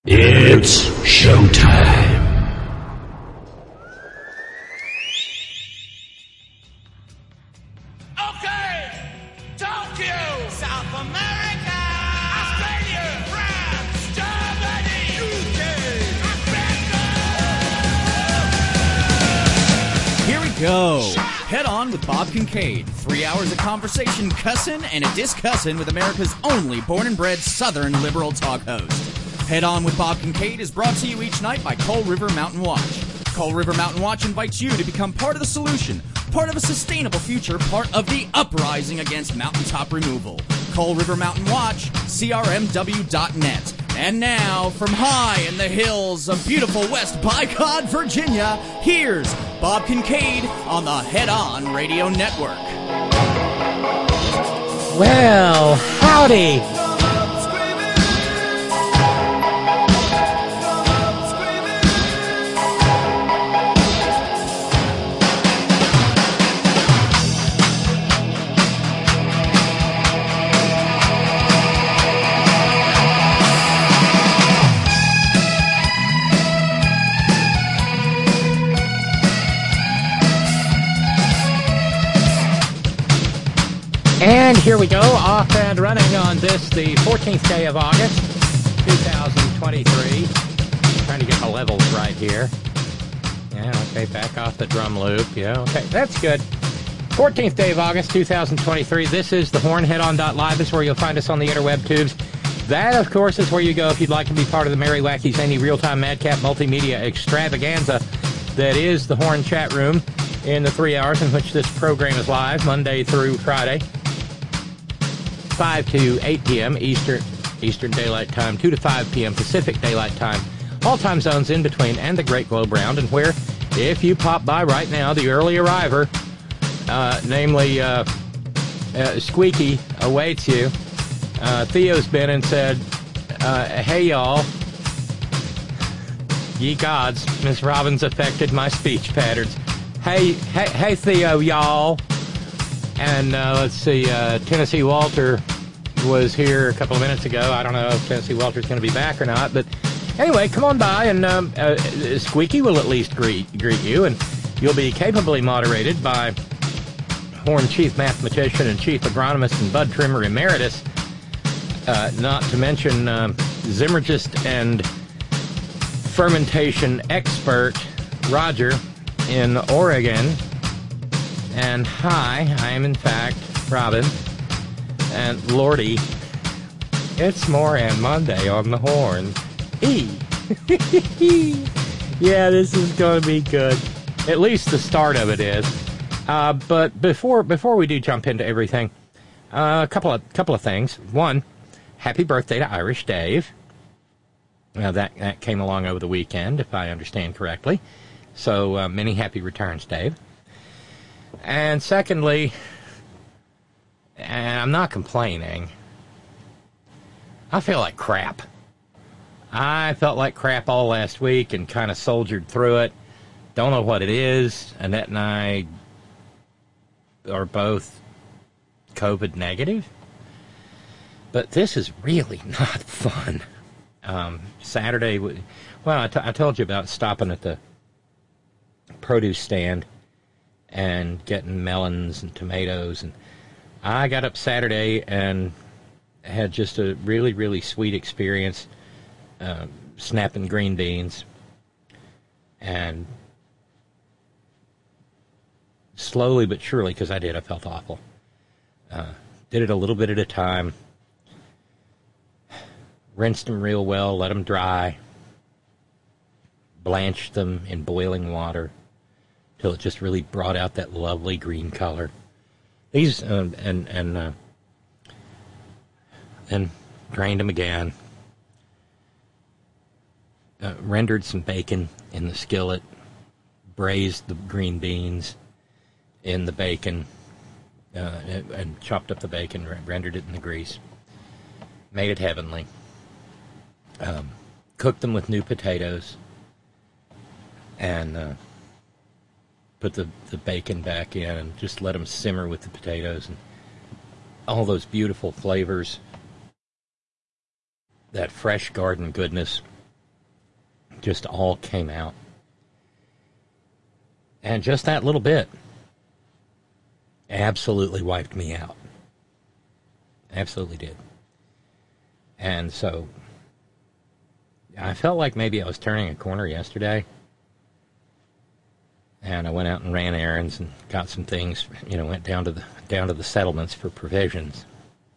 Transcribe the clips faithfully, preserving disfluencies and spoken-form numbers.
It's showtime. Okay, Tokyo, South America, Australia, France, Germany, U K, America. Here we go. Head on with Bob Kincaid. Three hours of conversation, cussin' and a discussin' with America's only born and bred Southern liberal talk host. Head On with Bob Kincaid is brought to you each night by Coal River Mountain Watch. Coal River Mountain Watch invites you to become part of the solution, part of a sustainable future, part of the uprising against mountaintop removal. Coal River Mountain Watch, C R M W dot net. And now, from high in the hills of beautiful West Bicod, Virginia, here's Bob Kincaid on the Head On Radio Network. Well, howdy. And here we go, off and running on this, the fourteenth day of August, two thousand twenty-three. Trying to get the levels right here. Yeah, okay, back off the drum loop. Yeah, okay, that's good. fourteenth day of August, two thousand twenty-three. This is the Horn. Head On dot live is where you'll find us on the interweb tubes. That, of course, is where you go if you'd like to be part of the Merry Wacky Zany Real-Time Madcap Multimedia Extravaganza that is the Horn chat room in the three hours in which this program is live, Monday through Friday. five to eight p.m. Eastern Eastern Daylight Time, two to five p.m. Pacific Daylight Time. All time zones in between and the Great Globe Round, and where, if you pop by right now, the early arriver, uh, namely uh, uh, Squeaky, awaits you. Uh, Theo's been and said, uh, hey, y'all. Ye gods, Miss Robbins affected my speech patterns. Hey, hey, hey, Theo, y'all. And uh, let's see, uh, Tennessee Walter was here a couple of minutes ago. I don't know if Tennessee Walter's going to be back or not. But anyway, come on by, and um, uh, Squeaky will at least greet, greet you. And you'll be capably moderated by Horn Chief Mathematician and Chief Agronomist and Bud Trimmer Emeritus. Uh, not to mention um, Zimmergist and fermentation expert Roger in Oregon. And hi, I am in fact Robin. And Lordy, it's Moran Monday on the Horn. E. Yeah, this is going to be good. At least the start of it is. Uh, but before before we do jump into everything, uh, a couple of couple of things. One, happy birthday to Irish Dave. Now that that came along over the weekend, if I understand correctly. So uh, many happy returns, Dave. And secondly, and I'm not complaining, I feel like crap. I felt like crap all last week and kind of soldiered through it. Don't know what it is. Annette and I are both COVID negative. But this is really not fun. Um, Saturday, well, I, t- I told you about stopping at the produce stand and getting melons and tomatoes, and I got up Saturday and had just a really, really sweet experience uh, snapping green beans, and slowly but surely, because I did, I felt awful. Uh, did it a little bit at a time, rinsed them real well, let them dry, blanched them in boiling water, till it just really brought out that lovely green color. These, uh, and, and, uh, then drained them again. Uh, rendered some bacon in the skillet. Braised the green beans in the bacon. Uh, and, and chopped up the bacon, rendered it in the grease. Made it heavenly. Um, cooked them with new potatoes. And, uh, put the, the bacon back in and just let them simmer with the potatoes and all those beautiful flavors, that fresh garden goodness just all came out. And just that little bit absolutely wiped me out. Absolutely did. And so I felt like maybe I was turning a corner yesterday. And I went out and ran errands and got some things, you know, went down to the down to the settlements for provisions.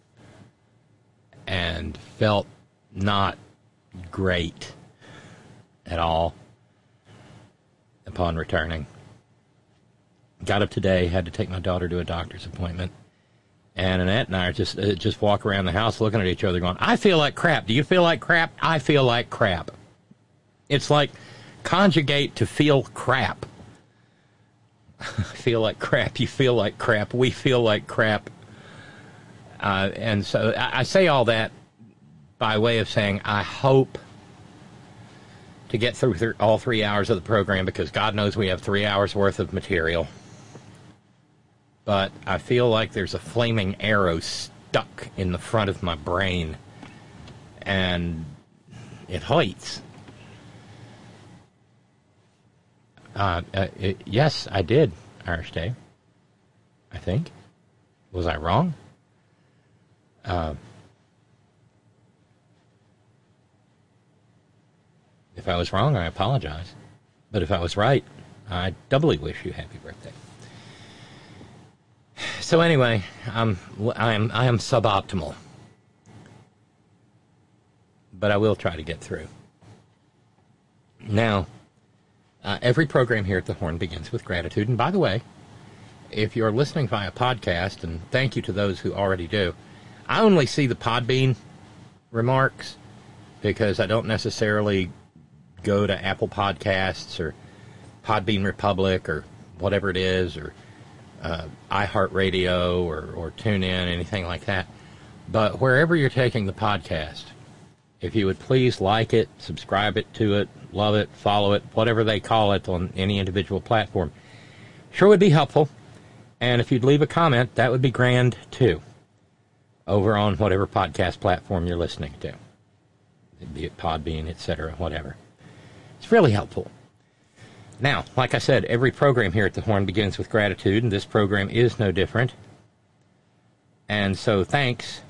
And felt not great at all upon returning. Got up today, had to take my daughter to a doctor's appointment. And Annette and I are just uh, just walk around the house looking at each other going, I feel like crap. Do you feel like crap? I feel like crap. It's like conjugate to feel crap. I feel like crap. You feel like crap. We feel like crap. Uh, and so I, I say all that by way of saying I hope to get through th- all three hours of the program, because God knows we have three hours worth of material. But I feel like there's a flaming arrow stuck in the front of my brain, and it hurts. Uh, uh, it, yes, I did, Irish Day. I think. Was I wrong? Uh, if I was wrong, I apologize. But if I was right, I doubly wish you happy birthday. So anyway, I'm I am I am suboptimal, but I will try to get through. Now, uh, every program here at the Horn begins with gratitude. And by the way, if you're listening via podcast, and thank you to those who already do, I only see the Podbean remarks because I don't necessarily go to Apple Podcasts or Podbean Republic or whatever it is, or uh, iHeartRadio or, or TuneIn, anything like that. But wherever you're taking the podcast, if you would please like it, subscribe it to it, love it, follow it, whatever they call it on any individual platform, sure would be helpful. And if you'd leave a comment, that would be grand too, over on whatever podcast platform you're listening to, be it Podbean, et cetera, whatever. It's really helpful. Now, like I said, every program here at the Horn begins with gratitude, and this program is no different. And so thanks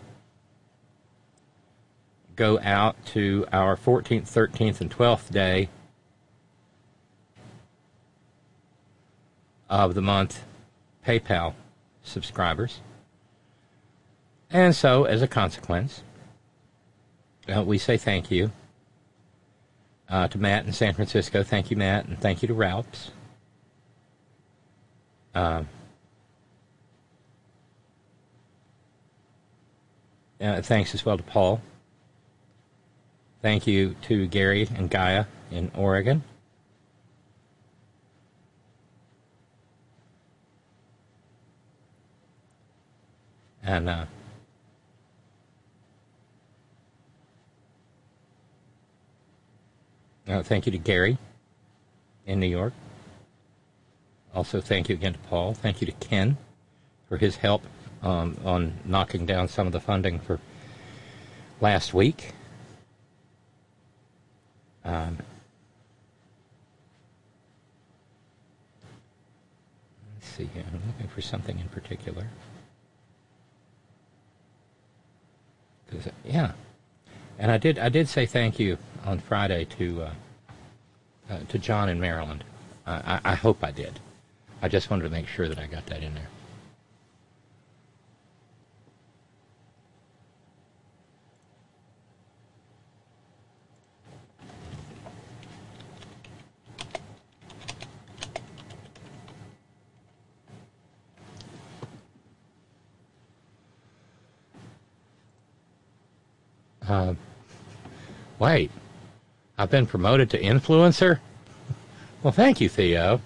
go out to our fourteenth, thirteenth, and twelfth day of the month PayPal subscribers. And so, as a consequence, uh, we say thank you uh, to Matt in San Francisco. Thank you, Matt, and thank you to Ralphs. Uh, uh, thanks as well to Paul. Thank you to Gary and Gaia in Oregon. And uh, uh, thank you to Gary in New York. Also, thank you again to Paul. Thank you to Ken for his help um, on knocking down some of the funding for last week. Um, let's see here. I'm looking for something in particular. Yeah, and I did. I did say thank you on Friday to uh, uh, to John in Maryland. Uh, I, I hope I did. I just wanted to make sure that I got that in there. Uh, wait, I've been promoted to influencer? Well, thank you, Theo.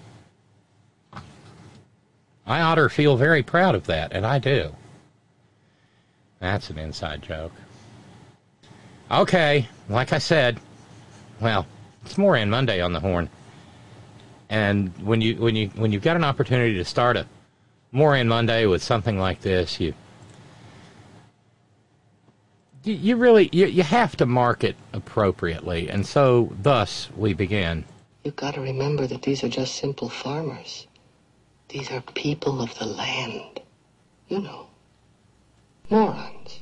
I ought to feel very proud of that, and I do. That's an inside joke. Okay, like I said, well, it's More In Monday on the Horn. And when you when you when you've got an opportunity to start a More In Monday with something like this, you you, you really, you, you have to market appropriately, and so thus we begin. You've got to remember that these are just simple farmers. These are people of the land. You know, morons.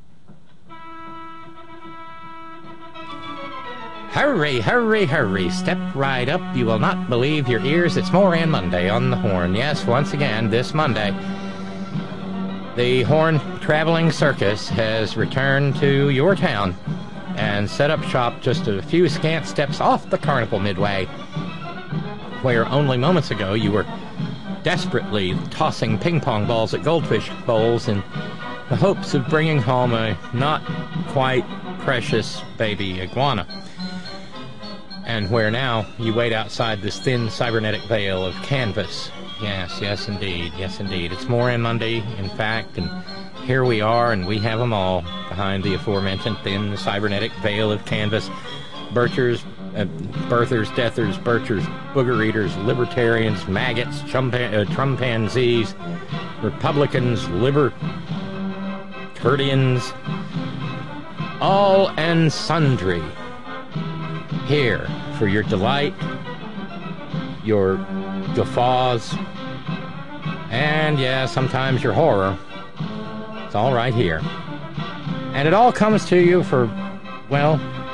Hurry, hurry, hurry. Step right up. You will not believe your ears. It's Moran Monday on the Horn. Yes, once again, this Monday, the Horn Traveling Circus has returned to your town and set up shop just a few scant steps off the Carnival Midway, where only moments ago you were desperately tossing ping-pong balls at goldfish bowls in the hopes of bringing home a not quite precious baby iguana. And where now you wait outside this thin cybernetic veil of canvas. Yes, yes indeed, yes indeed. It's Moran Monday, in fact, and here we are, and we have them all behind the aforementioned thin cybernetic veil of canvas. Birchers, uh, birthers, deathers, birchers, booger eaters, libertarians, maggots, chumpa- uh, trumpanzees, Republicans, libertarians, all and sundry, here for your delight, your guffaws, and yeah, sometimes your horror. It's all right here. And it all comes to you for, well,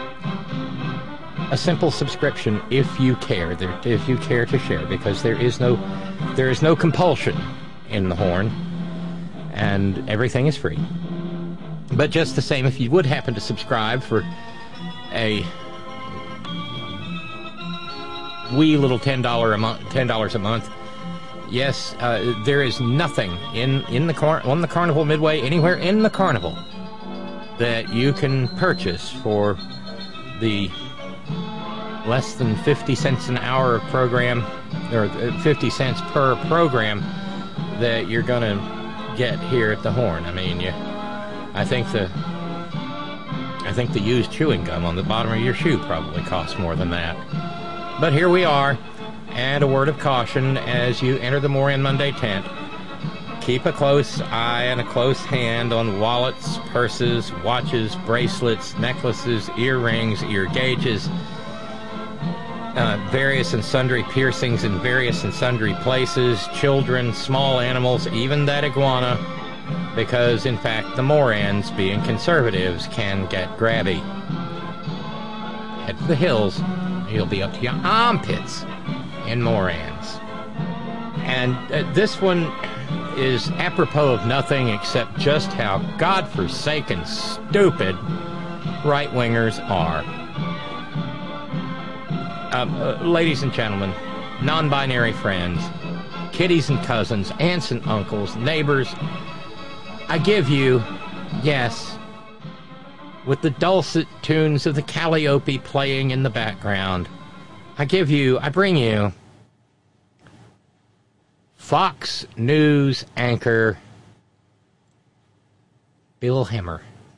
a simple subscription if you care, there, if you care to share, because there is no, there is no compulsion in the Horn, and everything is free. But just the same, if you would happen to subscribe for a wee little ten dollars a month, ten dollars a month, yes, uh, there is nothing in in the car on the Carnival Midway, anywhere in the Carnival, that you can purchase for the less than fifty cents an hour program, or fifty cents per program, that you're gonna get here at the Horn. I mean, you, I think the I think the used chewing gum on the bottom of your shoe probably costs more than that. But here we are, and a word of caution as you enter the Moran Monday tent. Keep a close eye and a close hand on wallets, purses, watches, bracelets, necklaces, earrings, ear gauges, uh, various and sundry piercings in various and sundry places, children, small animals, even that iguana, because, in fact, the Morans, being conservatives, can get grabby. Head for the hills. You'll be up to your armpits in Morans. And uh, this one is apropos of nothing except just how godforsaken stupid right-wingers are. Um, uh, ladies and gentlemen, non-binary friends, kiddies and cousins, aunts and uncles, neighbors, I give you, yes, with the dulcet tunes of the Calliope playing in the background, I give you, I bring you Fox News anchor Bill Hemmer.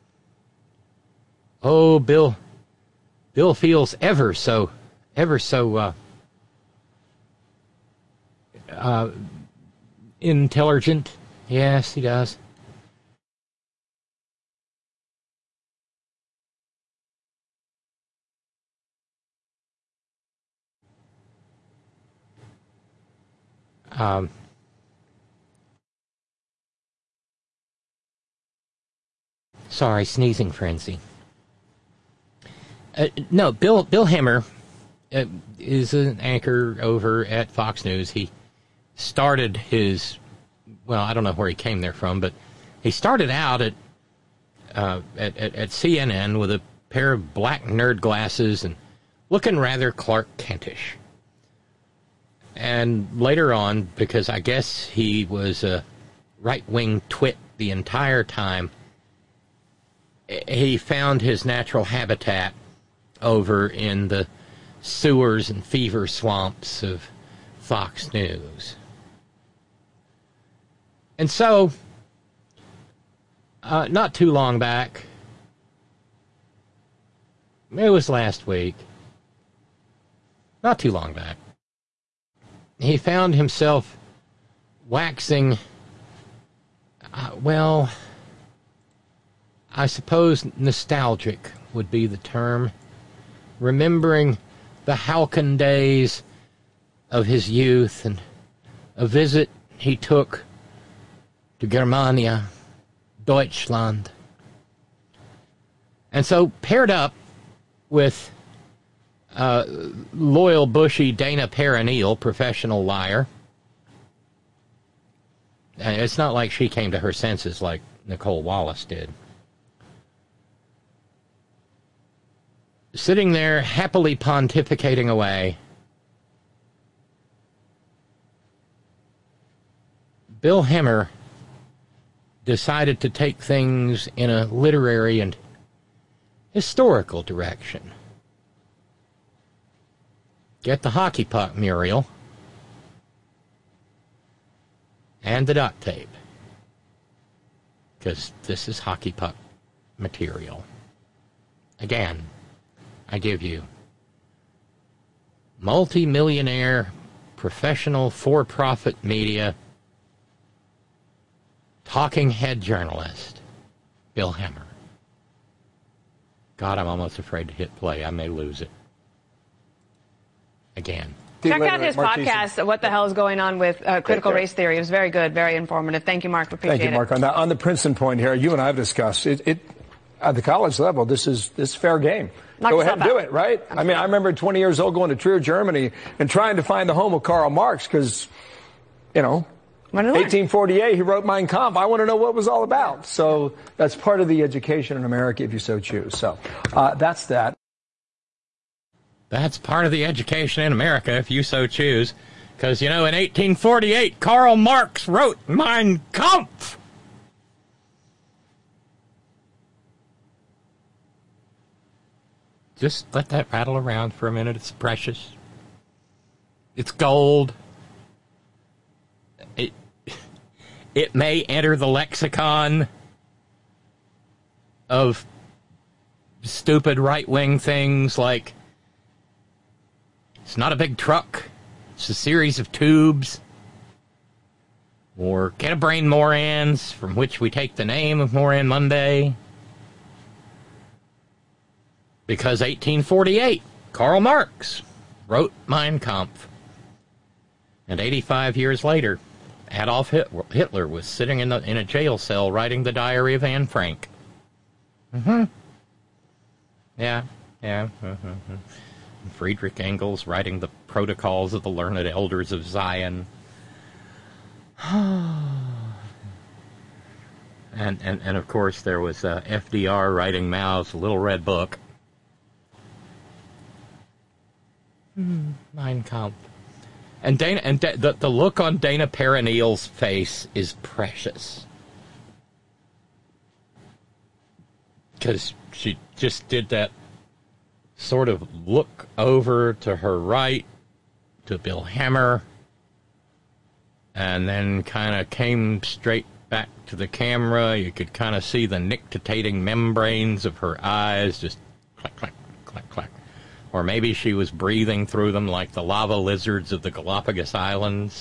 Oh, Bill, Bill feels ever so, ever so, uh, uh, intelligent. Yes, he does. Um, sorry, sneezing frenzy. Uh, no, Bill Bill Hemmer uh, is an anchor over at Fox News. He started his, well, I don't know where he came there from, but he started out at uh, at, at, at C N N with a pair of black nerd glasses and looking rather Clark Kentish. And later on, because I guess he was a right-wing twit the entire time, he found his natural habitat over in the sewers and fever swamps of Fox News. And so, uh, not too long back, it was last week, not too long back, he found himself waxing, uh, well, I suppose nostalgic would be the term, remembering the Hauken days of his youth and a visit he took to Germania, Deutschland. And so paired up with uh, loyal, bushy Dana Perrineal, professional liar. And it's not like she came to her senses like Nicole Wallace did. Sitting there happily pontificating away, Bill Hemmer decided to take things in a literary and historical direction. Get the hockey puck, Muriel, and the duct tape, because this is hockey puck material. Again, I give you multi-millionaire, professional, for-profit media, talking head journalist, Bill Hemmer. God, I'm almost afraid to hit play. I may lose it. Again. Check out his podcast, What the Hell is Going On with uh, Critical Race Theory. It was very good, very informative. Thank you, Mark. Appreciate it. Thank you, Mark. it. On the, on the Princeton point here, you and I have discussed it. it at the college level, this is this is fair game. Knock Go ahead and do out. it, right? Absolutely. I mean, I remember twenty years old going to Trier, Germany, and trying to find the home of Karl Marx because, you know, eighteen forty-eight, he wrote Mein Kampf. I want to know what it was all about. So that's part of the education in America, if you so choose. So uh, that's that. That's part of the education in America, if you so choose. Because, you know, in eighteen forty-eight, Karl Marx wrote Mein Kampf. Just let that rattle around for a minute. It's precious. It's gold. It, it may enter the lexicon of stupid right-wing things like it's not a big truck, it's a series of tubes, or get a brain Morans, from which we take the name of Moran Monday. Because eighteen forty-eight, Karl Marx wrote Mein Kampf. And eighty-five years later, Adolf Hitler was sitting in, the, in a jail cell writing the Diary of Anne Frank. Mm-hmm. Yeah, yeah. Mm-hmm. Friedrich Engels writing the Protocols of the Learned Elders of Zion. and, and, and, of course, there was uh, F D R writing Mao's Little Red Book. Hmm, Mein Kampf. And Dana, and da, the, the look on Dana Perrineal's face is precious. Because she just did that sort of look over to her right, to Bill Hemmer, and then kind of came straight back to the camera. You could kind of see the nictitating membranes of her eyes just clack, clack, clack, clack. Or maybe she was breathing through them like the lava lizards of the Galapagos Islands.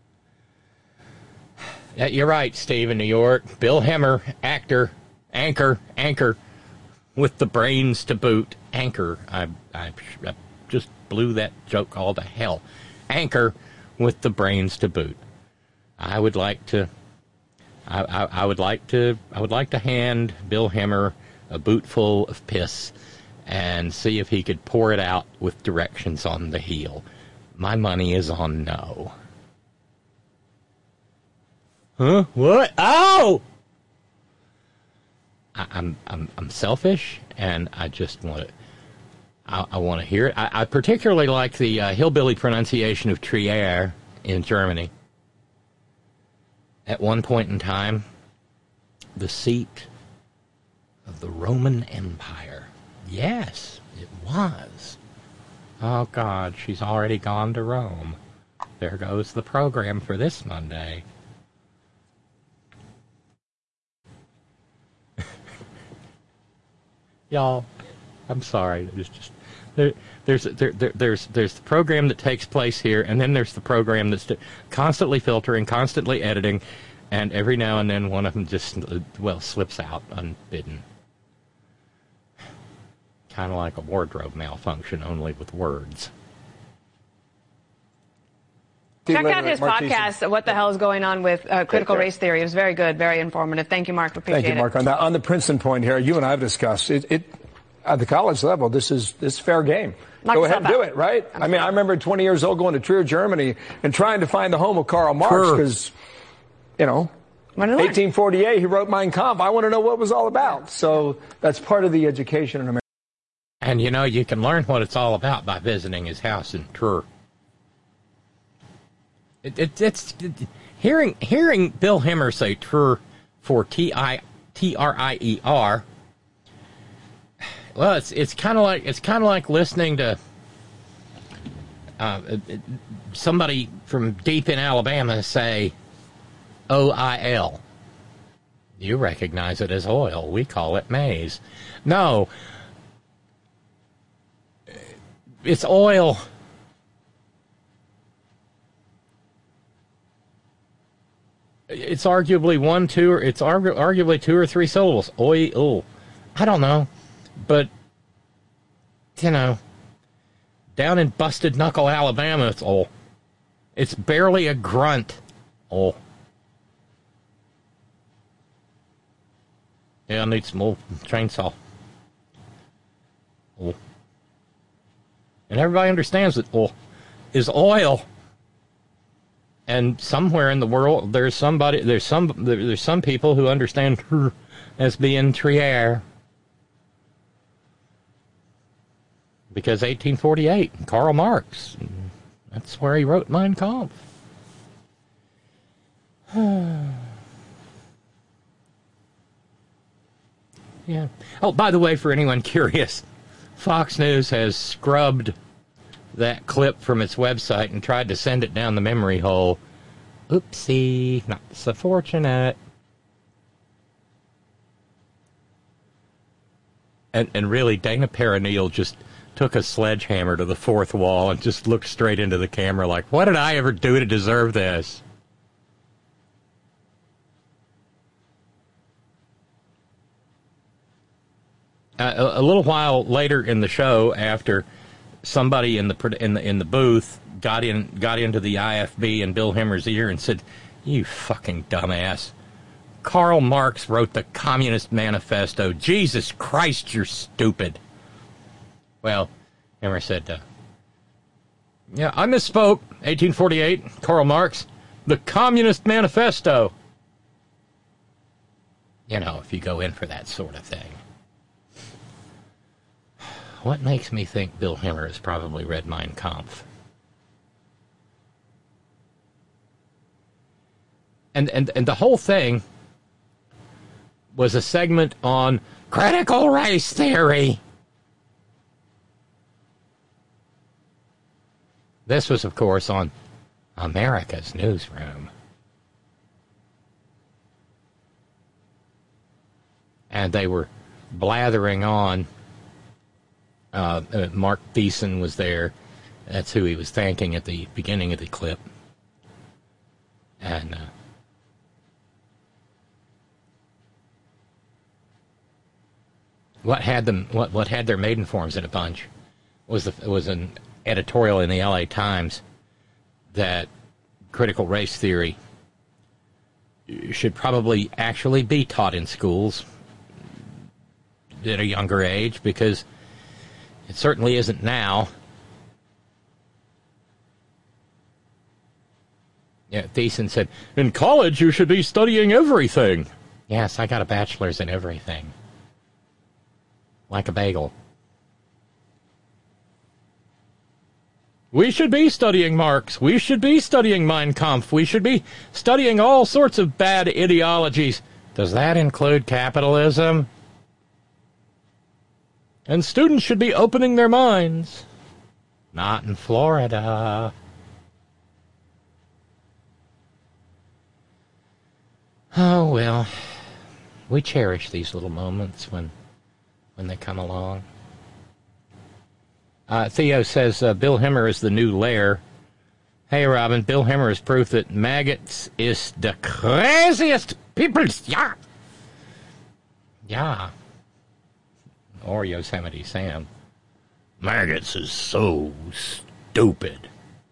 Yeah, you're right, Steve, in New York. Bill Hemmer, actor, anchor, anchor, with the brains to boot. Anchor. I, I, I just blew that joke all to hell. Anchor with the brains to boot. I would like to. I, I, I would like to. I would like to hand Bill Hemmer a bootful of piss and see if he could pour it out with directions on the heel. My money is on no. Huh? What? Oh! I, I'm I'm I'm selfish, and I just want to. I, I want to hear it. I, I particularly like the uh, hillbilly pronunciation of Trier in Germany. At one point in time, the seat of the Roman Empire. Yes, it was. Oh, God, she's already gone to Rome. There goes the program for this Monday. Y'all, I'm sorry. There's just there, there's there, there, there's there's the program that takes place here, and then there's the program that's constantly filtering, constantly editing, and every now and then one of them just well slips out unbidden. Kind of like a wardrobe malfunction, only with words. Check out his podcast, What the Hell is Going On with uh, Critical Race Theory. It was very good, very informative. Thank you, Mark. Appreciate it. Thank you, Mark. On the, on the Princeton point here, you and I have discussed it. it at the college level, this is this is fair game. Knock Go ahead and out. do it, right? Absolutely. I mean, I remember twenty years old going to Trier, Germany, and trying to find the home of Karl Marx because, you know, eighteen forty-eight, he wrote Mein Kampf. I want to know what it was all about. So that's part of the education in America. And, you know, you can learn what it's all about by visiting his house in Trier. It, it, it's it, hearing hearing Bill Hemmer say Trier for T I T R I E R. Well, it's it's kind of like it's kind of like listening to uh, somebody from deep in Alabama say O I L. You recognize it as oil. We call it maize. No, it's oil. It's arguably one, two, or it's argu- arguably two or three syllables. Oil. I don't know. But, you know, down in Busted Knuckle, Alabama, it's oil. It's barely a grunt. Oh. Yeah, I need some old chainsaw. Oh. And everybody understands that oil is oil. And somewhere in the world, there's somebody, there's some, there's some people who understand her as being Trier. Because eighteen forty-eight, Karl Marx, that's where he wrote Mein Kampf. Yeah. Oh, by the way, for anyone curious, Fox News has scrubbed that clip from its website and tried to send it down the memory hole. Oopsie, not so fortunate. And and really, Dana Perrineal just took a sledgehammer to the fourth wall and just looked straight into the camera like, what did I ever do to deserve this? Uh, a, a little while later in the show, after somebody in the in the in the booth got in got into the I F B in Bill Hemmer's ear and said, "You fucking dumbass! Karl Marx wrote the Communist Manifesto. Jesus Christ, you're stupid." Well, Hemmer said, uh, "Yeah, I misspoke. eighteen forty-eight, Karl Marx, the Communist Manifesto." You know, if you go in for that sort of thing. What makes me think Bill Hemmer has probably read Mein Kampf? And, and, and the whole thing was a segment on critical race theory. This was, of course, on America's Newsroom. And they were blathering on. Uh, uh, Mark Thiessen was there. That's who he was thanking at the beginning of the clip. And uh, what had them? What what had their maiden forms in a bunch was the was an editorial in the L A Times that critical race theory should probably actually be taught in schools at a younger age, because it certainly isn't now. Yeah, Thiessen said, "In college, you should be studying everything." Yes, I got a bachelor's in everything. Like a bagel. We should be studying Marx. We should be studying Mein Kampf. We should be studying all sorts of bad ideologies. Does that include capitalism? And students should be opening their minds. Not in Florida. Oh, well, we cherish these little moments when when they come along. Uh, Theo says uh, Bill Hemmer is the new Lair. Hey, Robin, Bill Hemmer is proof that maggots is the craziest people. Yeah. Yeah. or Yosemite Sam. Maggots is so stupid.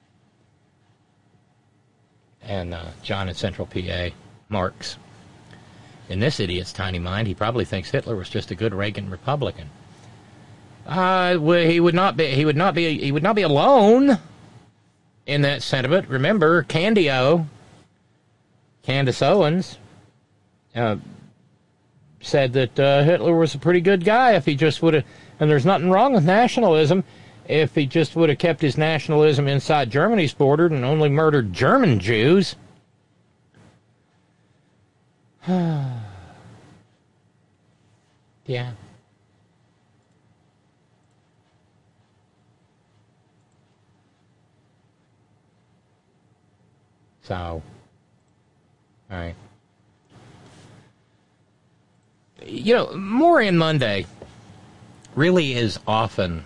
And uh, John in Central P A, Marks. In this idiot's tiny mind, he probably thinks Hitler was just a good Reagan Republican. Uh, well, he would not be. He would not be. He would not be alone in that sentiment. Remember, Candio, Candace Owens, uh, said that uh, Hitler was a pretty good guy if he just would have. And there's nothing wrong with nationalism if he just would have kept his nationalism inside Germany's border and only murdered German Jews. Yeah. So, all right. You know, Moran Monday really is often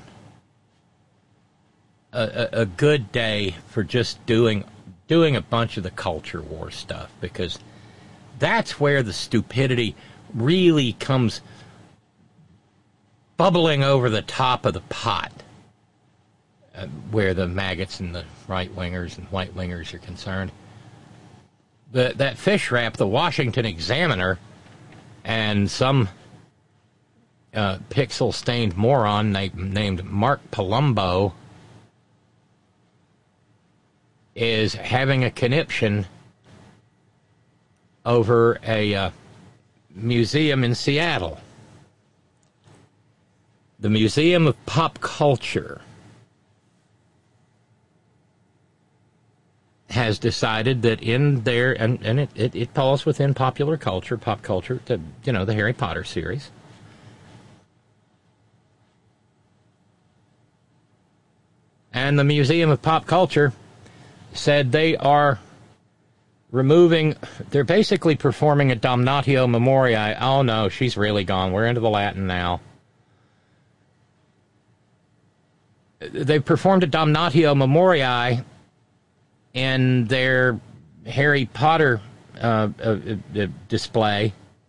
a, a, a good day for just doing doing a bunch of the culture war stuff, because that's where the stupidity really comes bubbling over the top of the pot, uh, where the maggots and the right-wingers and white-wingers are concerned. The, that fish wrap, the Washington Examiner, and some uh, pixel-stained moron na- named Mark Palumbo is having a conniption over a uh, museum in Seattle. The Museum of Pop Culture has decided that in their, and, and it, it, it falls within popular culture, pop culture, to, you know, the Harry Potter series. And the Museum of Pop Culture said they are removing, they're basically performing a Damnatio Memoriae. Oh no, she's really gone. We're into the Latin now. They've performed a Damnatio Memoriae in their Harry Potter uh, uh, uh, display,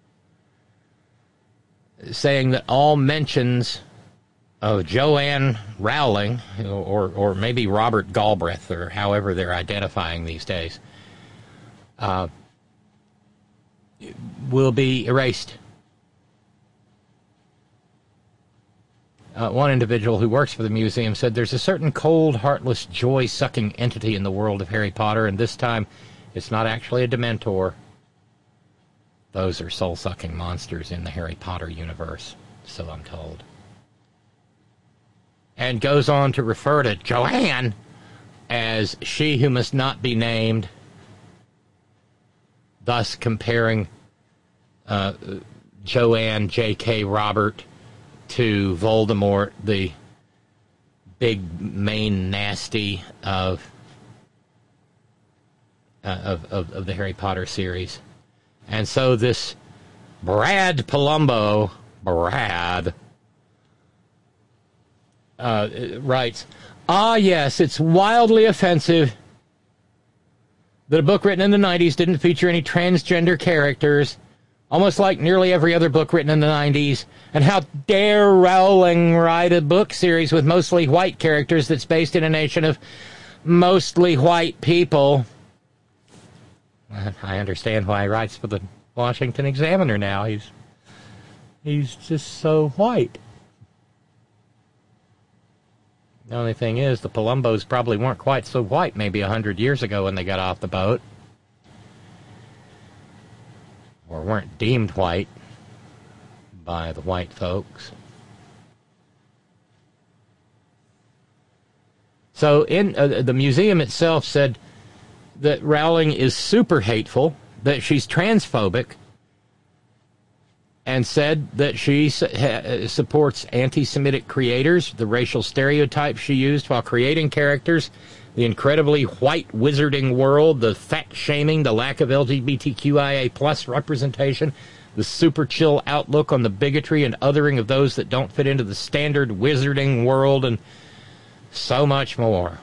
saying that all mentions of Joanne Rowling, or or maybe Robert Galbraith, or however they're identifying these days, uh, will be erased. Uh, one individual who works for the museum said there's a certain cold, heartless, joy-sucking entity in the world of Harry Potter, and this time it's not actually a Dementor. Those are soul-sucking monsters in the Harry Potter universe, so I'm told. And goes on to refer to Joanne as she who must not be named, thus comparing uh, Joanne J K. Robert to Voldemort, the big main nasty of, uh, of, of, of the Harry Potter series. And so this Brad Palumbo, Brad, uh, writes, ah, yes, it's wildly offensive that a book written in the nineties didn't feature any transgender characters, almost like nearly every other book written in the nineties. And how dare Rowling write a book series with mostly white characters that's based in a nation of mostly white people? I understand why he writes for the Washington Examiner now. He's he's just so white. The only thing is, the Palumbos probably weren't quite so white maybe a hundred years ago when they got off the boat. Or weren't deemed white by the white folks. So in uh, the museum itself said that Rowling is super hateful, that she's transphobic, and said that she su- ha- supports anti-Semitic creators, the racial stereotypes she used while creating characters, the incredibly white wizarding world, the fat-shaming, the lack of L G B T Q I A plus representation, the super chill outlook on the bigotry and othering of those that don't fit into the standard wizarding world, and so much more.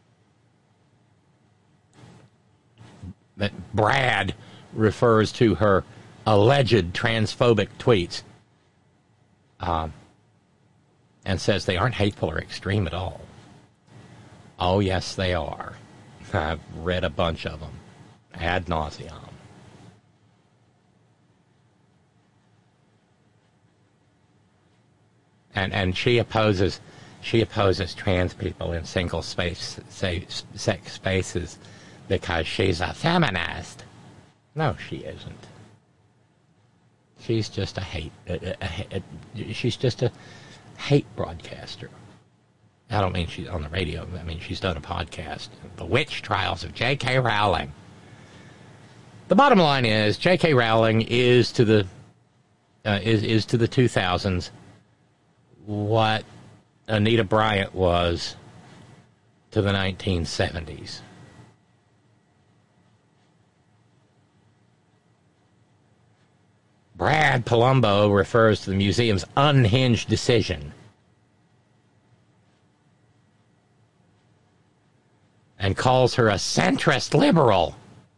That Brad refers to her alleged transphobic tweets. Uh, and says they aren't hateful or extreme at all. Oh, yes, they are. I've read a bunch of them ad nauseum. And and she opposes she opposes trans people in single space say, sex spaces because she's a feminist. No, she isn't. She's just a hate. A, a, a, she's just a hate broadcaster. I don't mean she's on the radio. I mean she's done a podcast, The Witch Trials of J K. Rowling. The bottom line is J K. Rowling is to the uh, is is to the two thousands what Anita Bryant was to the nineteen seventies. Brad Palumbo refers to the museum's unhinged decision and calls her a centrist liberal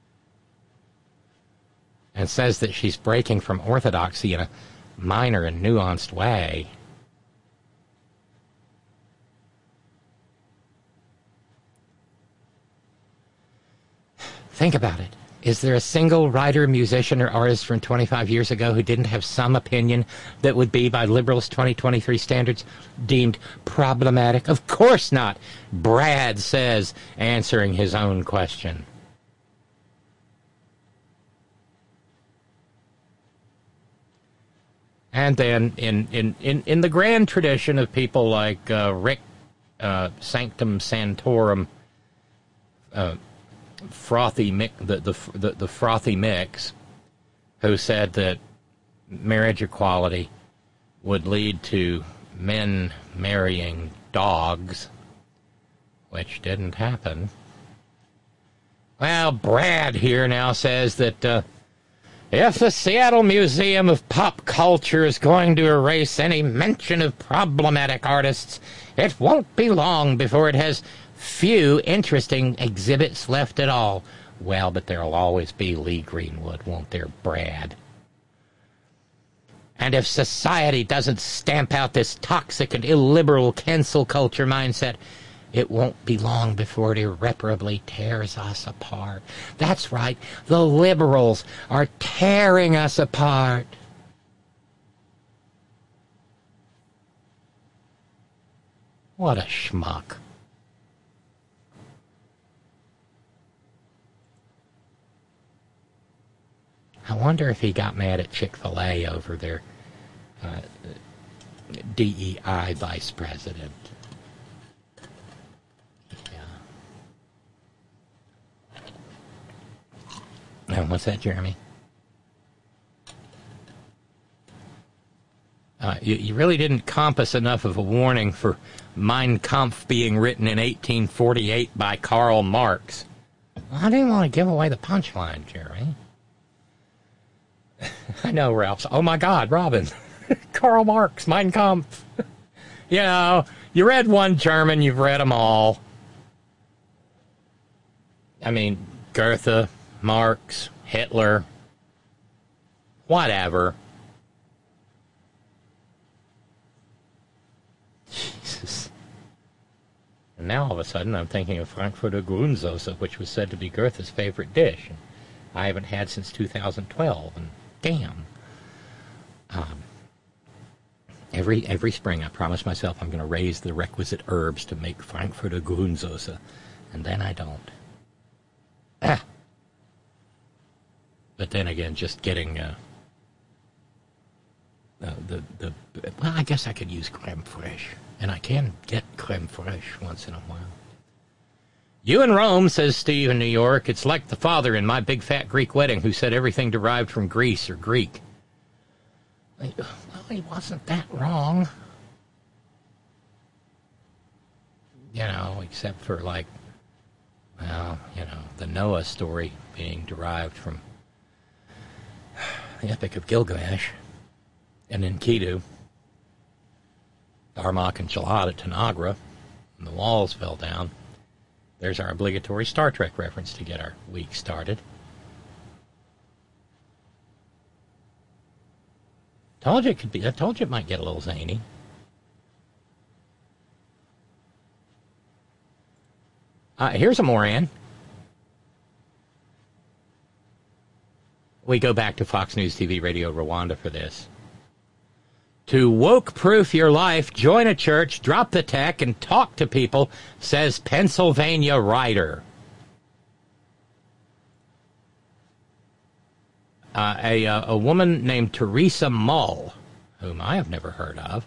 and says that she's breaking from orthodoxy in a minor and nuanced way. Think about it. Is there a single writer, musician, or artist from twenty-five years ago who didn't have some opinion that would be, by liberals' twenty twenty-three standards, deemed problematic? Of course not, Brad says, answering his own question. And then, in, in, in, in the grand tradition of people like uh, Rick uh, Sanctum Santorum, uh, frothy mix, the, the the the frothy mix, who said that marriage equality would lead to men marrying dogs, which didn't happen. Well, Brad here now says that uh, if the Seattle Museum of Pop Culture is going to erase any mention of problematic artists, it won't be long before it has few interesting exhibits left at all. Well, but there'll always be Lee Greenwood, won't there, Brad? And if society doesn't stamp out this toxic and illiberal cancel culture mindset, it won't be long before it irreparably tears us apart. That's right, the liberals are tearing us apart. What a schmuck. I wonder if he got mad at Chick-fil-A over their uh, D E I vice president. Yeah. Oh, what's that, Jeremy? Uh, you, you really didn't compass enough of a warning for Mein Kampf being written in eighteen forty-eight by Karl Marx. Well, I didn't want to give away the punchline, Jeremy. I know, Ralph. Oh, my God, Robin. Karl Marx, Mein Kampf. You know, you read one German, you've read them all. I mean, Goethe, Marx, Hitler, whatever. Jesus. And now all of a sudden I'm thinking of Frankfurter Grünsoße, which was said to be Goethe's favorite dish. And I haven't had since two thousand twelve, and damn. Um, every every spring I promise myself I'm going to raise the requisite herbs to make Frankfurter Grünsoße, and then I don't. Ah. But then again, just getting uh, uh, the, the, well, I guess I could use creme fraiche, and I can get creme fraiche once in a while. You in Rome, says Steve in New York. It's like the father in My Big Fat Greek Wedding who said everything derived from Greece or Greek. Well, he wasn't that wrong. You know, except for, like, well, you know, the Noah story being derived from the Epic of Gilgamesh and Enkidu, Darmok and Jalad at Tanagra, and the walls fell down. There's our obligatory Star Trek reference to get our week started. Told you it could be. I told you it might get a little zany. Uh, here's a Moran. We go back to Fox News T V Radio Rwanda for this. To woke-proof your life, join a church, drop the tech, and talk to people, says Pennsylvania writer. Uh, a, uh, a woman named Teresa Mull, whom I have never heard of,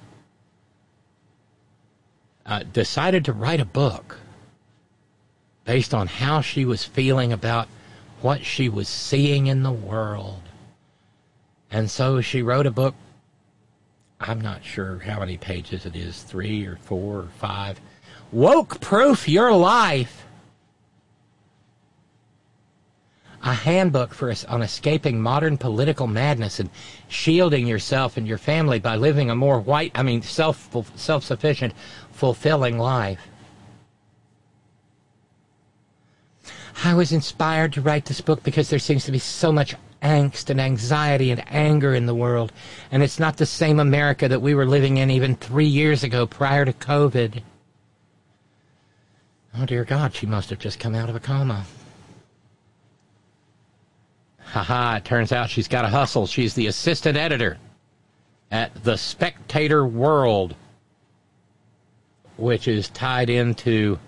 uh, decided to write a book based on how she was feeling about what she was seeing in the world. And so she wrote a book. I'm not sure how many pages it is, three or four or five. Woke-proof your life. A handbook for us on escaping modern political madness and shielding yourself and your family by living a more white, I mean, self, self-sufficient, fulfilling life. I was inspired to write this book because there seems to be so much angst and anxiety and anger in the world, and it's not the same America that we were living in even three years ago prior to COVID. Oh, dear God, she must have just come out of a coma. Haha, it turns out she's got a hustle. She's the assistant editor at The Spectator World, which is tied into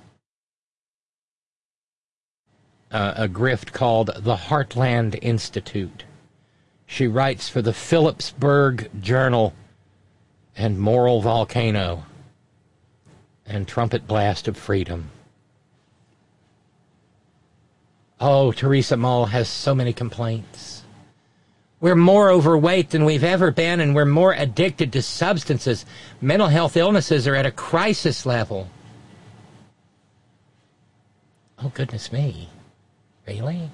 Uh, a grift called the Heartland Institute. She writes for the Phillipsburg Journal and Moral Volcano and Trumpet Blast of Freedom. Oh, Teresa Mull has so many complaints. We're more overweight than we've ever been, and we're more addicted to substances. Mental health illnesses are at a crisis level. Oh, goodness me. Really?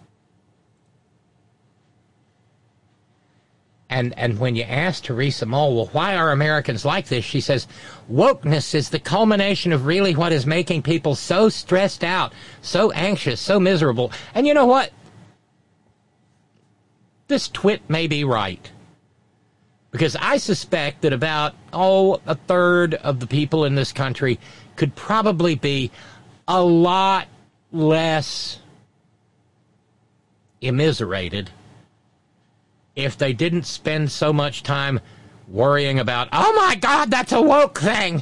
And and when you ask Teresa Mull, well, why are Americans like this? She says, wokeness is the culmination of really what is making people so stressed out, so anxious, so miserable. And you know what? This twit may be right. Because I suspect that about, oh, a third of the people in this country could probably be a lot less immiserated if they didn't spend so much time worrying about, oh my God, that's a woke thing.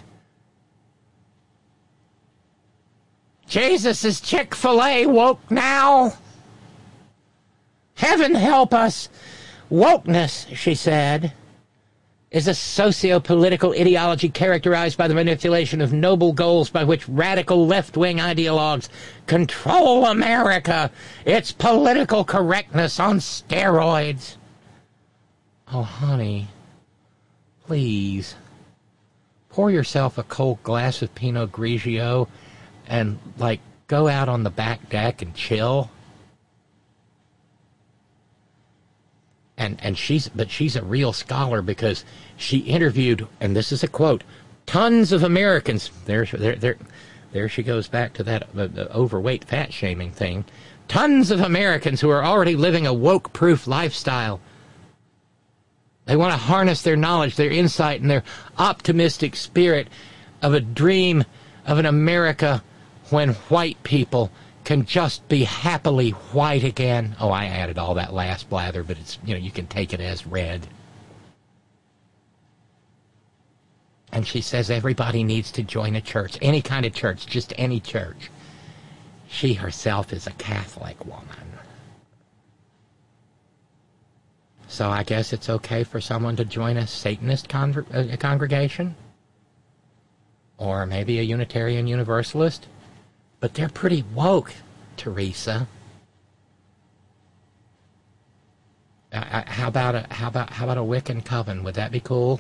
Jesus, is Chick-fil-A woke now? Heaven help us. Wokeness, she said, is a socio-political ideology characterized by the manipulation of noble goals by which radical left-wing ideologues control America. It's political correctness on steroids. Oh, honey, please, pour yourself a cold glass of Pinot Grigio and, like, go out on the back deck and chill. And and she's but she's a real scholar because she interviewed, and this is a quote, tons of Americans. There, there, there, there she goes back to that uh, the overweight fat shaming thing. Tons of Americans who are already living a woke-proof lifestyle. They want to harness their knowledge, their insight, and their optimistic spirit of a dream of an America when white people can just be happily white again. Oh, I added all that last blather, but it's, you know, you can take it as read. And she says everybody needs to join a church, any kind of church, just any church. She herself is a Catholic woman. So I guess it's okay for someone to join a Satanist con- a congregation? Or maybe a Unitarian Universalist? But they're pretty woke, Teresa. Uh, how about a how about how about a Wiccan coven? Would that be cool?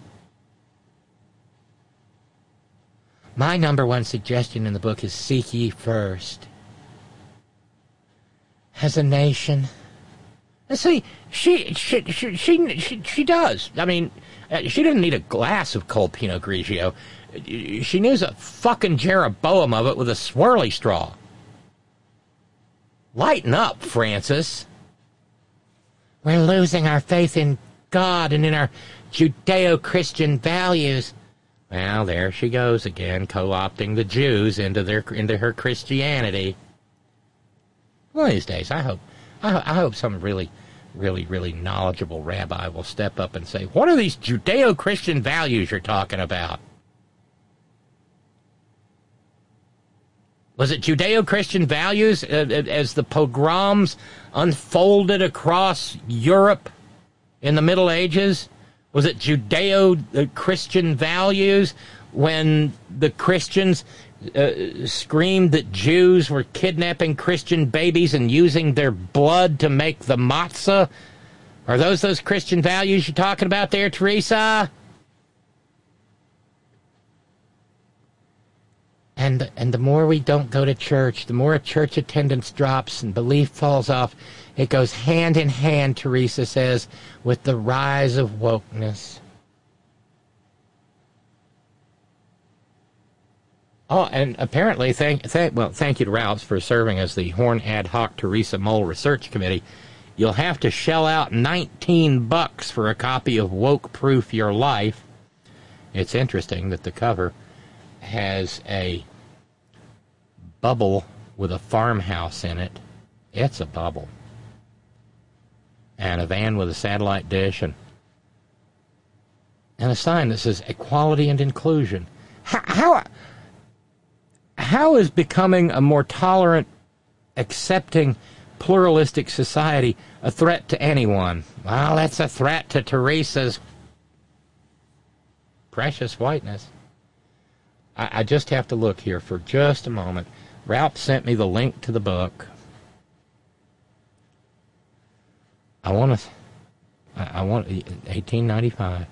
My number one suggestion in the book is seek ye first. As a nation. And see, she she she she she, she does. I mean, she didn't need a glass of cold Pinot Grigio. She needs a fucking Jeroboam of it with a swirly straw. Lighten up, Francis. We're losing our faith in God and in our Judeo-Christian values. Well, there she goes again, co-opting the Jews into their into her Christianity. One of these days, I hope, I, I hope some really, really, really knowledgeable rabbi will step up and say, "What are these Judeo-Christian values you're talking about?" Was it Judeo-Christian values uh, as the pogroms unfolded across Europe in the Middle Ages? Was it Judeo-Christian values when the Christians uh, screamed that Jews were kidnapping Christian babies and using their blood to make the matzah? Are those those Christian values you're talking about there, Teresa? And and the more we don't go to church, the more church attendance drops and belief falls off. It goes hand in hand, Teresa says, with the rise of wokeness. Oh, and apparently, thank, thank well, thank you to Ralphs for serving as the Horn Ad Hoc Teresa Mole Research Committee. You'll have to shell out nineteen bucks for a copy of Woke Proof Your Life. It's interesting that the cover has a bubble with a farmhouse in it. It's a bubble. And a van with a satellite dish and and a sign that says equality and inclusion. How, how, how is becoming a more tolerant, accepting, pluralistic society a threat to anyone? Well, that's a threat to Teresa's precious whiteness. I, I just have to look here for just a moment. Ralph sent me the link to the book. I want to, I, I want, eighteen ninety-five.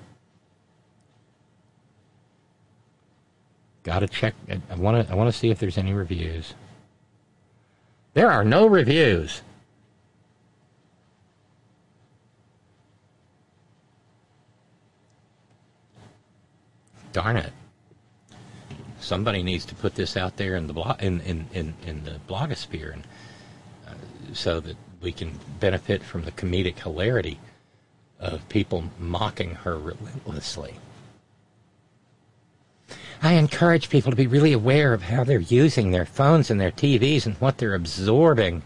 Got to check, I want to, I want to see if there's any reviews. There are no reviews. Darn it. Somebody needs to put this out there in the blog, in, in, in, in the blogosphere, and uh, so that we can benefit from the comedic hilarity of people mocking her relentlessly. I encourage people to be really aware of how they're using their phones and their T Vs and what they're absorbing.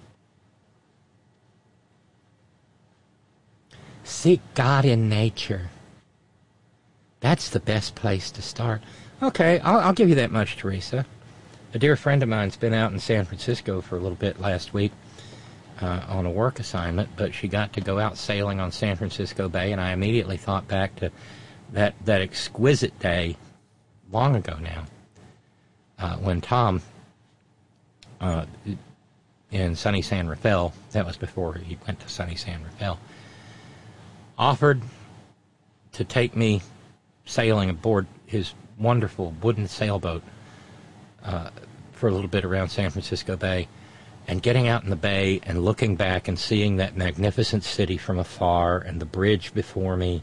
Seek God in nature. That's the best place to start. Okay, I'll, I'll give you that much, Teresa. A dear friend of mine's been out in San Francisco for a little bit last week uh, on a work assignment, but she got to go out sailing on San Francisco Bay, and I immediately thought back to that, that exquisite day long ago now uh, when Tom uh, in sunny San Rafael, that was before he went to sunny San Rafael, offered to take me sailing aboard his wonderful wooden sailboat uh, for a little bit around San Francisco Bay, and getting out in the bay and looking back and seeing that magnificent city from afar and the bridge before me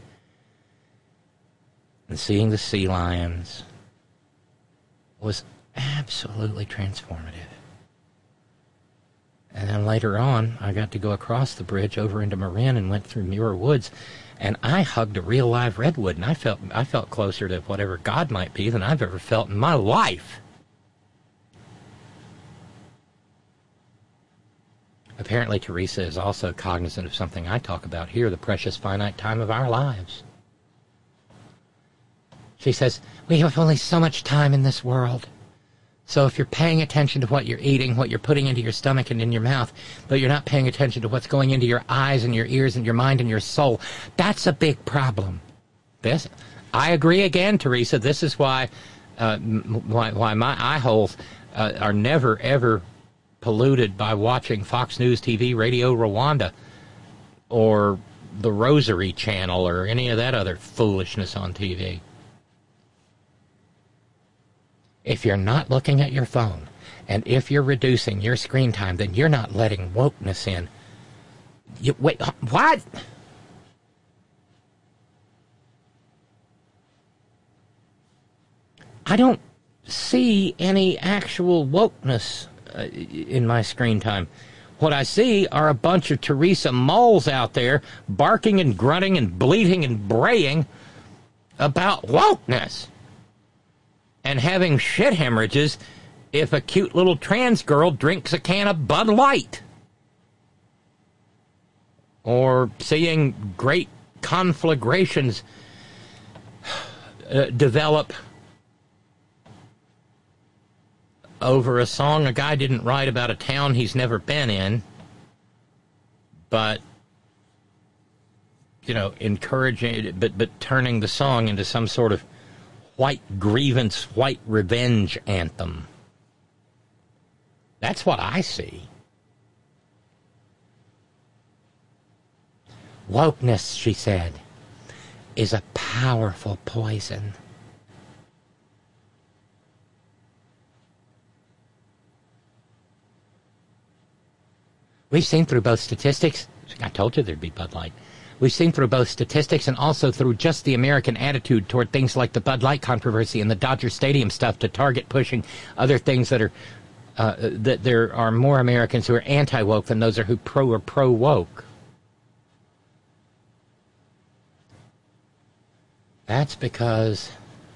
and seeing the sea lions was absolutely transformative. And then later on, I got to go across the bridge over into Marin and went through Muir Woods, and I hugged a real live redwood, and I felt I felt closer to whatever God might be than I've ever felt in my life. Apparently, Teresa is also cognizant of something I talk about here, the precious finite time of our lives. She says, we have only so much time in this world. So if you're paying attention to what you're eating, what you're putting into your stomach and in your mouth, but you're not paying attention to what's going into your eyes and your ears and your mind and your soul, that's a big problem. This, I agree again, Teresa. This is why, uh, why, why my eye holes uh, are never, ever polluted by watching Fox News T V, Radio Rwanda, or the Rosary Channel, or any of that other foolishness on T V. If you're not looking at your phone, and if you're reducing your screen time, then you're not letting wokeness in. You, wait, what? I don't see any actual wokeness uh, in my screen time. What I see are a bunch of Teresa moles out there barking and grunting and bleating and braying about wokeness. and having shit hemorrhages if a cute little trans girl drinks a can of Bud Light. Or seeing great conflagrations uh, develop over a song a guy didn't write about a town he's never been in, but, you know, encouraging, but, but turning the song into some sort of white grievance, white revenge anthem. That's what I see. Wokeness, she said, is a powerful poison. We've seen through both statistics, I told you there'd be Bud Light. We've seen through both statistics and also through just the American attitude toward things like the Bud Light controversy and the Dodger Stadium stuff to target pushing other things that are, uh, that there are more Americans who are anti-woke than those are who pro or pro-woke. That's because,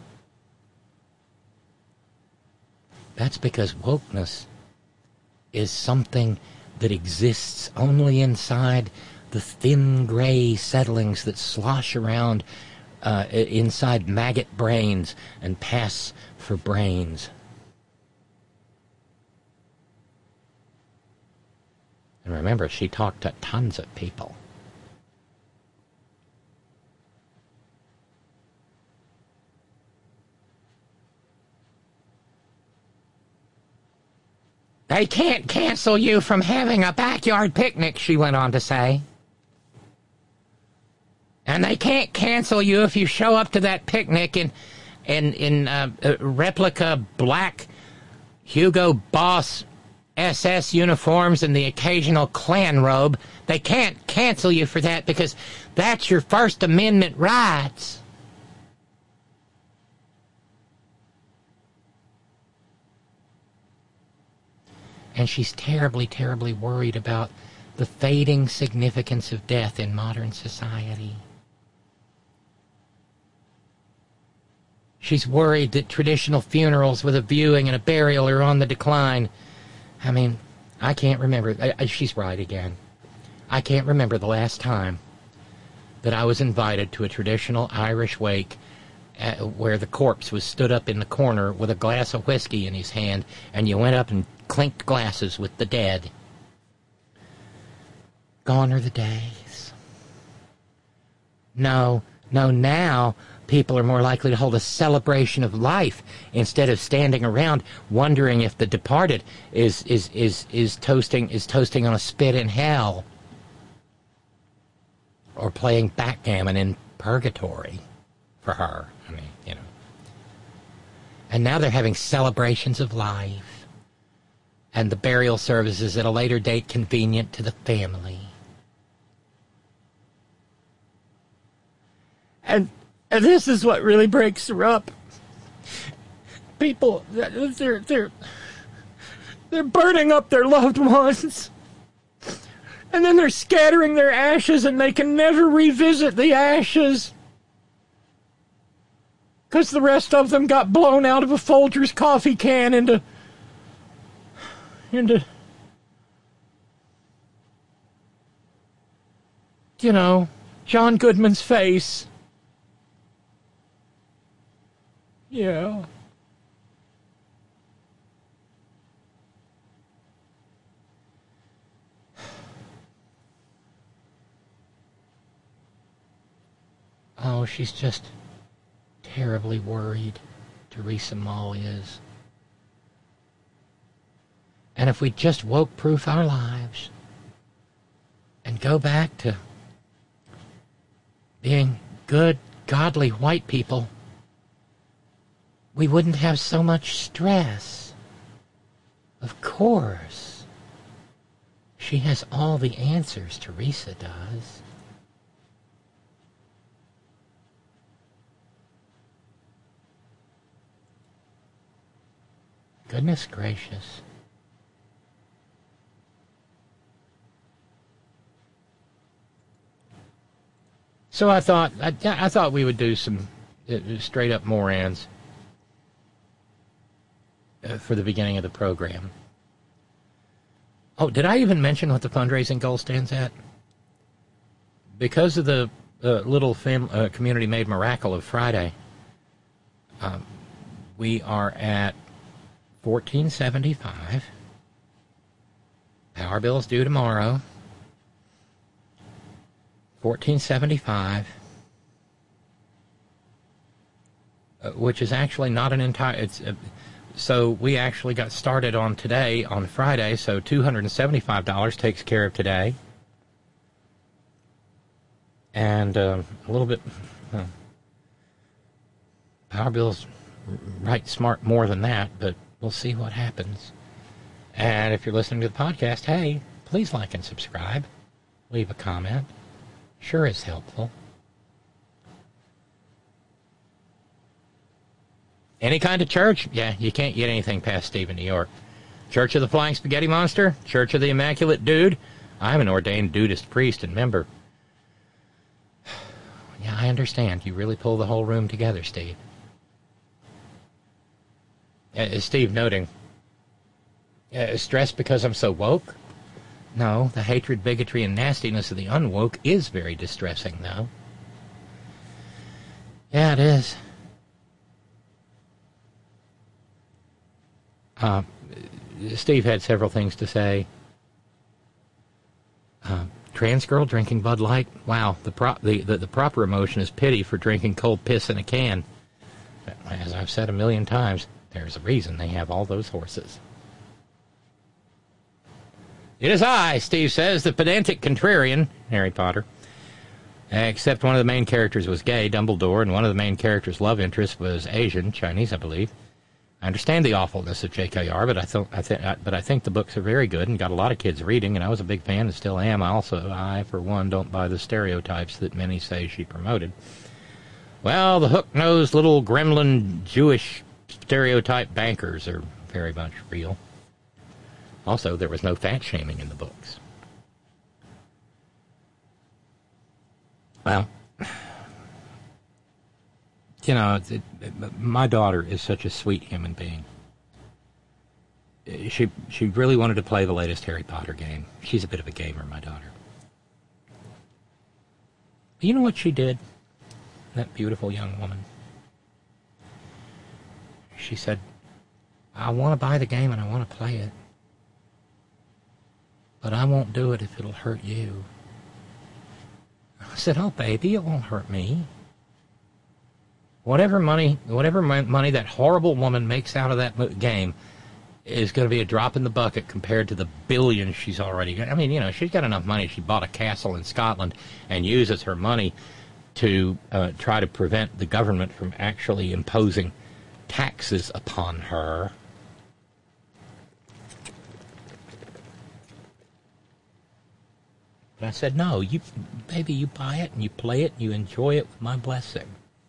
that's because wokeness is something that exists only inside the thin gray settlings that slosh around uh, inside maggot brains and pass for brains. And remember, she talked to tons of people. They can't cancel you from having a backyard picnic, she went on to say. And they can't cancel you if you show up to that picnic in in, in uh, uh, replica black Hugo Boss S S uniforms and the occasional Klan robe. They can't cancel you for that because that's your First Amendment rights. And she's terribly, terribly worried about the fading significance of death in modern society. She's worried that traditional funerals with a viewing and a burial are on the decline. I mean, I can't remember. I, I, she's right again. I can't remember the last time that I was invited to a traditional Irish wake uh, where the corpse was stood up in the corner with a glass of whiskey in his hand, and you went up and clinked glasses with the dead. Gone are the days. No, no, now people are more likely to hold a celebration of life instead of standing around wondering if the departed is is is is toasting is toasting on a spit in hell or playing backgammon in purgatory for her. I mean, you know. And now they're having celebrations of life and the burial services at a later date convenient to the family. And, and this is what really breaks her up. People, they're, they're, they're burning up their loved ones. And then they're scattering their ashes and they can never revisit the ashes. Because the rest of them got blown out of a Folgers coffee can into, into, you know, John Goodman's face. Yeah. Oh, she's just terribly worried. Teresa Mull is. And if we just woke-proof our lives and go back to being good, godly white people, we wouldn't have so much stress. Of course. She has all the answers, Teresa does. Goodness gracious. So I thought I, I thought we would do some uh, straight up Morans. uh, for the beginning of the program. Oh, did I even mention what the fundraising goal stands at? Because of the uh, little fam- uh, community-made miracle of Friday, um, we are at fourteen seventy-five. Power bill's due tomorrow. fourteen seventy-five. Uh, which is actually not an entire... It's uh, so we actually got started on today, on Friday, so two hundred seventy-five dollars takes care of today. And uh, a little bit... Uh, power bill's right smart more than that, but we'll see what happens. And if you're listening to the podcast, hey, please like and subscribe. Leave a comment. Sure is helpful. Any kind of church? Yeah, you can't get anything past Stephen, New York. Church of the Flying Spaghetti Monster? Church of the Immaculate Dude? I'm an ordained Dudist priest and member. Yeah, I understand. You really pull the whole room together, Steve. Uh, Steve noting, uh, stressed because I'm so woke? No, the hatred, bigotry, and nastiness of the unwoke is very distressing, though. Yeah, it is. Uh, Steve had several things to say. Uh, trans girl drinking Bud Light? Wow, the, pro- the, the, the proper emotion is pity for drinking cold piss in a can. As I've said a million times, there's a reason they have all those horses. It is I, Steve says, the pedantic contrarian, Harry Potter. Except one of the main characters was gay, Dumbledore, and one of the main characters' love interest was Asian, Chinese, I believe. I understand the awfulness of J K R, but I, th- I th- I, but I think the books are very good and got a lot of kids reading, and I was a big fan and still am. I also, I, for one, don't buy the stereotypes that many say she promoted. Well, the hook-nosed little gremlin Jewish stereotype bankers are very much real. Also, there was no fat-shaming in the books. Well, you know, it, it, my daughter is such a sweet human being. She she really wanted to play the latest Harry Potter game. She's a bit of a gamer, my daughter. But you know what she did? That beautiful young woman. She said, I want to buy the game and I want to play it. But I won't do it if it'll hurt you. I said, oh, baby, it won't hurt me. Whatever money, whatever money that horrible woman makes out of that game is going to be a drop in the bucket compared to the billions she's already got. I mean, you know, she's got enough money. She bought a castle in Scotland and uses her money to uh, try to prevent the government from actually imposing taxes upon her. But I said, no, you, baby, you buy it and you play it and you enjoy it with my blessing.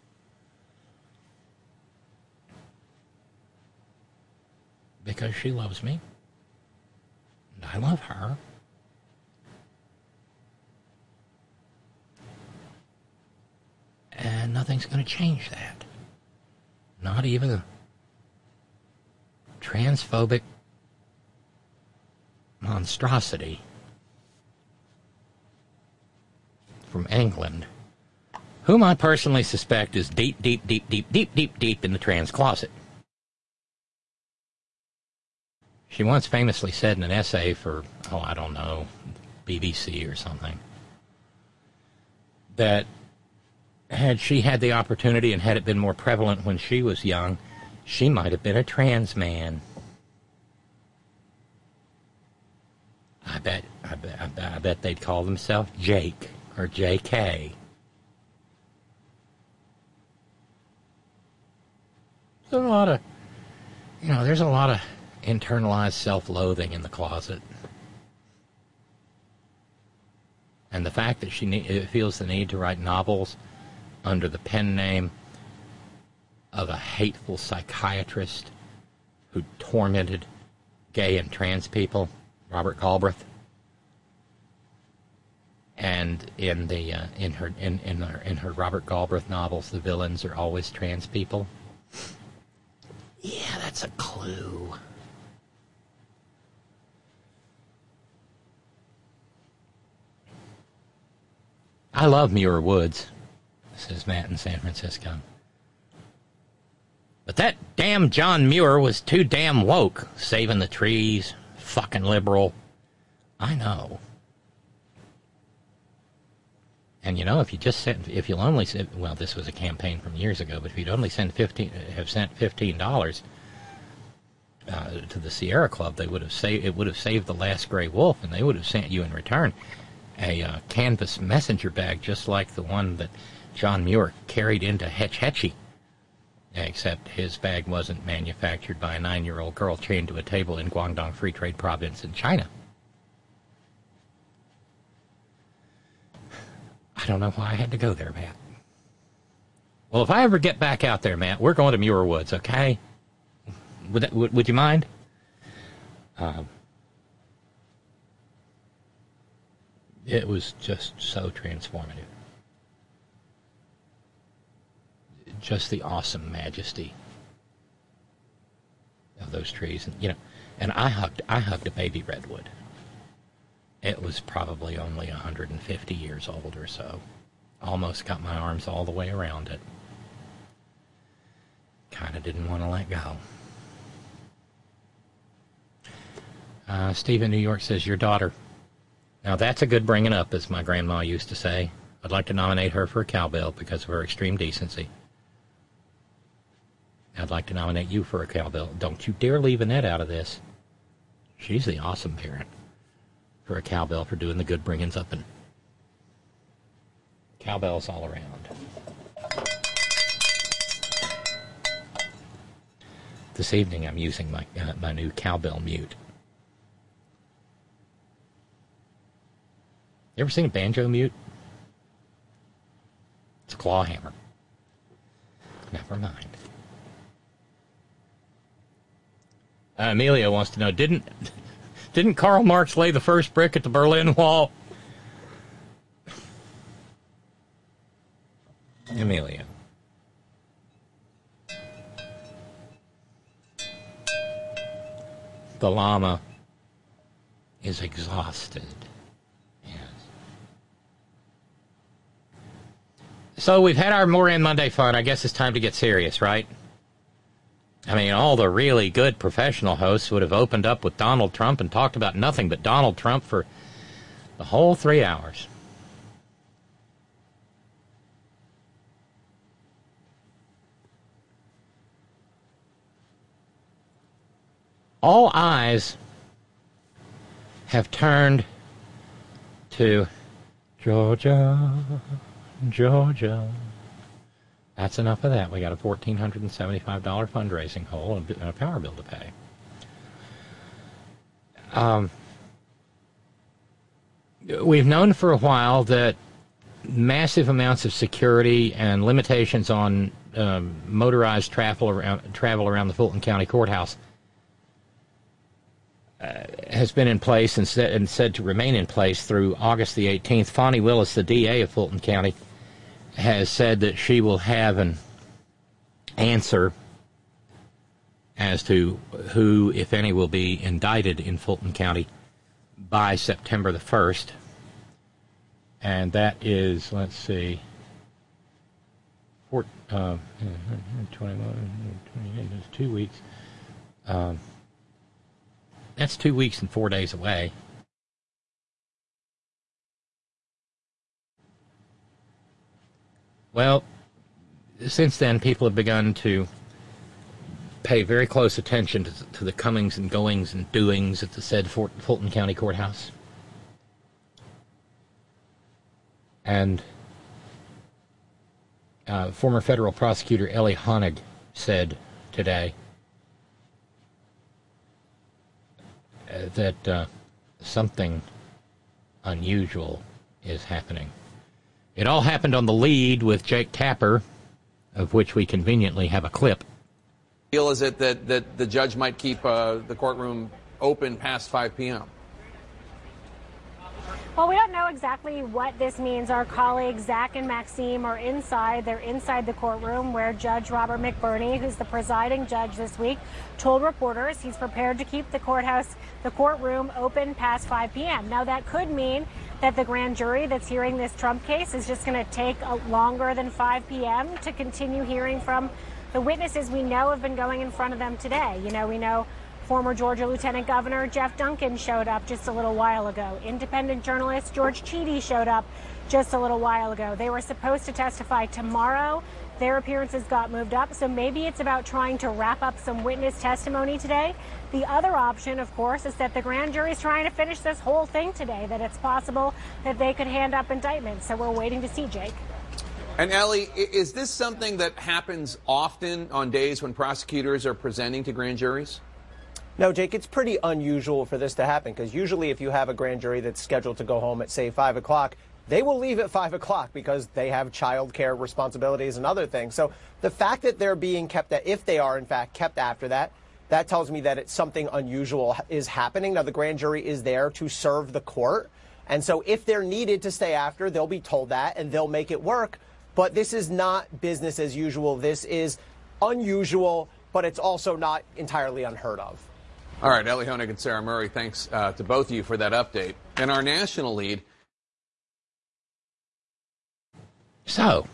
Because she loves me. And I love her. And nothing's going to change that. Not even a transphobic monstrosity from England, whom I personally suspect is deep, deep, deep, deep, deep, deep, deep in the trans closet. She once famously said in an essay for, oh, I don't know, B B C or something, that had she had the opportunity and had it been more prevalent when she was young, she might have been a trans man. I bet, I bet, I bet, I bet they'd call themselves Jake or J K. There's a lot of, you know, there's a lot of internalized self-loathing in the closet. And the fact that she ne- feels the need to write novels under the pen name of a hateful psychiatrist who tormented gay and trans people, Robert Galbraith. And in the uh, in her in in her, in her Robert Galbraith novels, the villains are always trans people. Yeah, that's that's a clue. I love Muir Woods, says Matt in San Francisco. But that damn John Muir was too damn woke, saving the trees, fucking liberal. I know. And you know, if you just sent, if you'll only send, well, this was a campaign from years ago, but if you'd only send fifteen, have sent fifteen dollars uh, to the Sierra Club, they would have saved. It would have saved the last gray wolf, and they would have sent you in return a uh, canvas messenger bag, just like the one that John Muir carried into Hetch Hetchy. Except his bag wasn't manufactured by a nine-year-old girl chained to a table in Guangdong Free Trade Province in China. I don't know why I had to go there, Matt. Well, if I ever get back out there, Matt, we're going to Muir Woods, okay? Would that, would, would you mind? Um, it was just so transformative. Just the awesome majesty of those trees, and you know, and I hugged, I hugged a baby redwood. It was probably only one hundred fifty years old or so. Almost got my arms all the way around it. Kind of didn't want to let go. Uh, Steve in New York says, your daughter. Now that's a good bringing up, as my grandma used to say. I'd like to nominate her for a cowbell because of her extreme decency. I'd like to nominate you for a cowbell. Don't you dare leave Annette out of this. She's the awesome parent. For a cowbell for doing the good bringings up, and cowbells all around. This evening I'm using my uh, my new cowbell mute. You ever seen a banjo mute? It's a claw hammer. Never mind. Uh, Amelia wants to know, didn't didn't Karl Marx lay the first brick at the Berlin Wall? Amelia. The llama is exhausted. Yes. So we've had our Moran Monday fun. I guess it's time to get serious, right? I mean, all the really good professional hosts would have opened up with Donald Trump and talked about nothing but Donald Trump for the whole three hours. All eyes have turned to Georgia, Georgia. That's enough of that. We got a one thousand four hundred seventy-five dollars fundraising hole and a power bill to pay. Um, we've known for a while that massive amounts of security and limitations on um, motorized travel around, travel around the Fulton County Courthouse uh, has been in place and said, and said to remain in place through August the eighteenth. Fonnie Willis, the D A of Fulton County, has said that she will have an answer as to who, if any, will be indicted in Fulton County by September the first. And that is, let's see, four, uh, twenty-one, twenty-eight, that's two weeks. Um, that's two weeks and four days away. Well, since then, people have begun to pay very close attention to, to the comings and goings and doings at the said Fort, Fulton County Courthouse. And uh, former federal prosecutor Ellie Honig said today uh, that uh, something unusual is happening. It all happened on the lead with Jake Tapper, of which we conveniently have a clip. Deal is it that, that the judge might keep uh, the courtroom open past five p.m.? Well, we don't know exactly what this means. Our colleagues Zach and Maxime are inside. They're inside the courtroom where Judge Robert McBurney, who's the presiding judge this week, told reporters he's prepared to keep the courthouse, the courtroom open past five p.m. Now, that could mean that the grand jury that's hearing this Trump case is just going to take a longer than five p.m. to continue hearing from the witnesses we know have been going in front of them today. You know, we know former Georgia Lieutenant Governor Jeff Duncan showed up just a little while ago. Independent journalist George Chidi showed up just a little while ago. They were supposed to testify tomorrow. Their appearances got moved up, so maybe it's about trying to wrap up some witness testimony today. The other option, of course, is that the grand jury is trying to finish this whole thing today, that it's possible that they could hand up indictments. So we're waiting to see, Jake. And Ellie, is this something that happens often on days when prosecutors are presenting to grand juries? No, Jake, it's pretty unusual for this to happen because usually if you have a grand jury that's scheduled to go home at, say, five o'clock, they will leave at five o'clock because they have child care responsibilities and other things. So the fact that they're being kept, at, if they are, in fact, kept after that, that tells me that it's something unusual is happening. Now, the grand jury is there to serve the court. And so if they're needed to stay after, they'll be told that and they'll make it work. But this is not business as usual. This is unusual, but it's also not entirely unheard of. All right, Ellie Honig and Sarah Murray, thanks uh, to both of you for that update. And our national lead. So,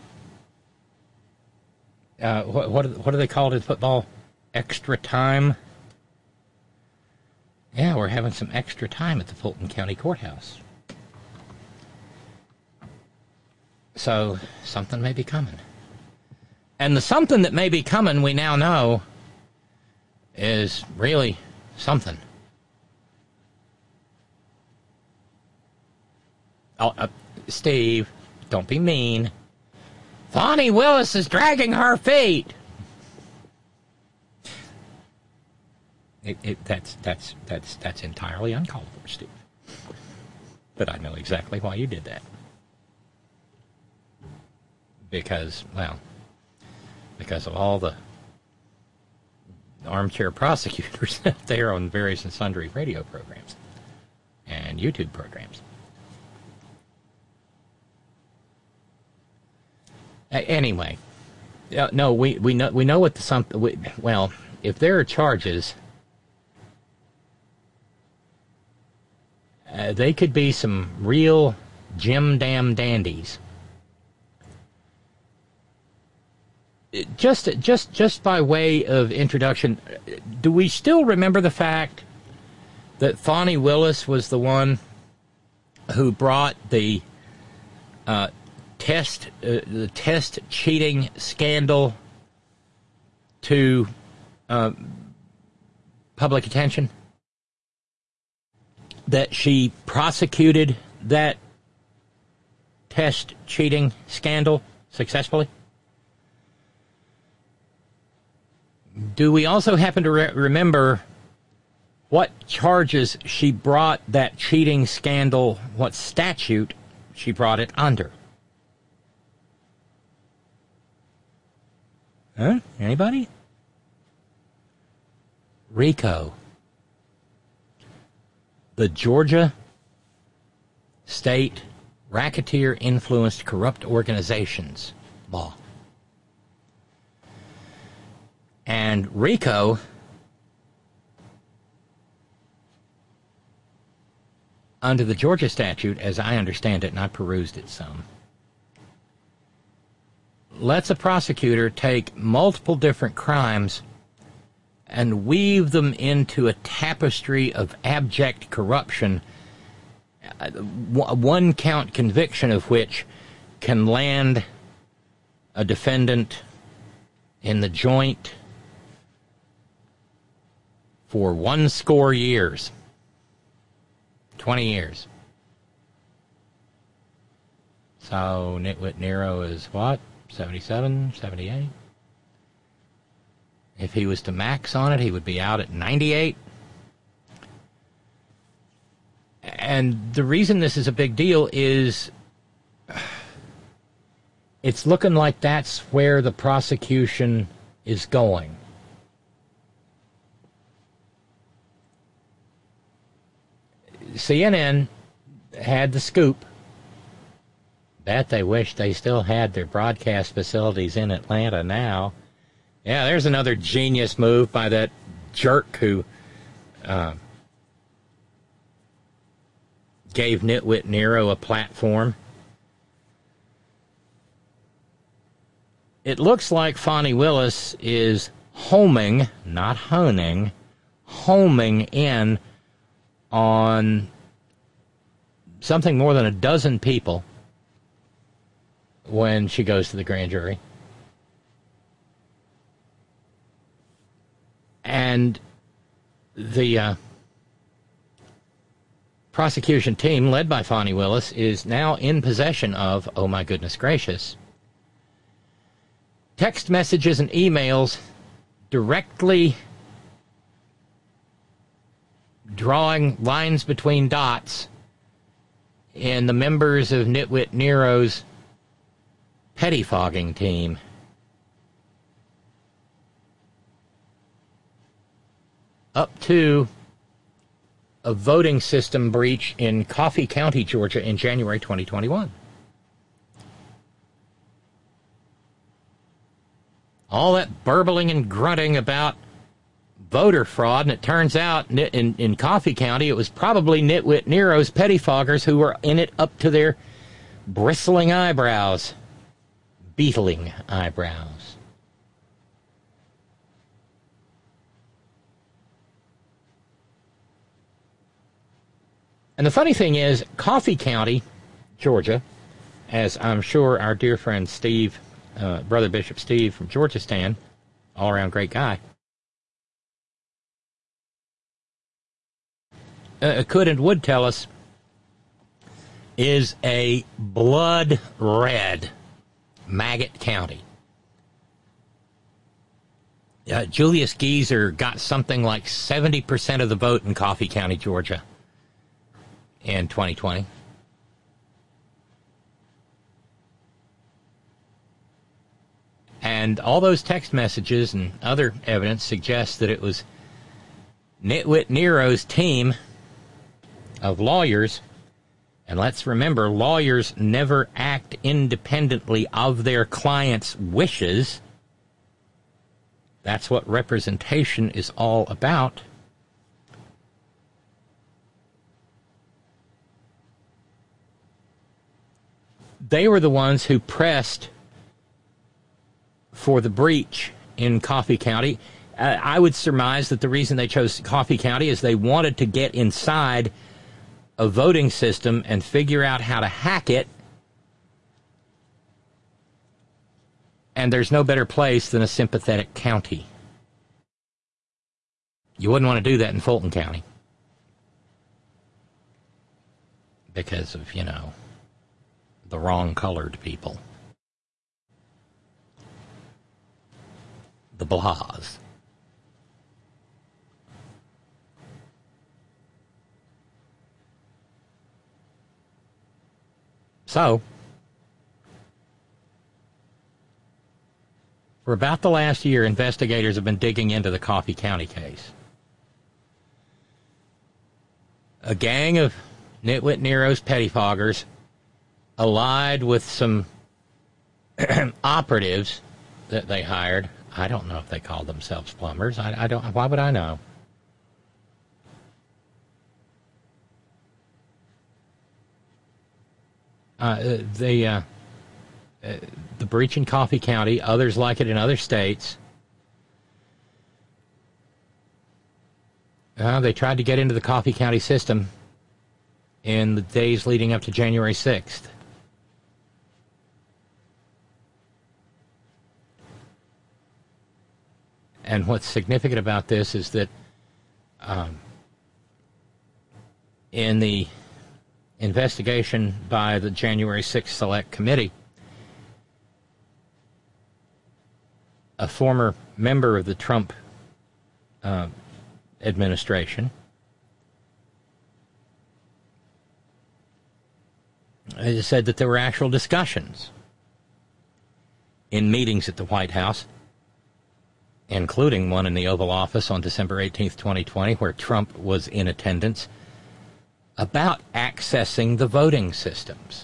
uh, what what, what do they call it in football? Extra time? Yeah, we're having some extra time at the Fulton County Courthouse. So, something may be coming. And the something that may be coming, we now know, is really something. Oh, uh, Steve, don't be mean. Fani Willis is dragging her feet. It, it, that's that's that's that's entirely uncalled for, Steve. But I know exactly why you did that. Because, well, because of all the armchair prosecutors out there on various and sundry radio programs and YouTube programs. Anyway, no, we we know we know what the something. We, well, if there are charges, uh, they could be some real Jim Damn dandies. Just just just by way of introduction, do we still remember the fact that Fani Willis was the one who brought the uh, test uh, the test cheating scandal to uh, public attention? That she prosecuted that test cheating scandal successfully? Do we also happen to re- remember what charges she brought that cheating scandal, what statute she brought it under? Huh? Anybody? RICO. The Georgia State Racketeer Influenced Corrupt Organizations Law. And RICO under the Georgia statute, as I understand it, and I perused it some, lets a prosecutor take multiple different crimes and weave them into a tapestry of abject corruption, one count conviction of which can land a defendant in the joint for one score years, twenty years. So Nitwit Nero is what, seventy-seven, seventy-eight? If he was to max on it, he would be out at ninety-eight. And the reason this is a big deal is it's looking like that's where the prosecution is going. C N N had the scoop. Bet they wish they still had their broadcast facilities in Atlanta now. Yeah, there's another genius move by that jerk who uh, gave Nitwit Nero a platform. It looks like Fani Willis is homing, not honing, homing in on something more than a dozen people when she goes to the grand jury. And the uh, prosecution team, led by Fani Willis, is now in possession of, oh my goodness gracious, text messages and emails directly drawing lines between dots in the members of Nitwit Nero's pettifogging team. Up to a voting system breach in Coffee County, Georgia in January twenty twenty-one. All that burbling and grunting about voter fraud, and it turns out in, in Coffee County it was probably Nitwit Nero's pettifoggers who were in it up to their bristling eyebrows. Beetling eyebrows. And the funny thing is, Coffee County, Georgia, as I'm sure our dear friend Steve, uh, Brother Bishop Steve from Georgistan, all-around great guy, uh, could and would tell us, is a blood-red maggot county. Uh, Julius Geezer got something like seventy percent of the vote in Coffee County, Georgia in twenty twenty. And all those text messages and other evidence suggests that it was Nitwit Nero's team of lawyers. And let's remember, lawyers never act independently of their clients' wishes. That's what representation is all about. They were the ones who pressed for the breach in Coffee County. Uh, I would surmise that the reason they chose Coffee County is they wanted to get inside a voting system and figure out how to hack it. And there's no better place than a sympathetic county. You wouldn't want to do that in Fulton County because of, you know, the wrong colored people. The Blahs. So, for about the last year, investigators have been digging into the Coffee County case. A gang of Nitwit Nero's pettifoggers allied with some operatives that they hired. I don't know if they called themselves plumbers. I, I don't. Why would I know? Uh, the uh, uh, the breach in Coffee County, others like it in other states. Uh, they tried to get into the Coffee County system in the days leading up to January sixth. And what's significant about this is that um, in the investigation by the January sixth Select Committee, a former member of the Trump uh, administration said that there were actual discussions in meetings at the White House, including one in the Oval Office on December eighteenth, twenty twenty, where Trump was in attendance, about accessing the voting systems.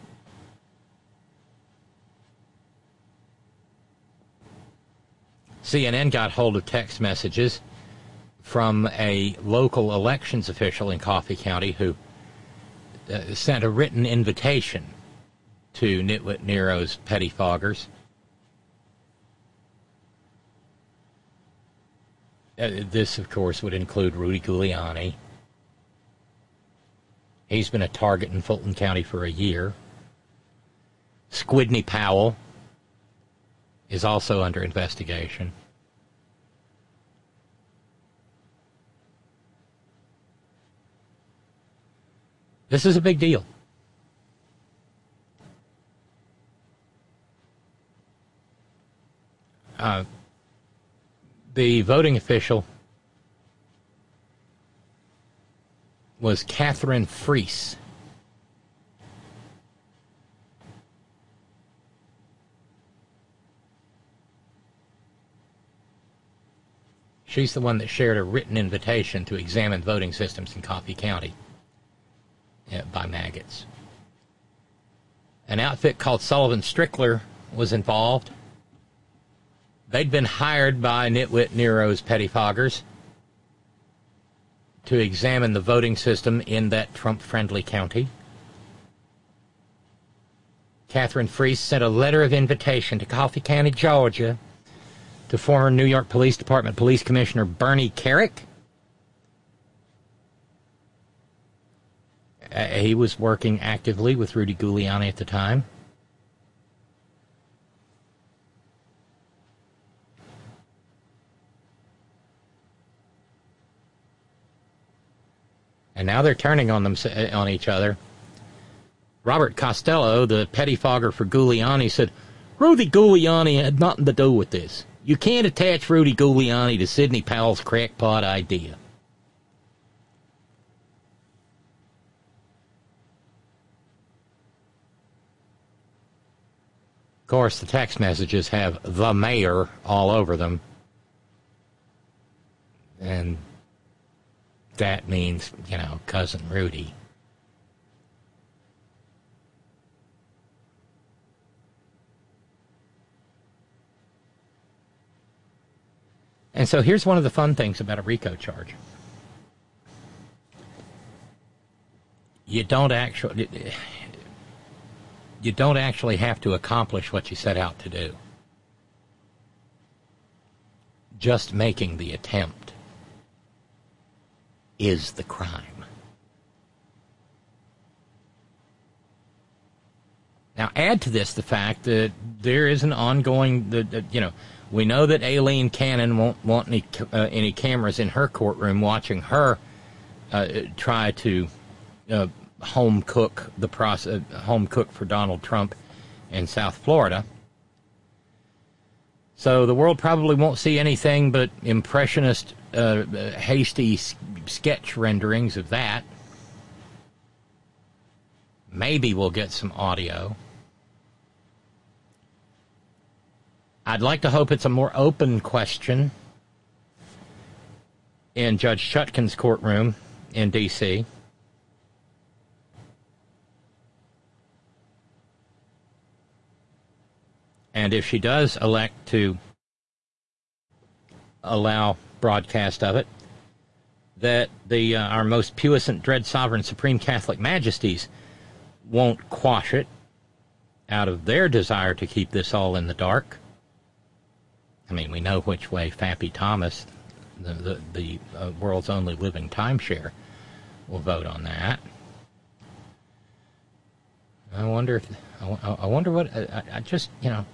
C N N got hold of text messages from a local elections official in Coffee County who uh, sent a written invitation to Nitwit Nero's pettifoggers. Uh, this, of course, would include Rudy Giuliani. He's been a target in Fulton County for a year. Squidney Powell is also under investigation. This is a big deal. Uh, the voting official was Catherine Freese. She's the one that shared a written invitation to examine voting systems in Coffee County uh, by maggots. An outfit called Sullivan Strickler was involved. They'd been hired by Nitwit Nero's pettifoggers to examine the voting system in that Trump-friendly county. Catherine Freese sent a letter of invitation to Coffee County, Georgia, to former New York Police Department Police Commissioner Bernie Kerik. Uh, he was working actively with Rudy Giuliani at the time. And now they're turning on them on each other. Robert Costello, the pettifogger for Giuliani, said, Rudy Giuliani had nothing to do with this. You can't attach Rudy Giuliani to Sidney Powell's crackpot idea. Of course, the text messages have the mayor all over them. And that means, you know, Cousin Rudy. And so here's one of the fun things about a RICO charge. You don't actually, you don't actually have to accomplish what you set out to do. Just making the attempt is the crime. Now add to this the fact that there is an ongoing, the, the, you know, we know that Aileen Cannon won't want any, uh, any cameras in her courtroom watching her uh, try to uh, home cook the process, home cook for Donald Trump in South Florida. So the world probably won't see anything but impressionist, uh, hasty sketch renderings of that. Maybe we'll get some audio. I'd like to hope it's a more open question in Judge Chutkan's courtroom in D C And if she does elect to allow broadcast of it, that the uh, our most puissant, dread, sovereign, supreme Catholic majesties won't quash it out of their desire to keep this all in the dark. I mean, we know which way Fappy Thomas, the the, the uh, world's only living timeshare, will vote on that. I wonder if I, I wonder what I, I just you know.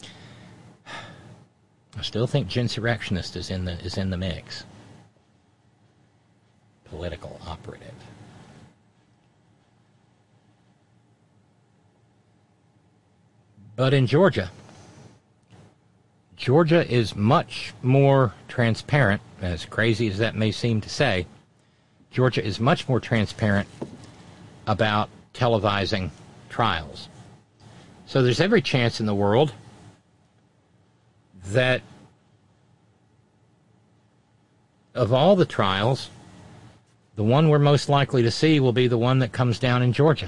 I still think Ginsurrectionist is in the is in the mix. Political operative. But in Georgia, Georgia is much more transparent, as crazy as that may seem to say. Georgia is much more transparent about televising trials. So there's every chance in the world that of all the trials, The one we're most likely to see will be the one that comes down in Georgia.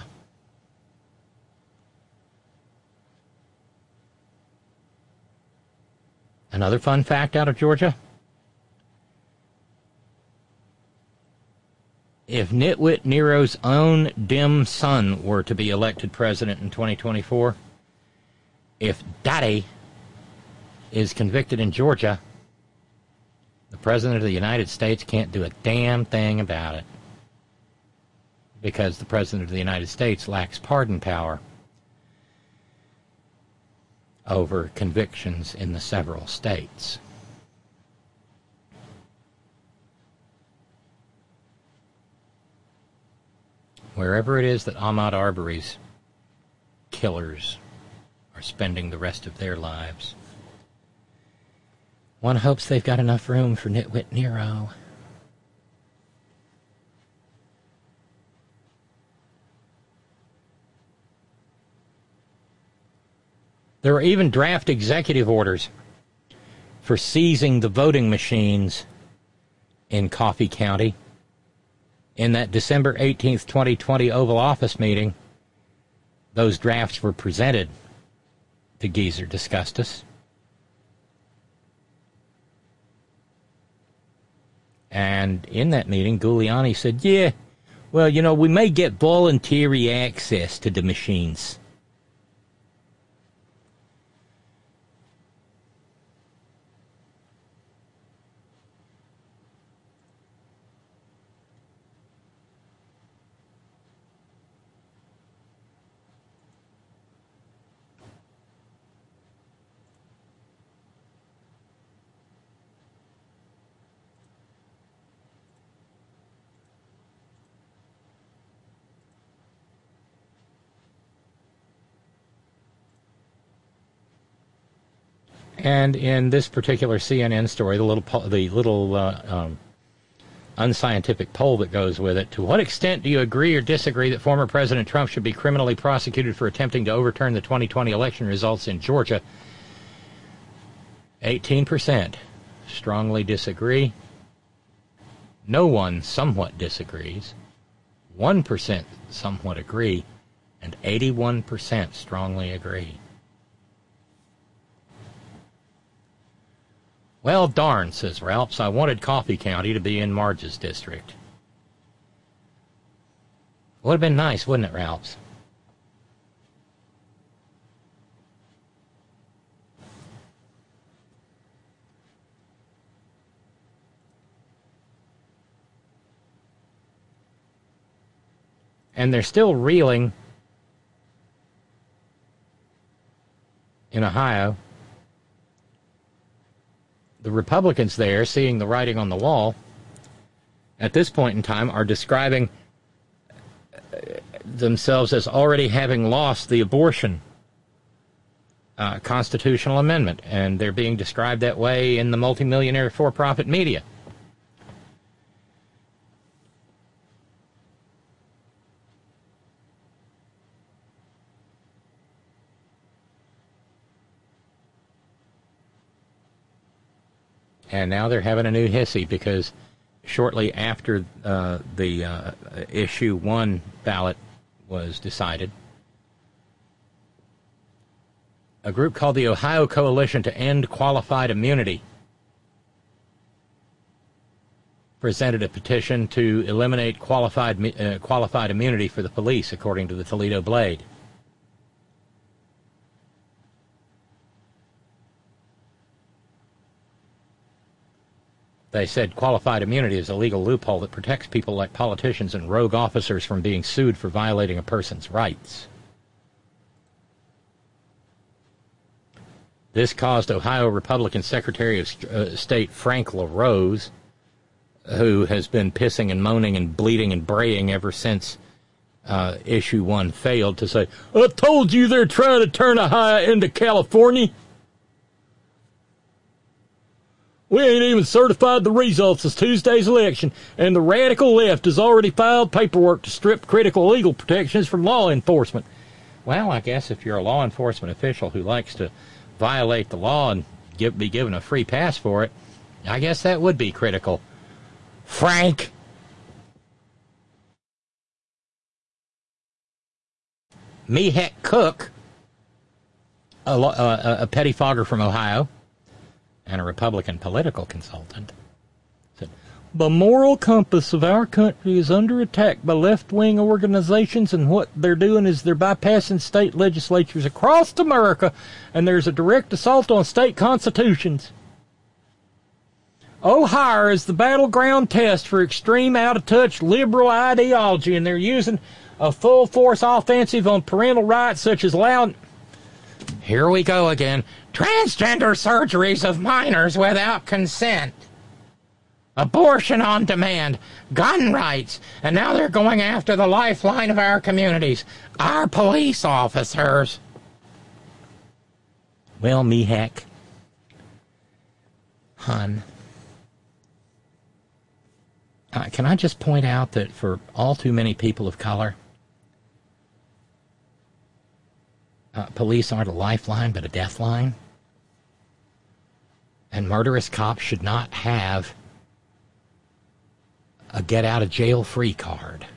Another fun fact out of Georgia. If Nitwit Nero's own dim son were to be elected president in twenty twenty-four, if Daddy is convicted in Georgia, the President of the United States can't do a damn thing about it because the President of the United States lacks pardon power over convictions in the several states. Wherever it is that Ahmaud Arbery's killers are spending the rest of their lives, one hopes they've got enough room for Nitwit Nero. There are even draft executive orders for seizing the voting machines in Coffee County. In that December eighteenth, twenty twenty Oval Office meeting, those drafts were presented to Geezer Discustus. And in that meeting, Giuliani said, yeah, well, you know, we may get voluntary access to the machines. And in this particular C N N story, the little the little uh, um, unscientific poll that goes with it, to what extent do you agree or disagree that former President Trump should be criminally prosecuted for attempting to overturn the twenty twenty election results in Georgia? eighteen percent strongly disagree. No one somewhat disagrees. one percent somewhat agree. And eighty-one percent strongly agree. Well, darn, says Ralphs, I wanted Coffee County to be in Marge's district. Would have been nice, wouldn't it, Ralphs? And they're still reeling in Ohio. The Republicans there, seeing the writing on the wall, at this point in time are describing themselves as already having lost the abortion uh, constitutional amendment, and they're being described that way in the multimillionaire for-profit media. And now they're having a new hissy because shortly after uh, the uh, issue one ballot was decided, a group called the Ohio Coalition to End Qualified Immunity presented a petition to eliminate qualified uh, qualified immunity for the police, according to the Toledo Blade. They said qualified immunity is a legal loophole that protects people like politicians and rogue officers from being sued for violating a person's rights. This caused Ohio Republican Secretary of uh, State Frank LaRose, who has been pissing and moaning and bleeding and braying ever since uh, issue one failed, to say, I told you they're trying to turn Ohio into California. We ain't even certified the results of Tuesday's election, and the radical left has already filed paperwork to strip critical legal protections from law enforcement. Well, I guess if you're a law enforcement official who likes to violate the law and give, be given a free pass for it, I guess that would be critical. Frank! Mihek Cook, a, a, a pettifogger from Ohio and a Republican political consultant, said, the moral compass of our country is under attack by left-wing organizations, and what they're doing is they're bypassing state legislatures across America, and there's a direct assault on state constitutions. Ohio is the battleground test for extreme, out-of-touch liberal ideology, and they're using a full-force offensive on parental rights such as allowing... Here we go again. Transgender surgeries of minors without consent. Abortion on demand. Gun rights. And now they're going after the lifeline of our communities. Our police officers. Well, Mihek. Hun. Uh, can I just point out that for all too many people of color, uh, police aren't a lifeline but a death line? And murderous cops should not have a get-out-of-jail-free card.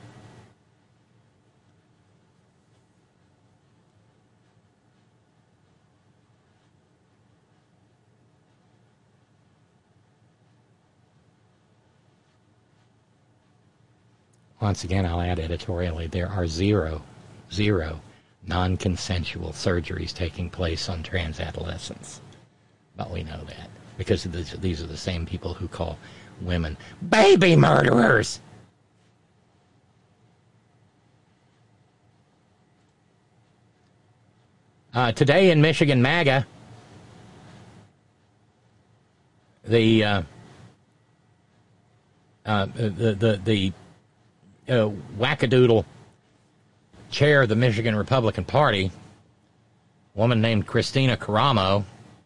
Once again, I'll add editorially, there are zero, zero non-consensual surgeries taking place on trans adolescents. But we know that, because these are the same people who call women baby murderers. Uh, today in Michigan MAGA, the uh, uh, the the, the uh, wackadoodle chair of the Michigan Republican Party, a woman named Christina Caramo,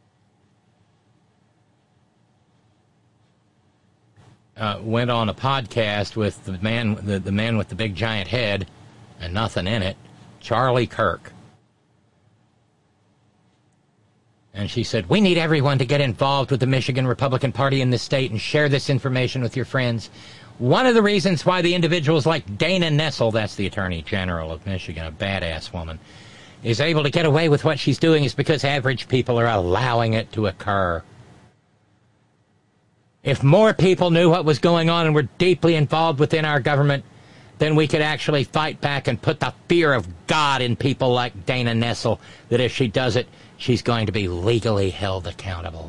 Uh, went on a podcast with the man, the, the man with the big giant head and nothing in it, Charlie Kirk. And she said, we need everyone to get involved with the Michigan Republican Party in this state and share this information with your friends. One of the reasons why the individuals like Dana Nessel, that's the Attorney General of Michigan, a badass woman, is able to get away with what she's doing is because average people are allowing it to occur. If more people knew what was going on and were deeply involved within our government, then we could actually fight back and put the fear of God in people like Dana Nessel, that if she does it, she's going to be legally held accountable.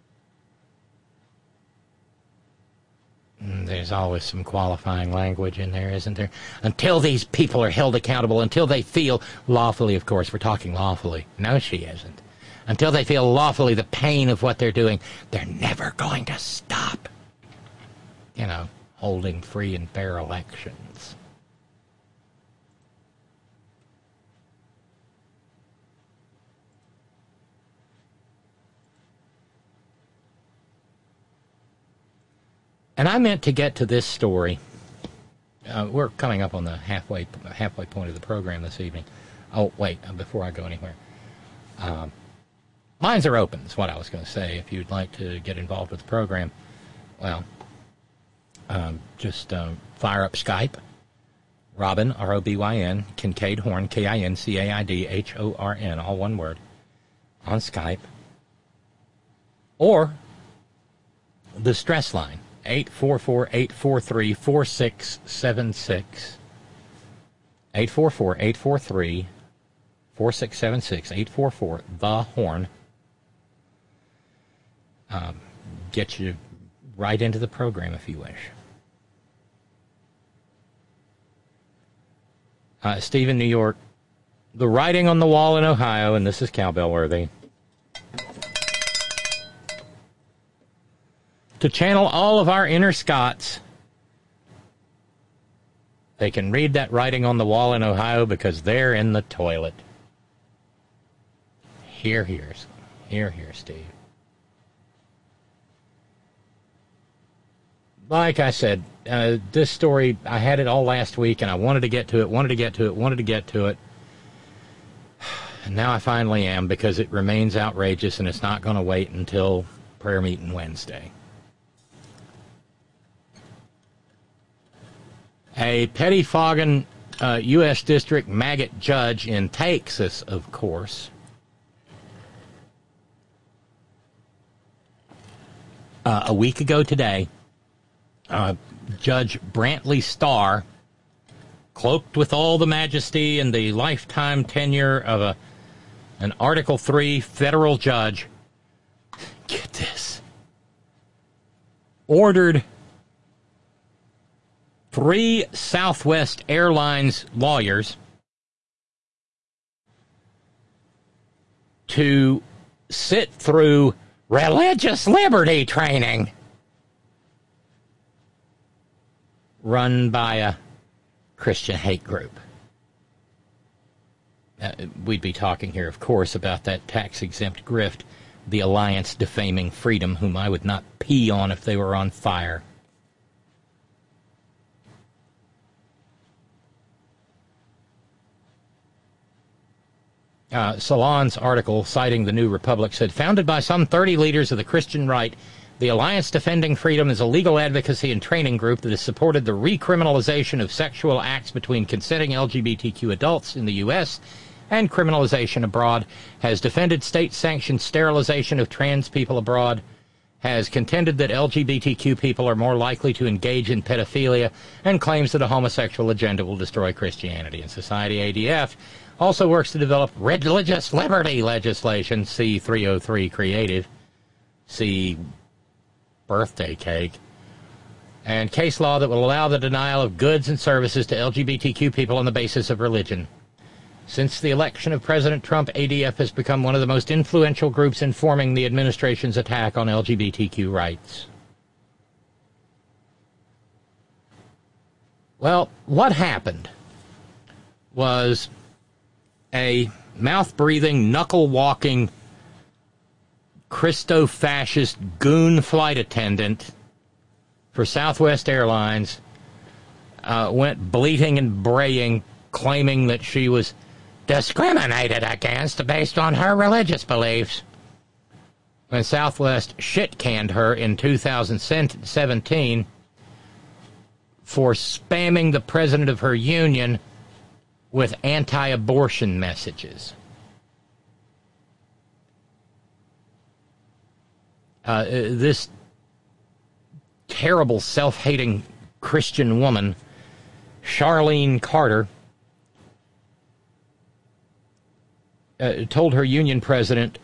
There's always some qualifying language in there, isn't there? Until these people are held accountable, until they feel lawfully, of course, we're talking lawfully. No, she isn't. Until they feel lawfully the pain of what they're doing, they're never going to stop, you know, holding free and fair elections. And I meant to get to this story. Uh, we're coming up on the halfway halfway point of the program this evening. Oh, wait, before I go anywhere. Um, Lines are open, is what I was going to say. If you'd like to get involved with the program, well, um, just um, fire up Skype. Robin, R O B Y N, Kincaid Horn, K I N C A I D H O R N, all one word, on Skype. Or the stress line, eight four four, eight four three, four six seven six. eight four four, eight four three, four six seven six, eight four four, the Horn. Um, get you right into the program if you wish. Uh, Steve in New York, the writing on the wall in Ohio, and this is cowbell worthy. To channel all of our inner Scots, they can read that writing on the wall in Ohio because they're in the toilet. Here, here, here, here, Steve. Like I said, uh, this story, I had it all last week, and I wanted to get to it, wanted to get to it, wanted to get to it. And now I finally am, because it remains outrageous, and it's not going to wait until prayer meeting Wednesday. A pettifogging uh, U S District Maggot judge in Texas, of course, uh, a week ago today, uh, Judge Brantley Starr, cloaked with all the majesty and the lifetime tenure of a an Article three federal judge, get this, ordered three Southwest Airlines lawyers to sit through religious liberty training run by a Christian hate group. Uh, we'd be talking here, of course, about that tax-exempt grift, the Alliance Defaming Freedom, whom I would not pee on if they were on fire. Uh, Salon's article, citing the New Republic, said, founded by some thirty leaders of the Christian right, the Alliance Defending Freedom is a legal advocacy and training group that has supported the recriminalization of sexual acts between consenting L G B T Q adults in the U S and criminalization abroad, has defended state-sanctioned sterilization of trans people abroad, has contended that L G B T Q people are more likely to engage in pedophilia, and claims that a homosexual agenda will destroy Christianity and society. A D F also works to develop religious liberty legislation, C three oh three Creative, C birthday cake, and case law that will allow the denial of goods and services to L G B T Q people on the basis of religion. Since the election of President Trump, A D F has become one of the most influential groups informing the administration's attack on L G B T Q rights. Well, what happened was a mouth-breathing, knuckle-walking, Christo-fascist goon flight attendant for Southwest Airlines uh, went bleating and braying, claiming that she was discriminated against based on her religious beliefs. When Southwest shit-canned her in two thousand seventeen for spamming the president of her union with anti-abortion messages. Uh, this terrible, self-hating Christian woman, Charlene Carter, uh, told her union president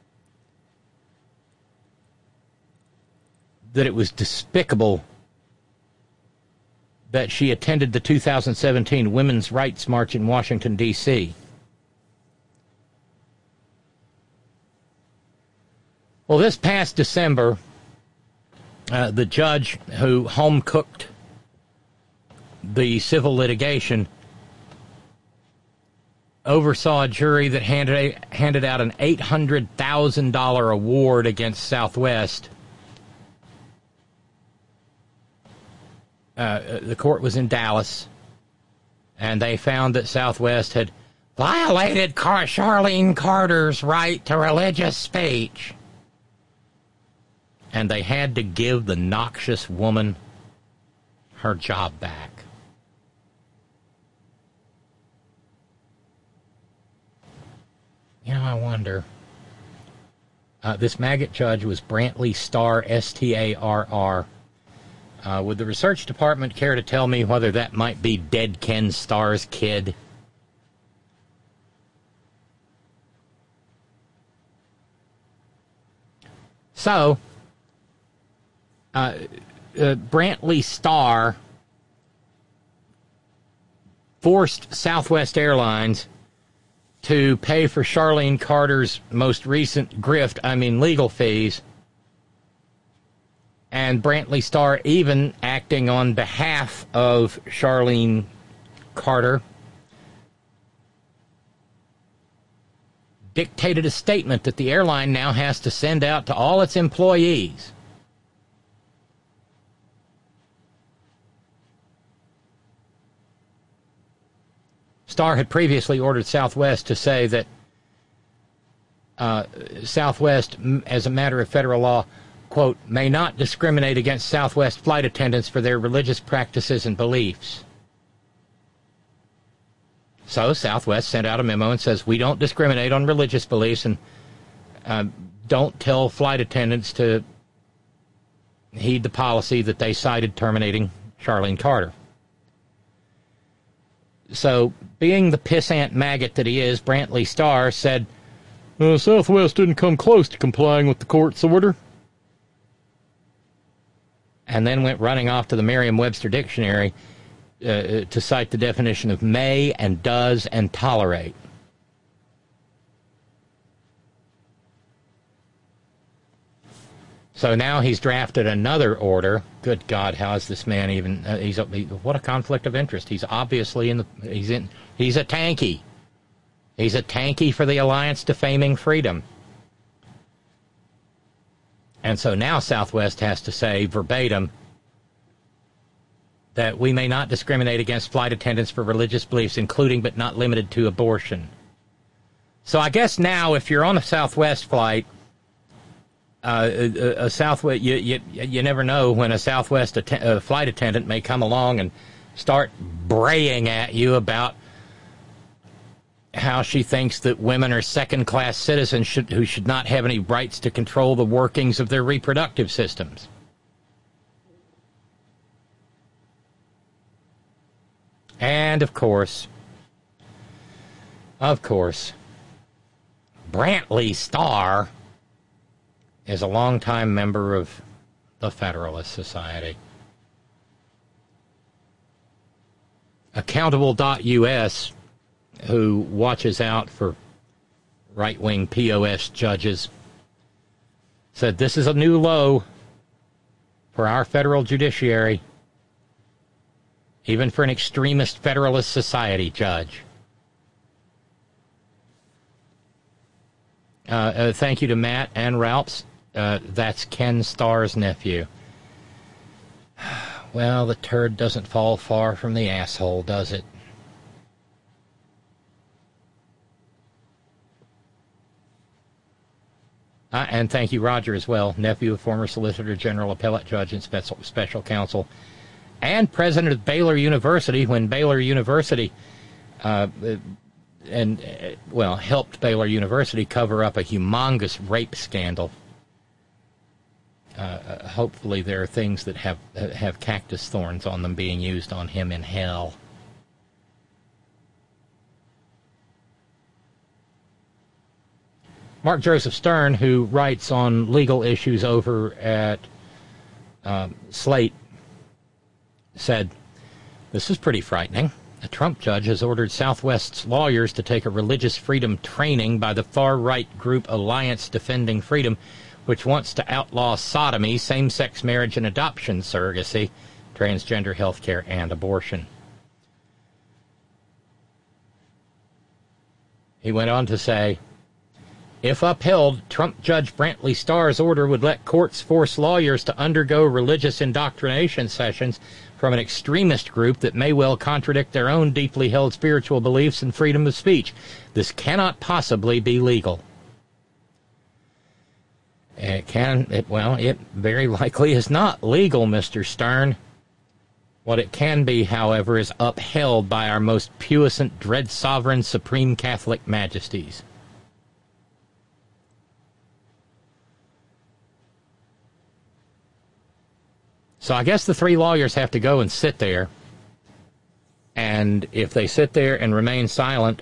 that it was despicable that she attended the two thousand seventeen Women's Rights March in Washington, D C Well, this past December, uh, the judge who home-cooked the civil litigation oversaw a jury that handed, handed out an eight hundred thousand dollars award against Southwest. Uh, the court was in Dallas, and they found that Southwest had violated Car- Charlene Carter's right to religious speech. And they had to give the noxious woman her job back. You know, I wonder. Uh, this maggot judge was Brantley Starr, S T A R R. Uh, would the research department care to tell me whether that might be Dead Ken Starr's kid? So, uh, uh, Brantley Starr forced Southwest Airlines to pay for Charlene Carter's most recent grift, I mean legal fees, and Brantley Starr, even acting on behalf of Charlene Carter, dictated a statement that the airline now has to send out to all its employees. Starr had previously ordered Southwest to say that uh, Southwest, as a matter of federal law, quote, may not discriminate against Southwest flight attendants for their religious practices and beliefs. So Southwest sent out a memo and says, we don't discriminate on religious beliefs, and uh, don't tell flight attendants to heed the policy that they cited terminating Charlene Carter. So, being the pissant maggot that he is, Brantley Starr said, uh, Southwest didn't come close to complying with the court's order. And then went running off to the Merriam-Webster dictionary uh, to cite the definition of may and does and tolerate. So now he's drafted another order. Good God, how is this man even? Uh, he's a, he, what a conflict of interest. He's obviously in the. He's in. He's a tanky. He's a tanky for the Alliance Defaming Freedom. And so now Southwest has to say verbatim that we may not discriminate against flight attendants for religious beliefs, including but not limited to abortion. So I guess now, if you're on a Southwest flight. Uh, a, a Southwest, you, you you never know when a Southwest att- uh, flight attendant may come along and start braying at you about how she thinks that women are second-class citizens should, who should not have any rights to control the workings of their reproductive systems. And, of course, of course, Brantley Starr is a longtime member of the Federalist Society. Accountable dot U S, who watches out for right-wing P O S judges, said this is a new low for our federal judiciary, even for an extremist Federalist Society judge. Uh, uh, thank you to Matt and Ralphs. Uh, that's Ken Starr's nephew. Well, the turd doesn't fall far from the asshole, does it? Uh, and thank you, Roger, as well. Nephew of former Solicitor General, Appellate Judge, and Special, Special Counsel, and President of Baylor University when Baylor University... Uh, and, uh, well, helped Baylor University cover up a humongous rape scandal. Uh, hopefully there are things that have have cactus thorns on them being used on him in hell. Mark Joseph Stern, who writes on legal issues over at um, Slate, said, this is pretty frightening. A Trump judge has ordered Southwest's lawyers to take a religious freedom training by the far-right group Alliance Defending Freedom, which wants to outlaw sodomy, same-sex marriage and adoption, surrogacy, transgender health care, and abortion. He went on to say, if upheld, Trump Judge Brantley Starr's order would let courts force lawyers to undergo religious indoctrination sessions from an extremist group that may well contradict their own deeply held spiritual beliefs and freedom of speech. This cannot possibly be legal. It can, it, well, it very likely is not legal, Mister Stern. What it can be, however, is upheld by our most puissant, dread sovereign, supreme Catholic majesties. So I guess the three lawyers have to go and sit there, and if they sit there and remain silent,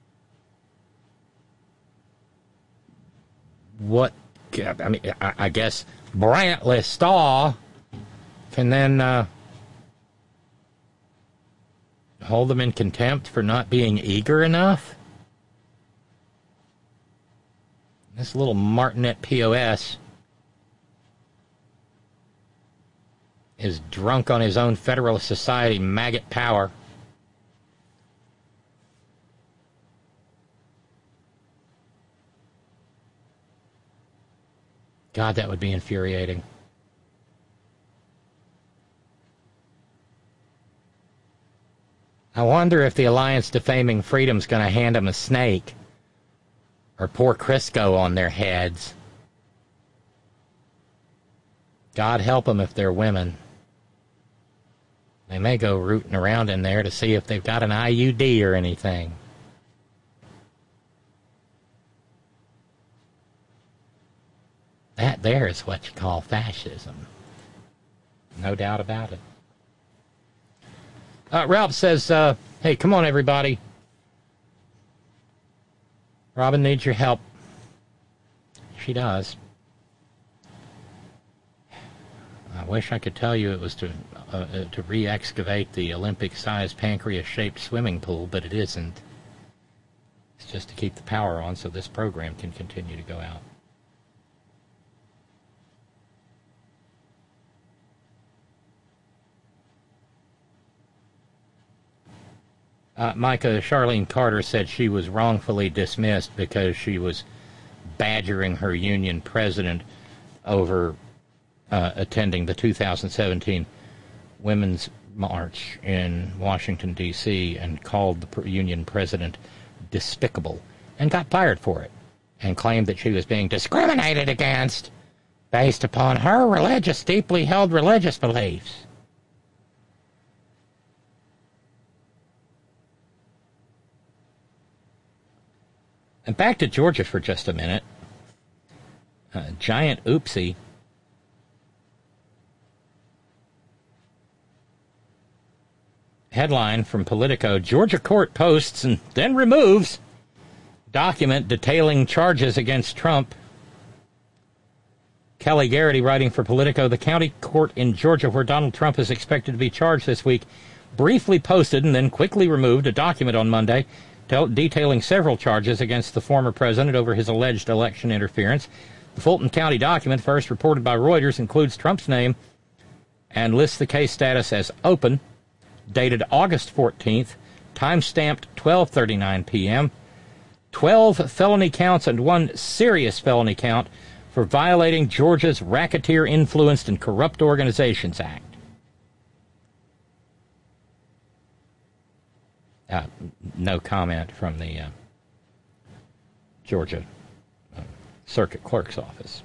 what, I mean, I, I guess Brantley Starr can then uh, hold them in contempt for not being eager enough? This little martinet P O S is drunk on his own Federalist Society maggot power. God, that would be infuriating. I wonder if the Alliance Defaming Freedom's going to hand them a snake or pour Crisco on their heads. God help them if they're women. They may go rooting around in there to see if they've got an I U D or anything. That there is what you call fascism. No doubt about it. Uh, Ralph says, uh, hey, come on, everybody. Robin needs your help. She does. I wish I could tell you it was to uh, to re-excavate the Olympic-sized pancreas-shaped swimming pool, but it isn't. It's just to keep the power on so this program can continue to go out. Uh, Micah, Charlene Carter said she was wrongfully dismissed because she was badgering her union president over uh, attending the two thousand seventeen Women's March in Washington, D C, and called the union president despicable and got fired for it and claimed that she was being discriminated against based upon her religious, deeply held religious beliefs. And back to Georgia for just a minute. Uh, giant oopsie. Headline from Politico, Georgia court posts and then removes document detailing charges against Trump. Kelly Garrity writing for Politico, the county court in Georgia where Donald Trump is expected to be charged this week briefly posted and then quickly removed a document on Monday detailing several charges against the former president over his alleged election interference. The Fulton County document, first reported by Reuters, includes Trump's name and lists the case status as open, dated August fourteenth, time-stamped twelve thirty-nine p.m., twelve felony counts and one serious felony count for violating Georgia's Racketeer Influenced and Corrupt Organizations Act. Uh, no comment from the uh, Georgia uh, Circuit Clerk's office.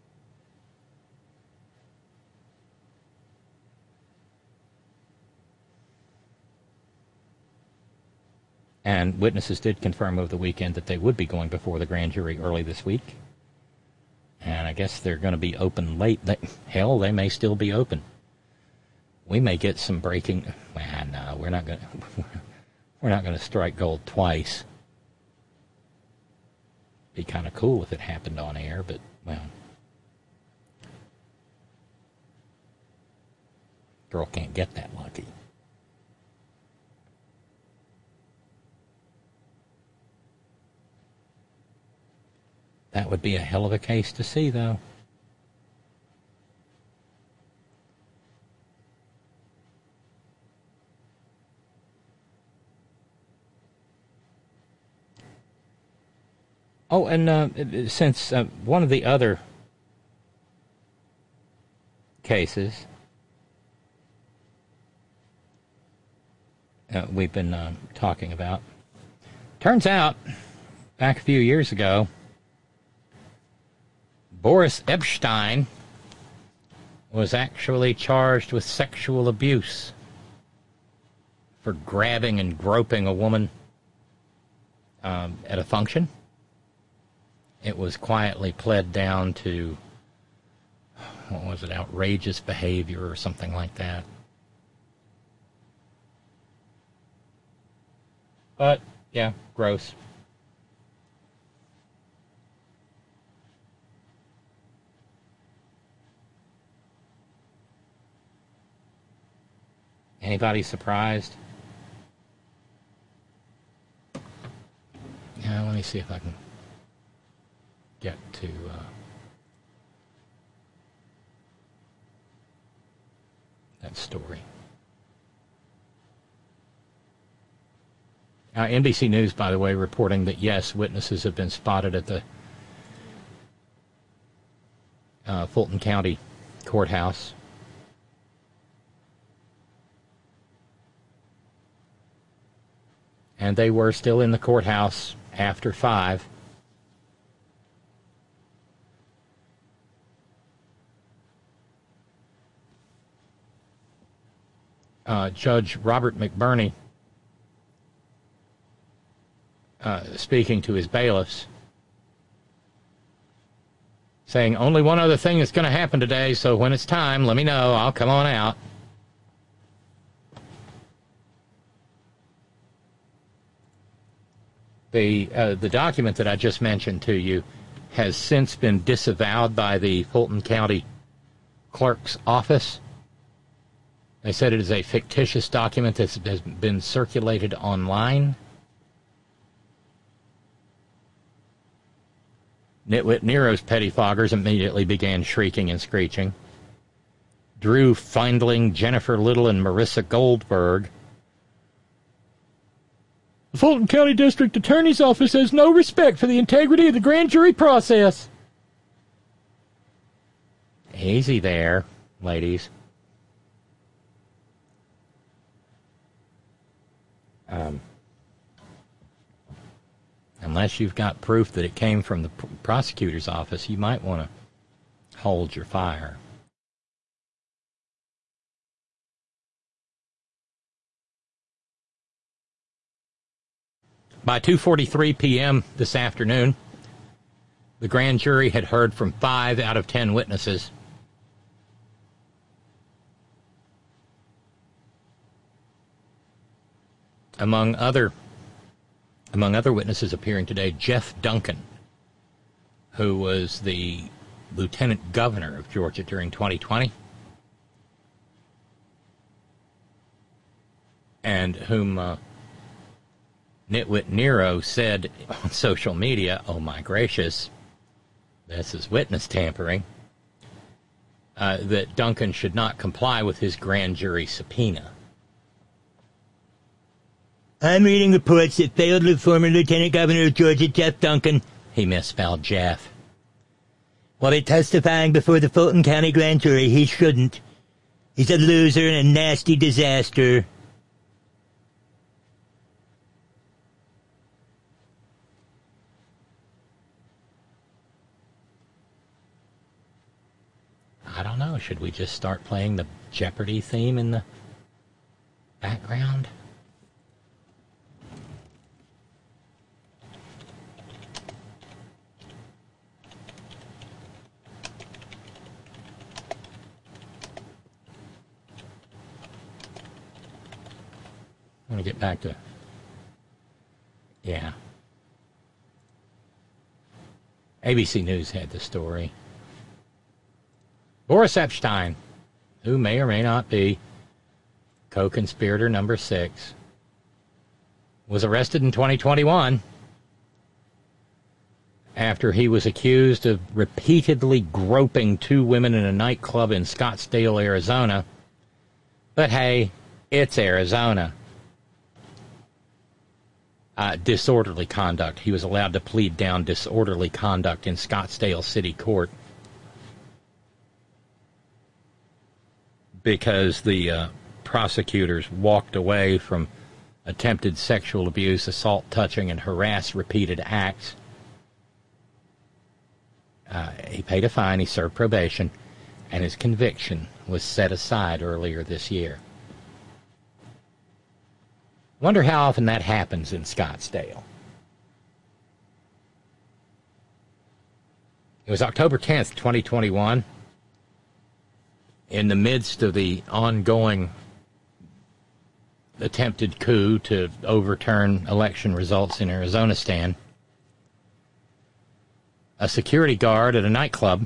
And witnesses did confirm over the weekend that they would be going before the grand jury early this week. And I guess they're going to be open late. They, hell, they may still be open. We may get some breaking. Well, no, we're not going to. We're not going to strike gold twice. Be kind of cool if it happened on air, but, well. Girl can't get that lucky. That would be a hell of a case to see, though. Oh, and uh, since uh, one of the other cases uh, we've been uh, talking about, turns out, back a few years ago, Boris Epshteyn was actually charged with sexual abuse for grabbing and groping a woman um, at a function. It was quietly pled down to, what was it, outrageous behavior or something like that. But, yeah, gross. Anybody surprised? Yeah, let me see if I can get to uh, that story. Uh, N B C News, by the way, reporting that, yes, witnesses have been spotted at the uh, Fulton County Courthouse. And they were still in the courthouse after five. uh, Judge Robert McBurney, uh, speaking to his bailiffs, saying, only one other thing is going to happen today, so when it's time, let me know. I'll come on out. The, uh, the document that I just mentioned to you has since been disavowed by the Fulton County Clerk's office. They said it is a fictitious document that has been circulated online. Nitwit Nero's pettifoggers immediately began shrieking and screeching. Drew Feindling, Jennifer Little, and Marissa Goldberg. The Fulton County District Attorney's Office has no respect for the integrity of the grand jury process. Easy there, ladies. Um, unless you've got proof that it came from the pr- prosecutor's office, you might want to hold your fire. By two forty-three p.m. this afternoon, the grand jury had heard from five out of ten witnesses. Among other, among other witnesses appearing today, Jeff Duncan, who was the lieutenant governor of Georgia during twenty twenty, and whom uh, Nitwit Nero said on social media, oh my gracious, this is witness tampering, uh, that Duncan should not comply with his grand jury subpoena. I'm reading reports that failed former Lieutenant Governor of Georgia, Jeff Duncan, he misspelled Jeff, will be testifying before the Fulton County grand jury. He shouldn't. He's a loser and a nasty disaster. I don't know. Should we just start playing the Jeopardy theme in the background? I want to get back to... Yeah. A B C News had the story. Boris Epshteyn, who may or may not be co-conspirator number six, was arrested in twenty twenty-one after he was accused of repeatedly groping two women in a nightclub in Scottsdale, Arizona. But hey, it's Arizona. Uh, disorderly conduct. He was allowed to plead down disorderly conduct in Scottsdale City Court because the uh, prosecutors walked away from attempted sexual abuse, assault, touching, and harass repeated acts. Uh, he paid a fine, he served probation, and his conviction was set aside earlier this year. Wonder how often that happens in Scottsdale. It was October tenth, twenty twenty-one. In the midst of the ongoing attempted coup to overturn election results in Arizonistan, a security guard at a nightclub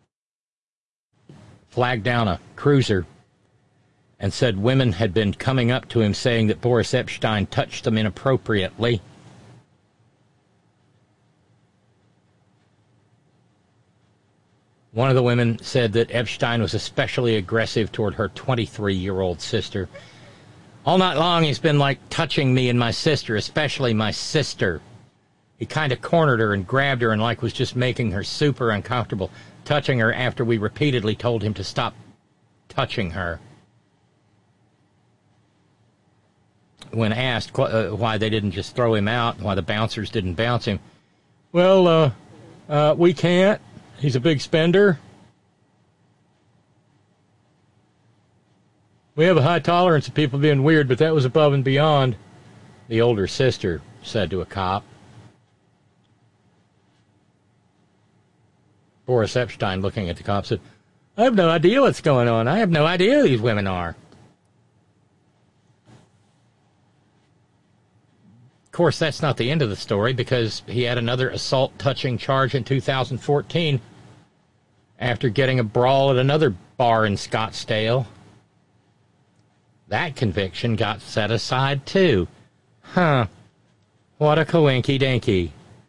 flagged down a cruiser and said women had been coming up to him saying that Boris Epshteyn touched them inappropriately. One of the women said that Epshteyn was especially aggressive toward her twenty-three-year-old sister. All night long he's been like touching me and my sister, especially my sister. He kind of cornered her and grabbed her and like was just making her super uncomfortable, touching her after we repeatedly told him to stop touching her. When asked uh, why they didn't just throw him out, why the bouncers didn't bounce him, well, uh, uh, we can't. He's a big spender. We have a high tolerance of people being weird, but that was above and beyond, the older sister said to a cop. Boris Epstein, looking at the cop, said, I have no idea what's going on. I have no idea who these women are. Of course, that's not the end of the story, because he had another assault touching charge in two thousand fourteen after getting a brawl at another bar in Scottsdale. That conviction got set aside, too. Huh. What a coinky-dinky.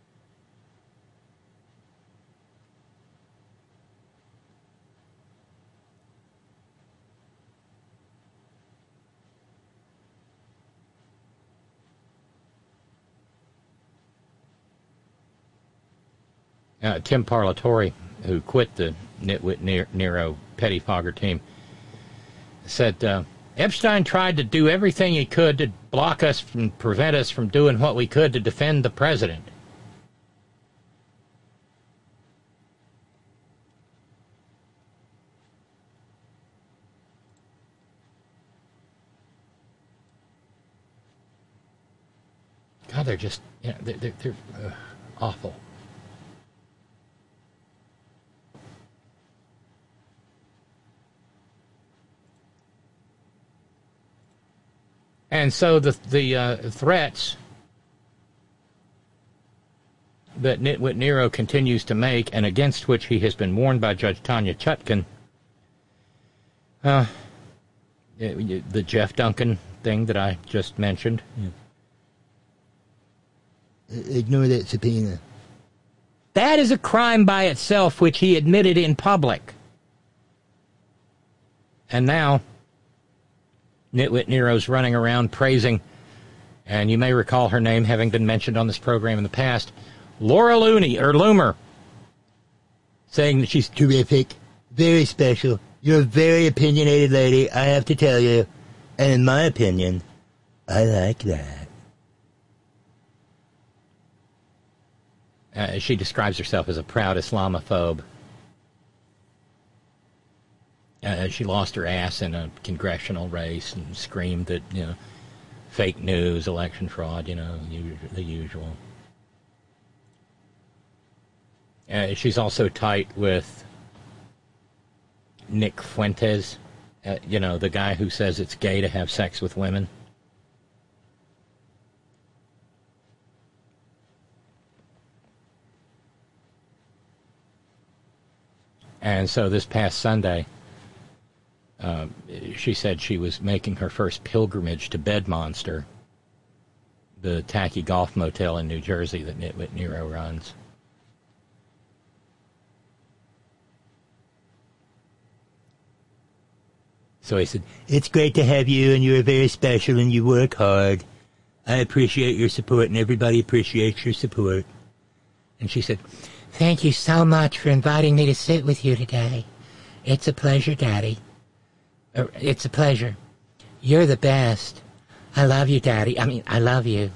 Uh, Tim Parlatore, who quit the Nitwit Nero pettifogger team, said, uh, Epstein tried to do everything he could to block us and prevent us from doing what we could to defend the president. God, they're just, you know, they're, they're, they're uh, awful. And so the the uh, threats that Nitwit Nero continues to make, and against which he has been warned by Judge Tanya Chutkan, uh, the Jeff Duncan thing that I just mentioned. Yeah. Ignore that subpoena. That is a crime by itself, which he admitted in public. And now Nitwit Nero's running around praising, and you may recall her name having been mentioned on this program in the past, Laura Looney, or Loomer, saying that she's terrific, very special. You're a very opinionated lady, I have to tell you. And in my opinion, I like that. Uh, she describes herself as a proud Islamophobe. Uh, she lost her ass in a congressional race and screamed that, you know, fake news, election fraud, you know, the usual. Uh, she's also tight with Nick Fuentes, uh, you know, the guy who says it's gay to have sex with women. And so this past Sunday, Uh, she said she was making her first pilgrimage to Bedmonster, the tacky golf motel in New Jersey that Nitwit Nero runs. So he said, it's great to have you, and you're very special, and you work hard. I appreciate your support, and everybody appreciates your support. And she said, thank you so much for inviting me to sit with you today. It's a pleasure, Daddy. It's a pleasure. You're the best. I love you, Daddy. I mean, I love you.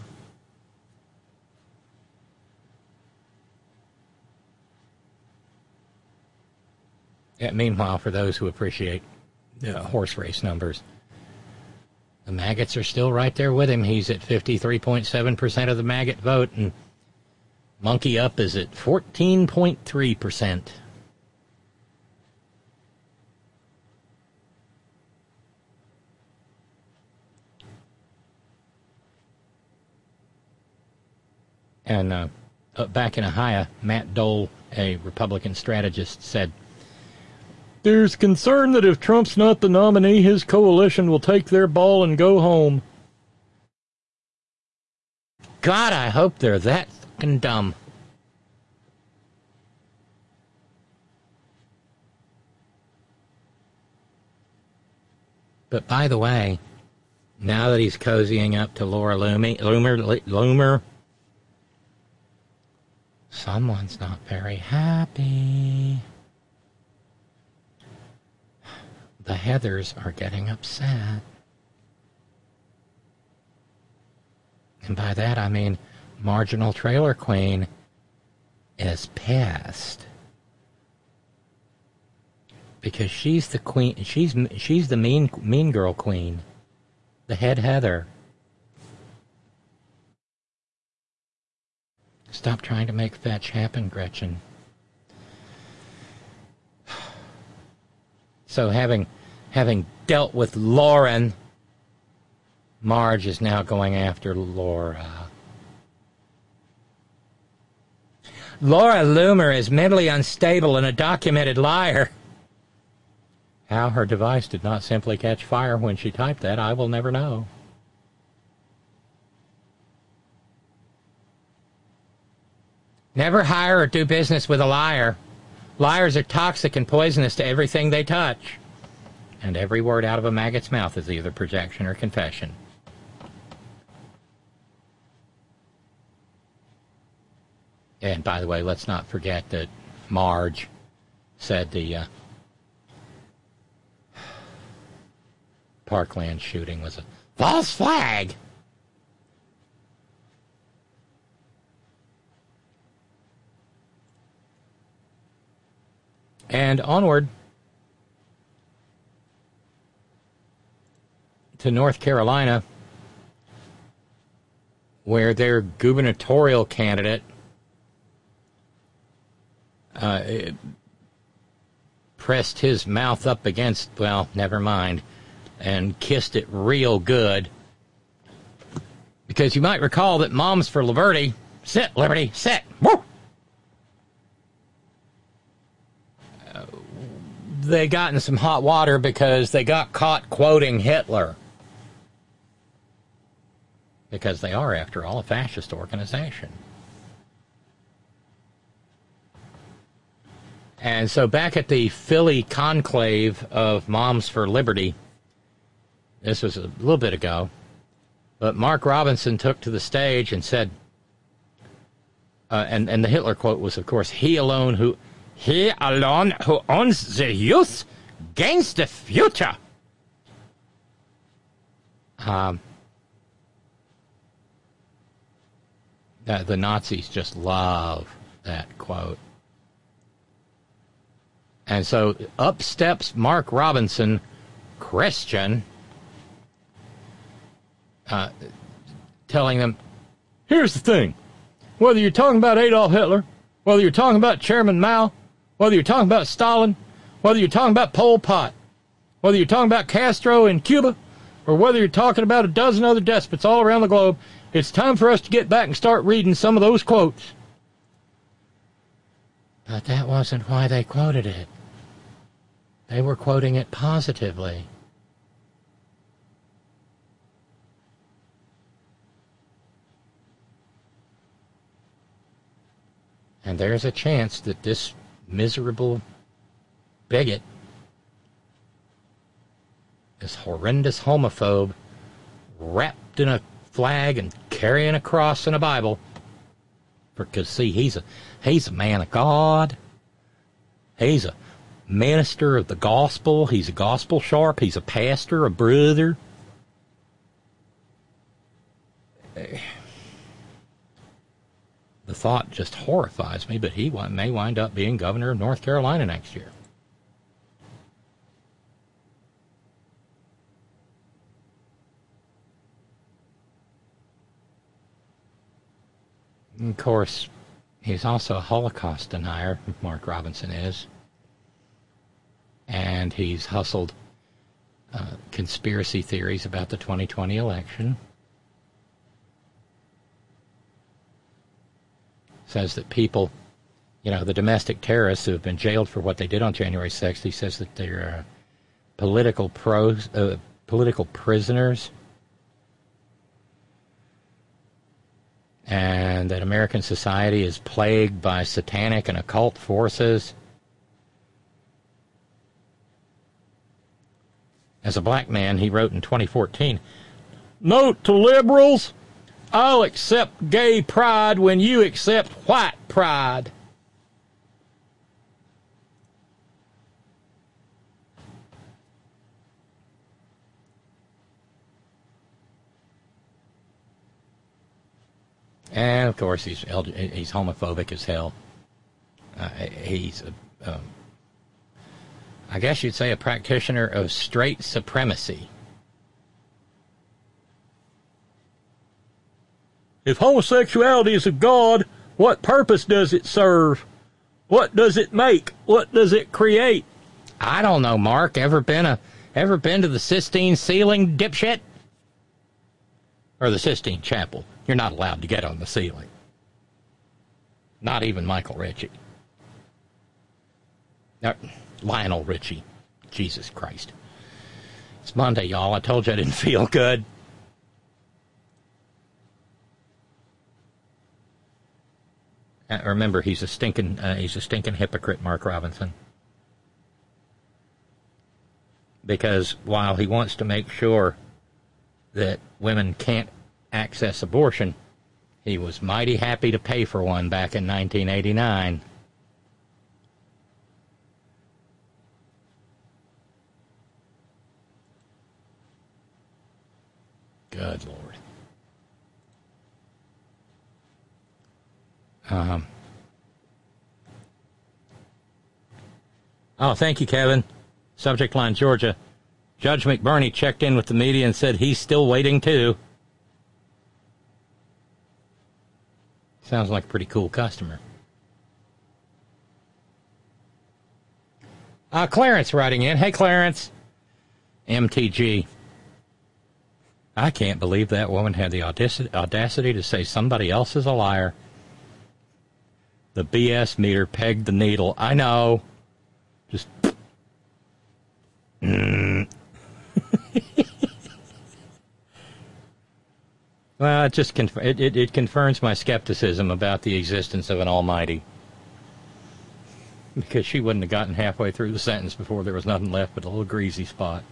Yeah, meanwhile, for those who appreciate uh, horse race numbers, the maggots are still right there with him. He's at fifty-three point seven percent of the maggot vote, and Monkey Up is at fourteen point three percent. And uh, uh, back in Ohio, Matt Dole, a Republican strategist, said, there's concern that if Trump's not the nominee, his coalition will take their ball and go home. God, I hope they're that fucking dumb. But by the way, now that he's cozying up to Laura Loomer, Loomer, Loomer, someone's not very happy. The Heathers are getting upset. And by that I mean Marginal Trailer Queen is pissed. Because she's the queen. She's she's the mean mean girl queen, the head Heather. Stop trying to make fetch happen, Gretchen. So having having dealt with Lauren, Marge is now going after Laura. Laura Loomer is mentally unstable and a documented liar. How her device did not simply catch fire when she typed that, I will never know. Never hire or do business with a liar. Liars are toxic and poisonous to everything they touch. And every word out of a maggot's mouth is either projection or confession. And by the way, let's not forget that Marge said the uh, Parkland shooting was a false flag. And onward to North Carolina, where their gubernatorial candidate uh, pressed his mouth up against, well, never mind, and kissed it real good. Because you might recall that Moms for Liberty, sit, Liberty, sit, woo! Uh, they got in some hot water because they got caught quoting Hitler. Because they are, after all, a fascist organization. And so back at the Philly conclave of Moms for Liberty, this was a little bit ago, but Mark Robinson took to the stage and said, uh, and, and the Hitler quote was, of course, he alone who, he alone who owns the youth gains the future. Um, the, the Nazis just love that quote. And so up steps Mark Robinson, Christian, uh, telling them, here's the thing. Whether you're talking about Adolf Hitler, whether you're talking about Chairman Mao, whether you're talking about Stalin, whether you're talking about Pol Pot, whether you're talking about Castro in Cuba, or whether you're talking about a dozen other despots all around the globe, it's time for us to get back and start reading some of those quotes. But that wasn't why they quoted it. They were quoting it positively. And there's a chance that this miserable bigot, this horrendous homophobe, wrapped in a flag and carrying a cross and a Bible, because see, he's a he's a man of God. He's a minister of the gospel. He's a gospel sharp. He's a pastor, a brother. The thought just horrifies me, but he may wind up being governor of North Carolina next year. And of course, he's also a Holocaust denier, Mark Robinson is. And he's hustled uh, conspiracy theories about the twenty twenty election. Says that people, you know, the domestic terrorists who have been jailed for what they did on January sixth, he says that they're uh, political pros, uh, political prisoners. And that American society is plagued by satanic and occult forces. As a black man, he wrote in twenty fourteen, "Note to liberals, I'll accept gay pride when you accept white pride." And of course, he's he's homophobic as hell. Uh, he's a, um, I guess you'd say a practitioner of straight supremacy. If homosexuality is of God, what purpose does it serve? What does it make? What does it create? I don't know, Mark. Ever been a ever been to the Sistine ceiling, dipshit? Or the Sistine Chapel? You're not allowed to get on the ceiling. Not even Michael Ritchie. No, Lionel Richie. Jesus Christ. It's Monday, y'all. I told you I didn't feel good. Uh, remember, he's a stinking uh, he's a stinking hypocrite, Mark Robinson. Because while he wants to make sure that women can't access abortion, he was mighty happy to pay for one back in nineteen eighty-nine. Good Lord. Um. Oh, thank you, Kevin. Subject line, Georgia. Judge McBurney checked in with the media and said he's still waiting, too. Sounds like a pretty cool customer. Uh, Clarence writing in. Hey, Clarence. M T G. I can't believe that woman had the audacity, audacity to say somebody else is a liar. The B S meter pegged the needle. I know. Just... Mm. Well, it just conf- it, it, it confirms my skepticism about the existence of an almighty. Because she wouldn't have gotten halfway through the sentence before there was nothing left but a little greasy spot.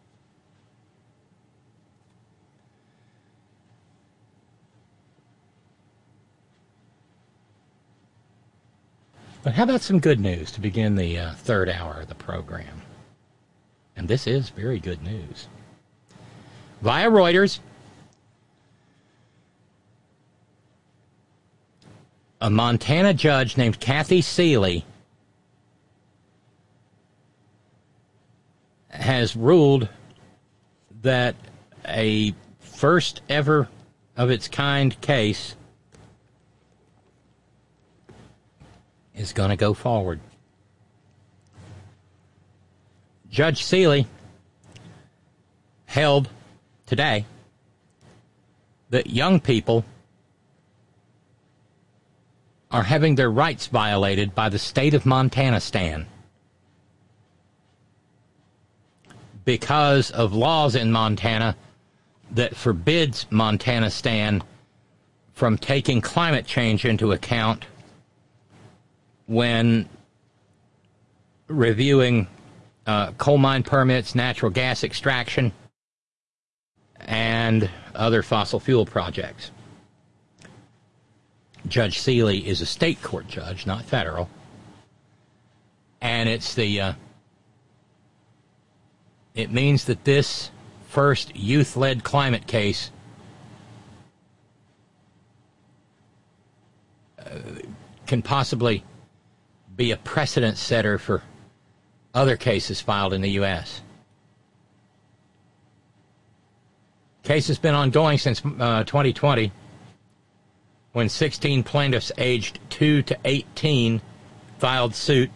But how about some good news to begin the uh, third hour of the program? And this is very good news. Via Reuters, a Montana judge named Kathy Seeley has ruled that a first ever of its kind case is going to go forward. Judge Seeley held today that young people are having their rights violated by the state of Montana-stan because of laws in Montana that forbids Montana-stan from taking climate change into account when reviewing uh, coal mine permits, natural gas extraction, and other fossil fuel projects. Judge Seeley is a state court judge, not federal. And it's the, uh, it means that this first youth-led climate case uh, can possibly be a precedent setter for other cases filed in the U S Case has been ongoing since uh, twenty twenty, when sixteen plaintiffs aged two to eighteen filed suit.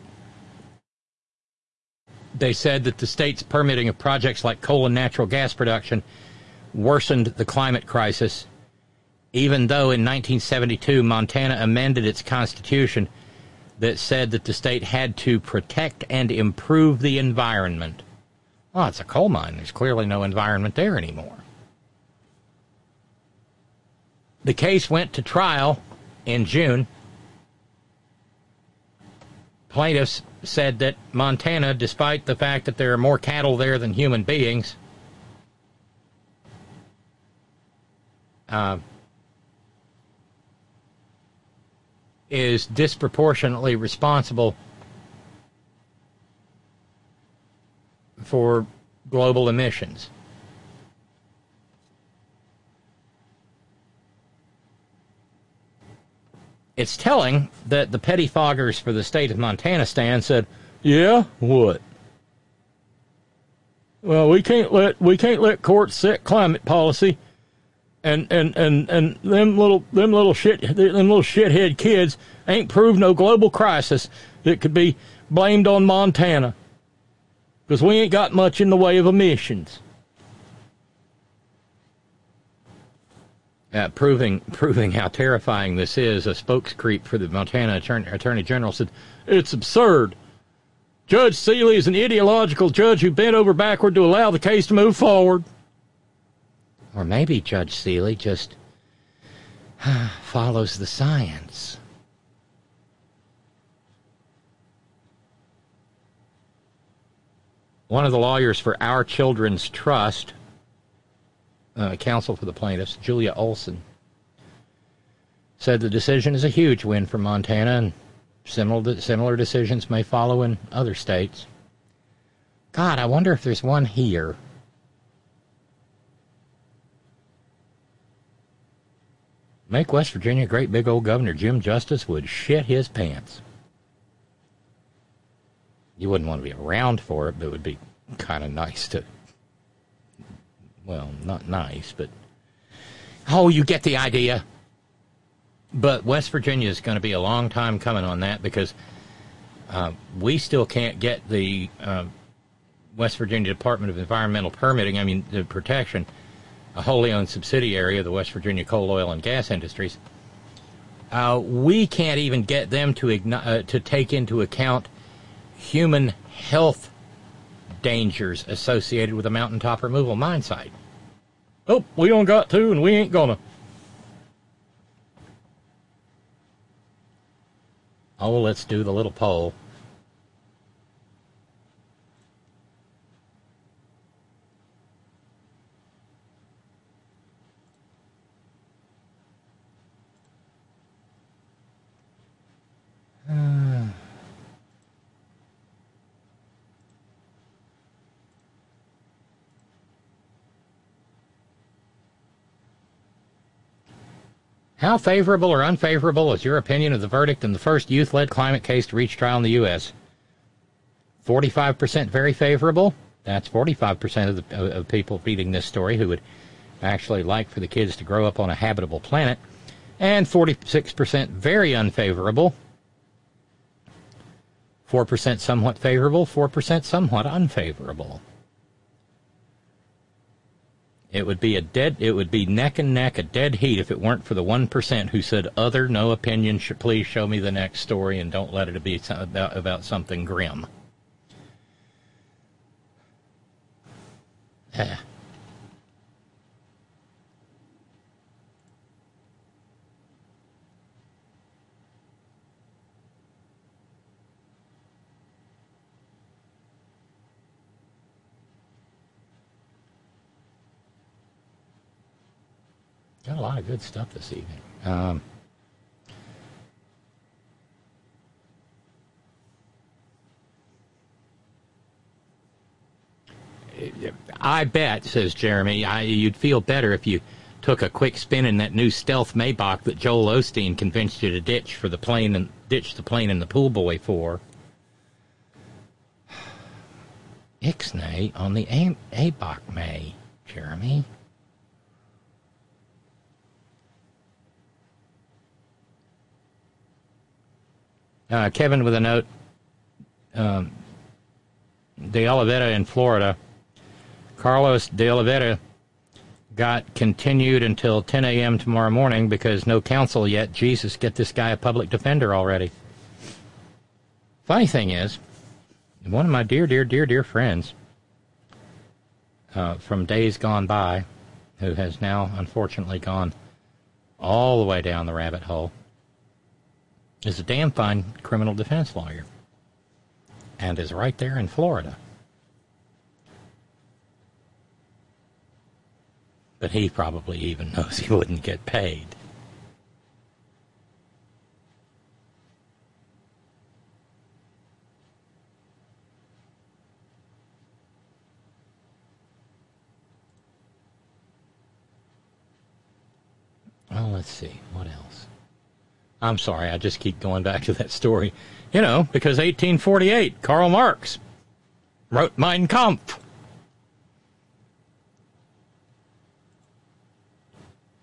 They said that the state's permitting of projects like coal and natural gas production worsened the climate crisis, even though in nineteen seventy-two Montana amended its constitution that said that the state had to protect and improve the environment. Well, it's a coal mine. There's clearly no environment there anymore. The case went to trial in June. Plaintiffs said that Montana, despite the fact that there are more cattle there than human beings, uh, is disproportionately responsible for global emissions. It's telling that the pettifoggers for the state of Montana stand said, yeah, what? Well, we can't let we can't let courts set climate policy, and and, and, and them little them little shit them little shithead kids ain't proved no global crisis that could be blamed on Montana, because we ain't got much in the way of emissions. Uh, proving proving how terrifying this is, a spokescreep for the Montana Attorney, Attorney General said, "It's absurd. Judge Seeley is an ideological judge who bent over backward to allow the case to move forward." Or maybe Judge Seeley just follows the science. One of the lawyers for Our Children's Trust, uh, counsel for the plaintiffs, Julia Olson, said the decision is a huge win for Montana, and similar, similar decisions may follow in other states. God, I wonder if there's one here. Make West Virginia great big old Governor Jim Justice would shit his pants. You wouldn't want to be around for it, but it would be kind of nice to, well, not nice, but, oh, you get the idea. But West Virginia is going to be a long time coming on that, because uh, we still can't get the uh, West Virginia Department of Environmental Permitting, I mean, the protection, a wholly owned subsidiary of the West Virginia Coal, Oil, and Gas Industries. Uh, we can't even get them to igno- uh, to take into account human health dangers associated with a mountaintop removal mine site. Oh, we don't got to, and we ain't gonna. Oh, let's do the little poll. Uh. How favorable or unfavorable is your opinion of the verdict in the first youth-led climate case to reach trial in the U S? forty-five percent very favorable. That's forty-five percent of the of people reading this story who would actually like for the kids to grow up on a habitable planet. And forty-six percent very unfavorable. four percent somewhat favorable, four percent somewhat unfavorable. It would be a dead. It would be neck and neck, a dead heat, if it weren't for the one percent who said, "Other, no opinion. Sh- please show me the next story, and don't let it be about, about something grim." Eh. Got a lot of good stuff this evening. Um, I bet, says Jeremy, I, you'd feel better if you took a quick spin in that new stealth Maybach that Joel Osteen convinced you to ditch for the plane and ditch the plane and the pool boy for. Ixnay on the A- Maybach May, Jeremy. Uh, Kevin with a note, um, De Oliveira in Florida. Carlos De Oliveira got continued until ten a.m. tomorrow morning because no counsel yet. Jesus, get this guy a public defender already. Funny thing is, one of my dear, dear, dear, dear friends uh, from days gone by, who has now unfortunately gone all the way down the rabbit hole, is a damn fine criminal defense lawyer and is right there in Florida. But he probably even knows he wouldn't get paid. Well, let's see. What else? I'm sorry, I just keep going back to that story. You know, because eighteen forty-eight, Karl Marx wrote Mein Kampf.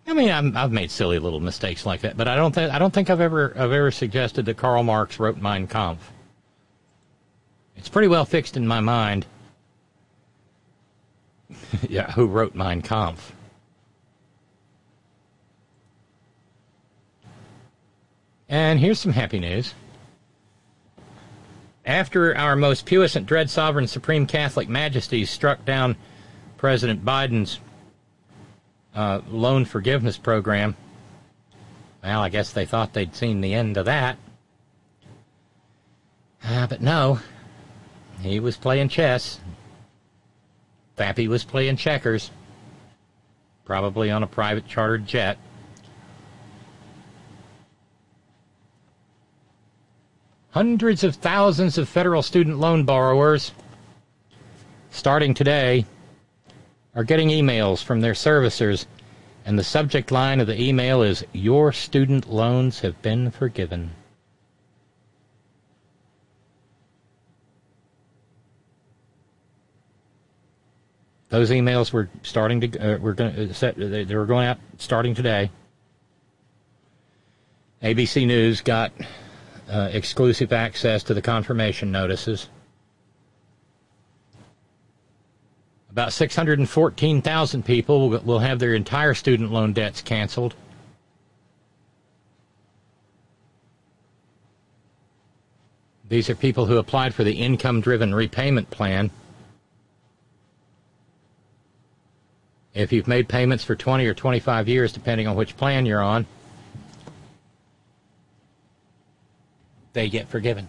I mean, I'm, I've made silly little mistakes like that, but I don't think I don't think I've ever I've ever suggested that Karl Marx wrote Mein Kampf. It's pretty well fixed in my mind. Yeah, who wrote Mein Kampf? And here's some happy news. After our most puissant, dread, sovereign, supreme Catholic majesties struck down President Biden's uh, loan forgiveness program, well, I guess they thought they'd seen the end of that. Uh, but no, he was playing chess. Fappy was playing checkers, probably on a private chartered jet. Hundreds of thousands of federal student loan borrowers, starting today, are getting emails from their servicers, and the subject line of the email is, "Your student loans have been forgiven." Those emails were starting to uh, were going to set. They, they were going out starting today. A B C News got uh, exclusive access to the confirmation notices. About six hundred fourteen thousand people will, will have their entire student loan debts canceled. These are people who applied for the income-driven repayment plan. If you've made payments for twenty or twenty-five years, depending on which plan you're on, they get forgiven.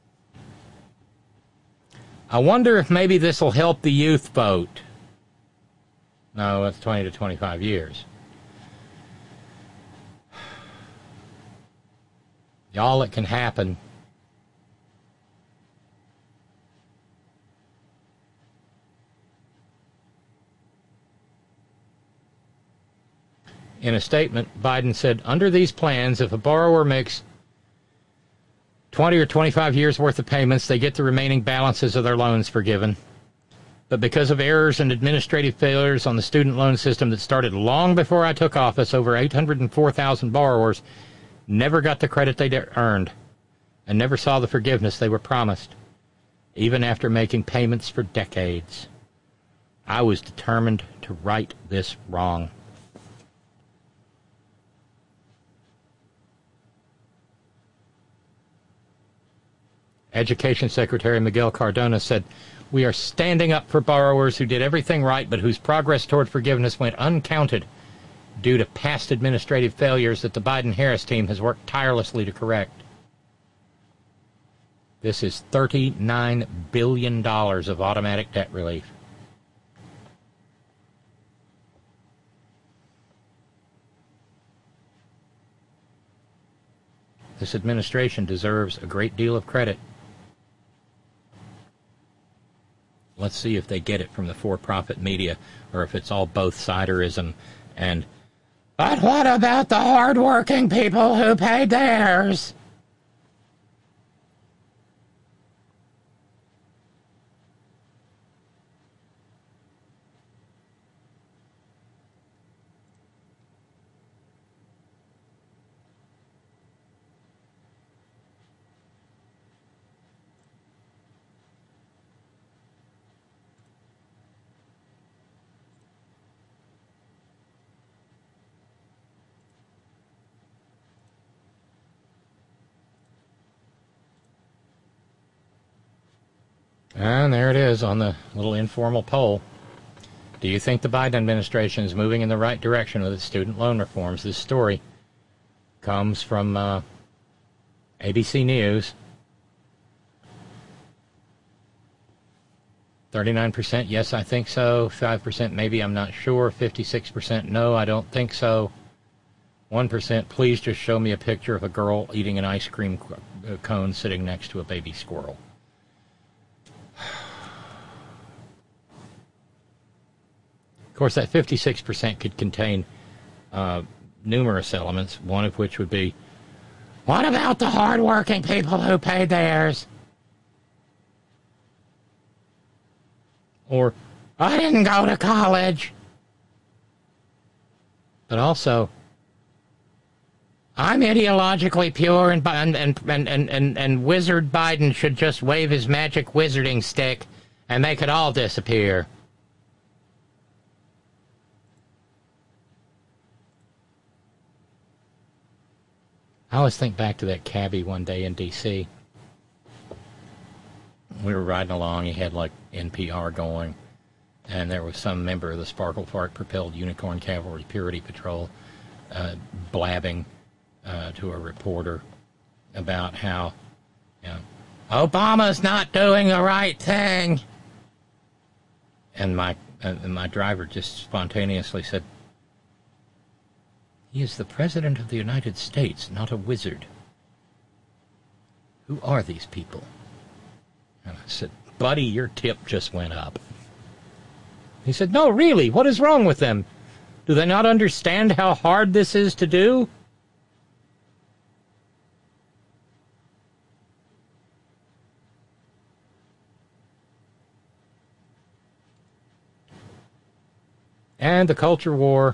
I wonder if maybe this will help the youth vote. No, it's twenty to twenty-five years. Y'all, it can happen. In a statement, Biden said, under these plans, if a borrower makes twenty or twenty-five years worth of payments, they get the remaining balances of their loans forgiven. But because of errors and administrative failures on the student loan system that started long before I took office, over eight hundred four thousand borrowers never got the credit they earned and never saw the forgiveness they were promised, even after making payments for decades. I was determined to right this wrong. Education Secretary Miguel Cardona said, "We are standing up for borrowers who did everything right but whose progress toward forgiveness went uncounted due to past administrative failures that the Biden-Harris team has worked tirelessly to correct." This is thirty-nine billion dollars of automatic debt relief. This administration deserves a great deal of credit. Let's see if they get it from the for-profit media or if it's all both-siderism and, but what about the hard-working people who paid theirs? And there it is on the little informal poll. Do you think the Biden administration is moving in the right direction with its student loan reforms? This story comes from uh, A B C News. thirty-nine percent, yes, I think so. five percent, maybe, I'm not sure. fifty-six percent, no, I don't think so. one percent, please just show me a picture of a girl eating an ice cream cone sitting next to a baby squirrel. Of course, that fifty-six percent could contain uh, numerous elements, one of which would be, what about the hardworking people who paid theirs? Or, I didn't go to college. But also, I'm ideologically pure, and and and and and, and Wizard Biden should just wave his magic wizarding stick, and they could all disappear. I always think back to that cabbie one day in D C We were riding along. He had like N P R going, and there was some member of the Sparkle Park Propelled Unicorn Cavalry Purity Patrol uh, blabbing uh, to a reporter about how, you know, Obama's not doing the right thing. And my uh, and my driver just spontaneously said, "He is the President of the United States, not a wizard. Who are these people?" And I said, "Buddy, your tip just went up." He said, "No, really, what is wrong with them? Do they not understand how hard this is to do?" And the culture war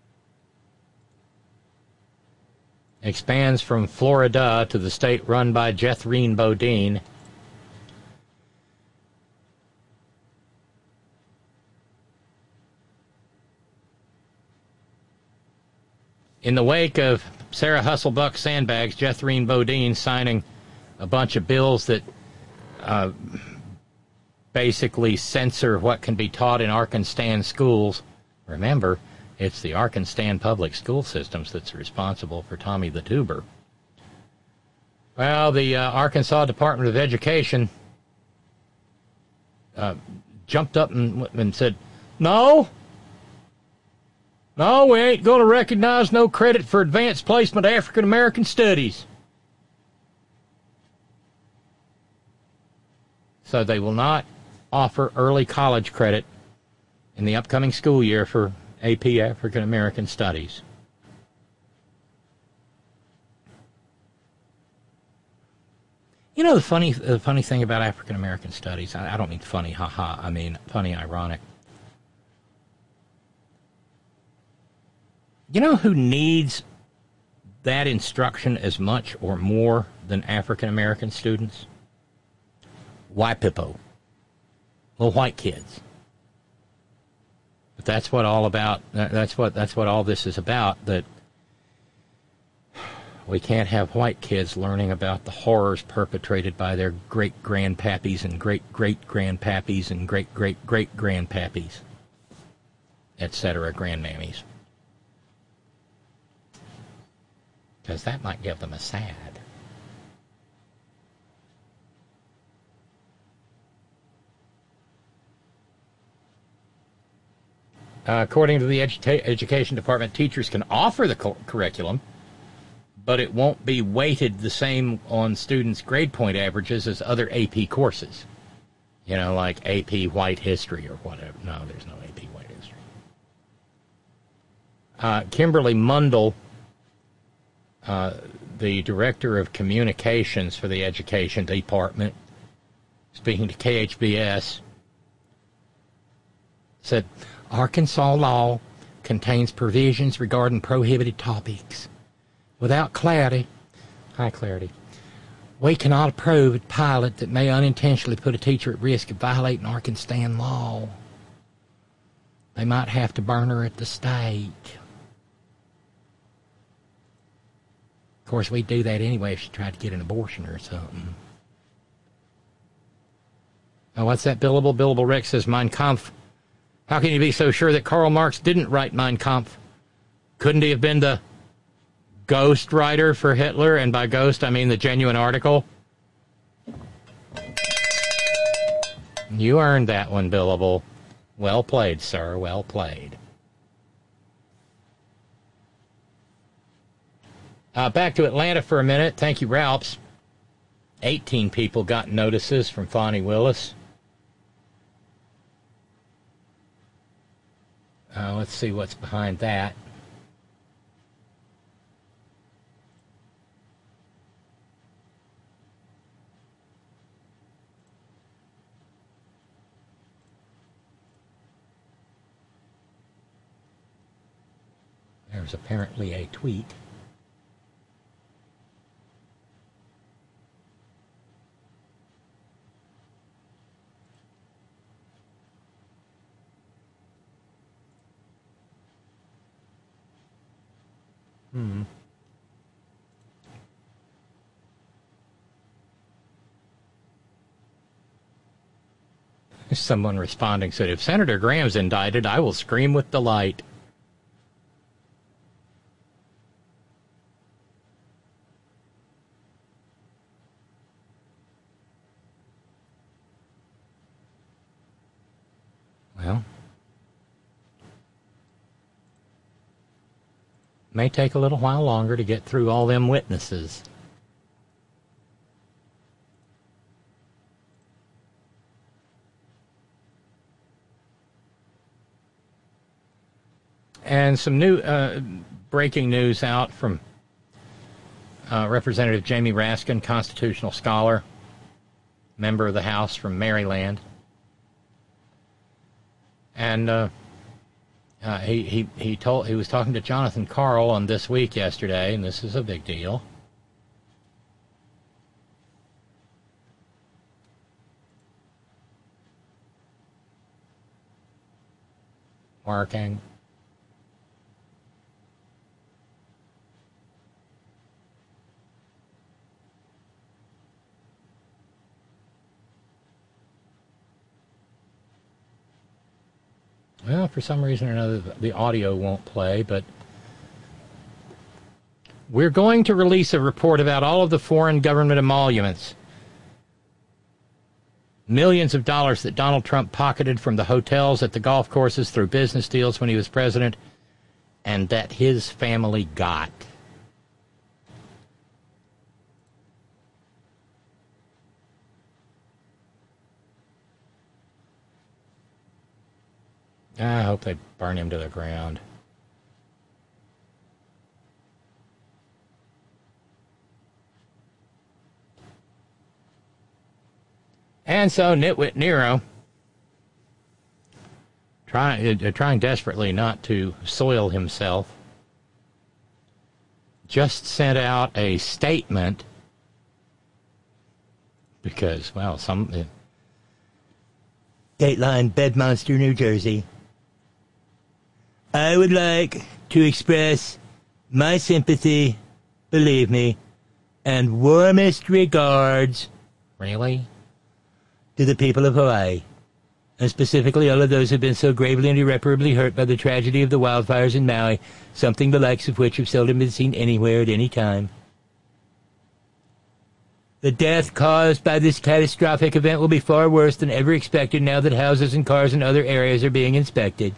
expands from Florida to the state run by Jethreen Bodine. In the wake of Sarah Husselbuck Sandbags, Jethreen Bodine signing a bunch of bills that uh, basically censor what can be taught in Arkansas schools. Remember, it's the Arkansas public school systems that's responsible for Tommy the Tuber. Well, the uh, Arkansas Department of Education uh, jumped up and, and said, no, no, we ain't going to recognize no credit for advanced placement African American studies. So they will not offer early college credit in the upcoming school year for A P African American Studies. You know the funny, the funny thing about African American Studies, I, I don't mean funny, haha, I mean funny, ironic. You know who needs that instruction as much or more than African American students? White people. Little white kids. But that's what all about. That's what that's what all this is about. That we can't have white kids learning about the horrors perpetrated by their great grandpappies and great great grandpappies and great great great grandpappies, et cetera, grandmammies, because that might give them a sad. Uh, according to the edu- Education Department, teachers can offer the cu- curriculum, but it won't be weighted the same on students' grade point averages as other A P courses. You know, like A P White History or whatever. No, there's no A P White History. Uh, Kimberly Mundell, uh, the Director of Communications for the Education Department, speaking to K H B S, said, Arkansas law contains provisions regarding prohibited topics. Without clarity, high clarity, we cannot approve a pilot that may unintentionally put a teacher at risk of violating Arkansas law. They might have to burn her at the stake. Of course, we'd do that anyway if she tried to get an abortion or something. Oh, what's that billable? Billable Rex says, Mein Kampf. How can you be so sure that Karl Marx didn't write Mein Kampf? Couldn't he have been the ghost writer for Hitler? And by ghost, I mean the genuine article. You earned that one, Billable. Well played, sir. Well played. Uh, back to Atlanta for a minute. Thank you, Ralphs. eighteen people got notices from Fonnie Willis. Uh, let's see what's behind that. There's apparently a tweet. Hmm. Someone responding said, if Senator Graham's indicted, I will scream with delight. Well, may take a little while longer to get through all them witnesses. And some new uh, breaking news out from uh, Representative Jamie Raskin, constitutional scholar, member of the House from Maryland. And uh, uh, he, he, he, told, he was talking to Jonathan Karl on This Week yesterday, and this is a big deal. Working. Well, for some reason or another, the audio won't play, but we're going to release a report about all of the foreign government emoluments. Millions of dollars that Donald Trump pocketed from the hotels at the golf courses through business deals when he was president, and that his family got. I hope they burn him to the ground. And so Nitwit Nero, trying, uh, trying desperately not to soil himself, just sent out a statement because, well, some... Uh, Dateline, Bedmonster, New Jersey. I would like to express my sympathy, believe me, and warmest regards, really, to the people of Hawaii, and specifically all of those who have been so gravely and irreparably hurt by the tragedy of the wildfires in Maui, something the likes of which have seldom been seen anywhere at any time. The death caused by this catastrophic event will be far worse than ever expected now that houses and cars in other areas are being inspected.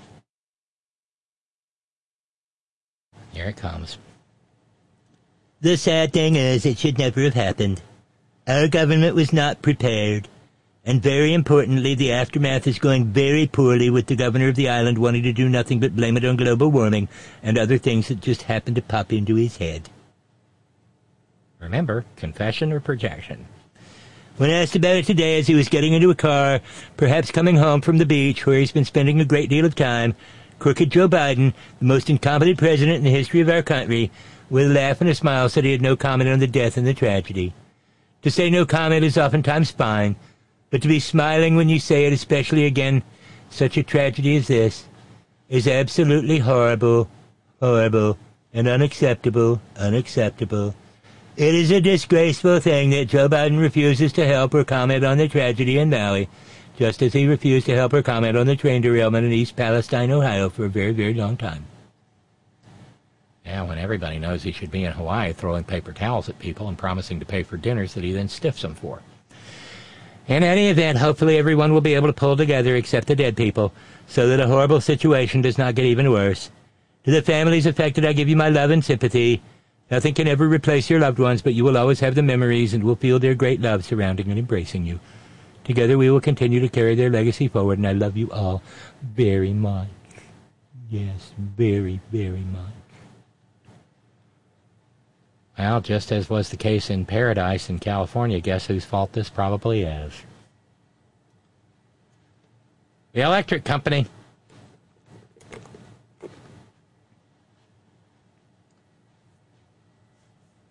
Here it comes. The sad thing is, it should never have happened. Our government was not prepared. And very importantly, the aftermath is going very poorly with the governor of the island wanting to do nothing but blame it on global warming and other things that just happened to pop into his head. Remember, confession or projection. When asked about it today as he was getting into a car, perhaps coming home from the beach where he's been spending a great deal of time, crooked Joe Biden, the most incompetent president in the history of our country, with a laugh and a smile said he had no comment on the death and the tragedy. To say no comment is oftentimes fine, but to be smiling when you say it, especially again, such a tragedy as this, is absolutely horrible, horrible, and unacceptable, unacceptable. It is a disgraceful thing that Joe Biden refuses to help or comment on the tragedy in Maui, just as he refused to help or comment on the train derailment in East Palestine, Ohio for a very, very long time. Yeah, when everybody knows he should be in Hawaii throwing paper towels at people and promising to pay for dinners that he then stiffs them for. In any event, hopefully everyone will be able to pull together except the dead people, so that a horrible situation does not get even worse. To the families affected, I give you my love and sympathy. Nothing can ever replace your loved ones, but you will always have the memories and will feel their great love surrounding and embracing you. Together we will continue to carry their legacy forward, and I love you all very much. Yes, very, very much. Well, just as was the case in Paradise in California, guess whose fault this probably is? The electric company.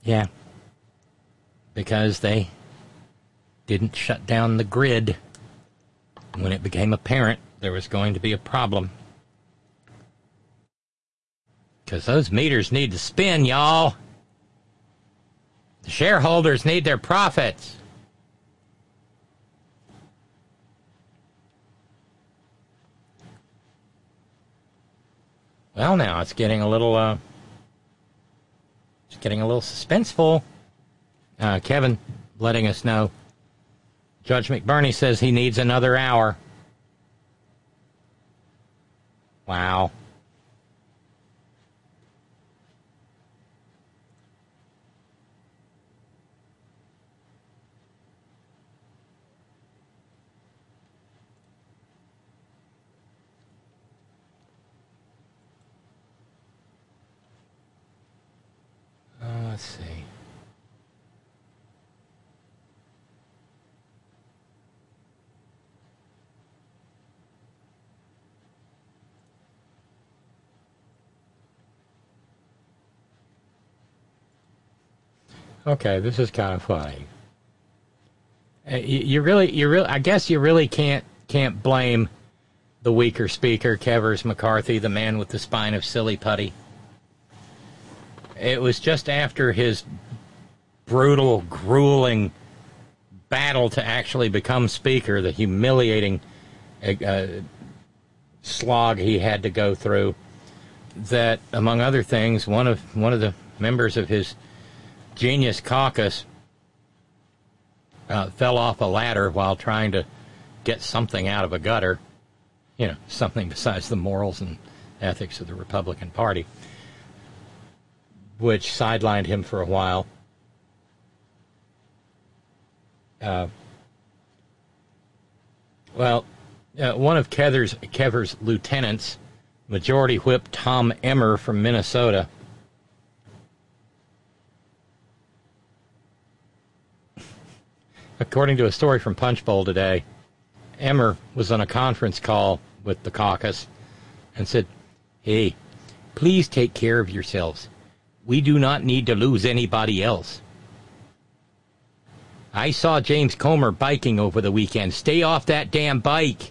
Yeah. Because they didn't shut down the grid when it became apparent there was going to be a problem. Because those meters need to spin, y'all. The shareholders need their profits. Well, now it's getting a little, uh, it's getting a little suspenseful. Uh, Kevin letting us know. Judge McBurney says he needs another hour. Wow. Uh, let's see. Okay, this is kind of funny. Uh, you, you really, you really, I guess you really can't can't blame the weaker speaker, Kevers McCarthy, the man with the spine of silly putty. It was just after his brutal, grueling battle to actually become speaker, the humiliating uh, slog he had to go through, that, among other things, one of one of the members of his Genius Caucus uh, fell off a ladder while trying to get something out of a gutter, you know, something besides the morals and ethics of the Republican Party, which sidelined him for a while. Uh, well, uh, one of Kever's, Kever's lieutenants, Majority Whip Tom Emmer from Minnesota, according to a story from Punchbowl today, Emmer was on a conference call with the caucus and said, "Hey, please take care of yourselves. We do not need to lose anybody else. I saw James Comer biking over the weekend. Stay off that damn bike."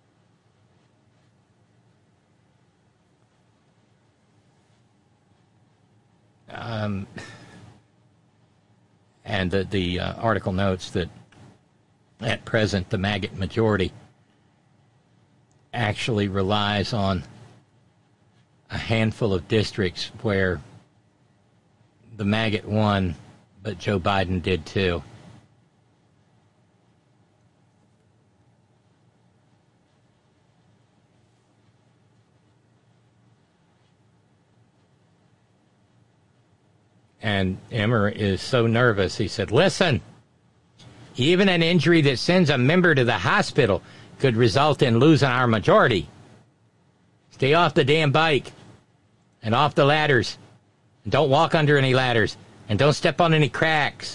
Um, and the, the uh, article notes that at present the maggot majority actually relies on a handful of districts where the maggot won, but Joe Biden did too. And Emmer is so nervous, he said, "Listen, even an injury that sends a member to the hospital could result in losing our majority. Stay off the damn bike and off the ladders. And don't walk under any ladders. And don't step on any cracks."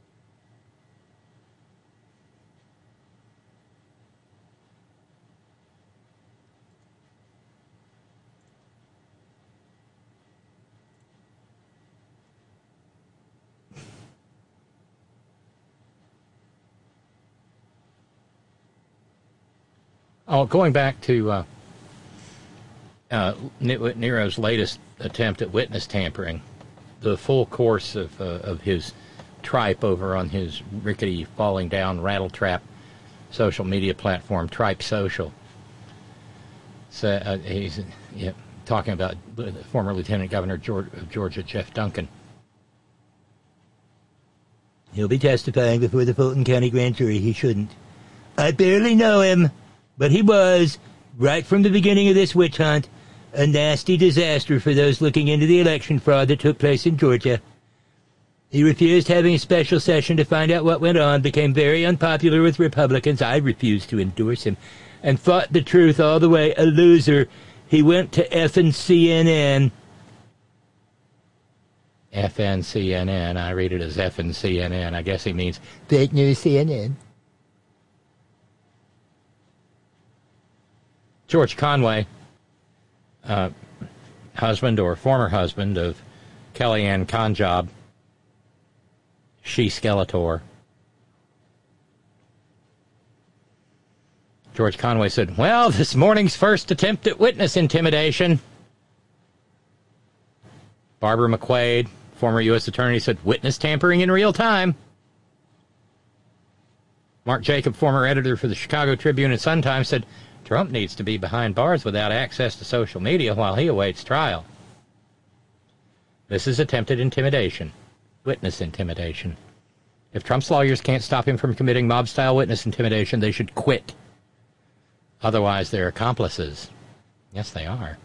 Oh, going back to uh, uh, Nero's latest attempt at witness tampering, the full course of uh, of his tripe over on his rickety, falling down, rattletrap social media platform, Tripe Social. So uh, he's yeah, talking about former Lieutenant Governor of Georgia, Jeff Duncan. "He'll be testifying before the Fulton County Grand Jury. He shouldn't. I barely know him. But he was, right from the beginning of this witch hunt, a nasty disaster for those looking into the election fraud that took place in Georgia. He refused having a special session to find out what went on, became very unpopular with Republicans. I refused to endorse him, and fought the truth all the way. A loser. He went to effing C N N. F N C N N. I read it as effing C N N. I guess he means fake news C N N. George Conway, uh, husband or former husband of Kellyanne Conjob, She Skeletor. George Conway said, well, this morning's first attempt at witness intimidation. Barbara McQuaid, former U S attorney, said, witness tampering in real time. Mark Jacob, former editor for the Chicago Tribune and Sun-Times, said, Trump needs to be behind bars without access to social media while he awaits trial. This is attempted intimidation. Witness intimidation. If Trump's lawyers can't stop him from committing mob-style witness intimidation, they should quit. Otherwise, they're accomplices. Yes, they are.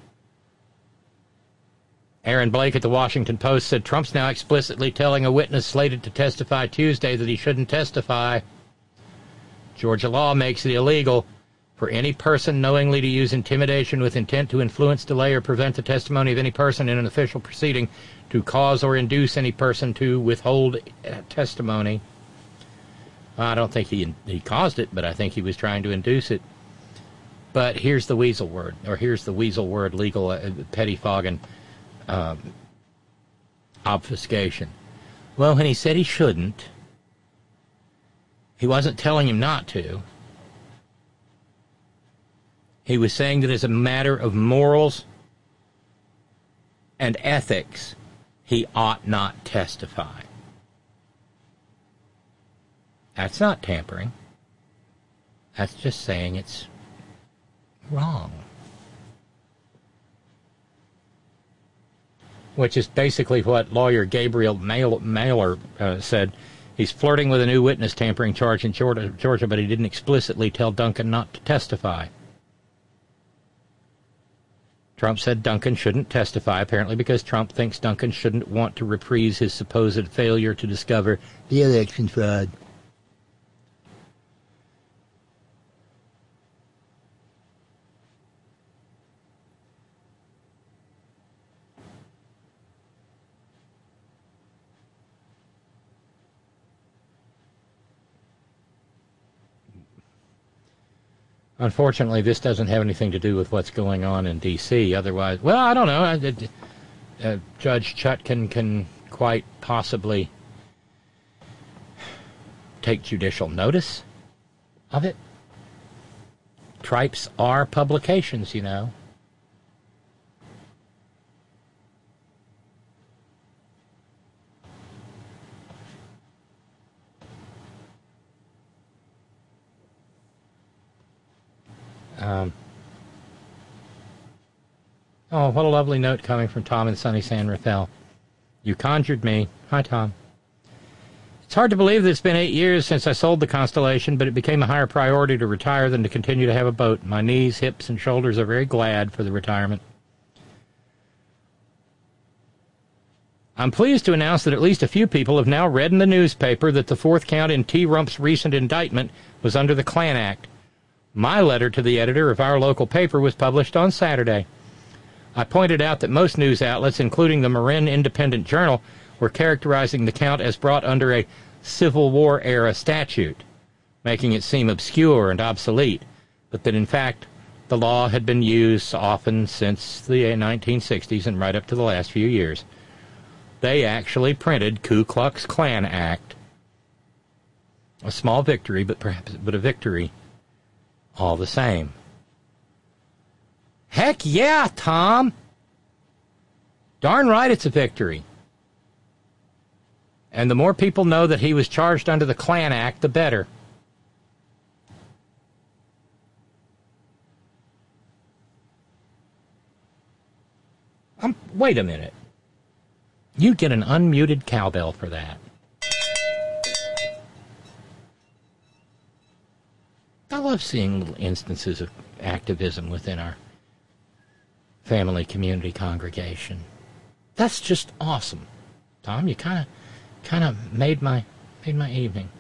Aaron Blake at the Washington Post said Trump's now explicitly telling a witness slated to testify Tuesday that he shouldn't testify. Georgia law makes it illegal for any person knowingly to use intimidation with intent to influence, delay, or prevent the testimony of any person in an official proceeding to cause or induce any person to withhold testimony. Well, I don't think he he caused it, but I think he was trying to induce it. But here's the weasel word, or here's the weasel word, legal uh, pettifogging, um, obfuscation. Well, when he said he shouldn't, he wasn't telling him not to. He was saying that as a matter of morals and ethics, he ought not testify. That's not tampering. That's just saying it's wrong. Which is basically what lawyer Gabriel Mailer uh, said. He's flirting with a new witness tampering charge in Georgia, Georgia, but he didn't explicitly tell Duncan not to testify. Trump said Duncan shouldn't testify, apparently because Trump thinks Duncan shouldn't want to reprise his supposed failure to discover the election fraud. Unfortunately, this doesn't have anything to do with what's going on in D C Otherwise, well, I don't know. Uh, Judge Chutkan can quite possibly take judicial notice of it. Tripes are publications, you know. Um, oh, what a lovely note coming from Tom in sunny San Rafael. You conjured me. Hi, Tom. It's hard to believe that it's been eight years since I sold the Constellation, but it became a higher priority to retire than to continue to have a boat. My knees, hips, and shoulders are very glad for the retirement. I'm pleased to announce that at least a few people have now read in the newspaper that the fourth count in T. Rump's recent indictment was under the Klan Act. My letter to the editor of our local paper was published on Saturday. I pointed out that most news outlets, including the Marin Independent Journal, were characterizing the count as brought under a Civil War-era statute, making it seem obscure and obsolete, but that in fact the law had been used often since the nineteen sixties and right up to the last few years. They actually printed Ku Klux Klan Act. A small victory, but perhaps but a victory all the same. Heck yeah, Tom! Darn right it's a victory. And the more people know that he was charged under the Klan Act, the better. Um, wait a minute. You get an unmuted cowbell for that. I love seeing little instances of activism within our family community congregation. That's just awesome. Tom, you kind of kind of made my made my evening.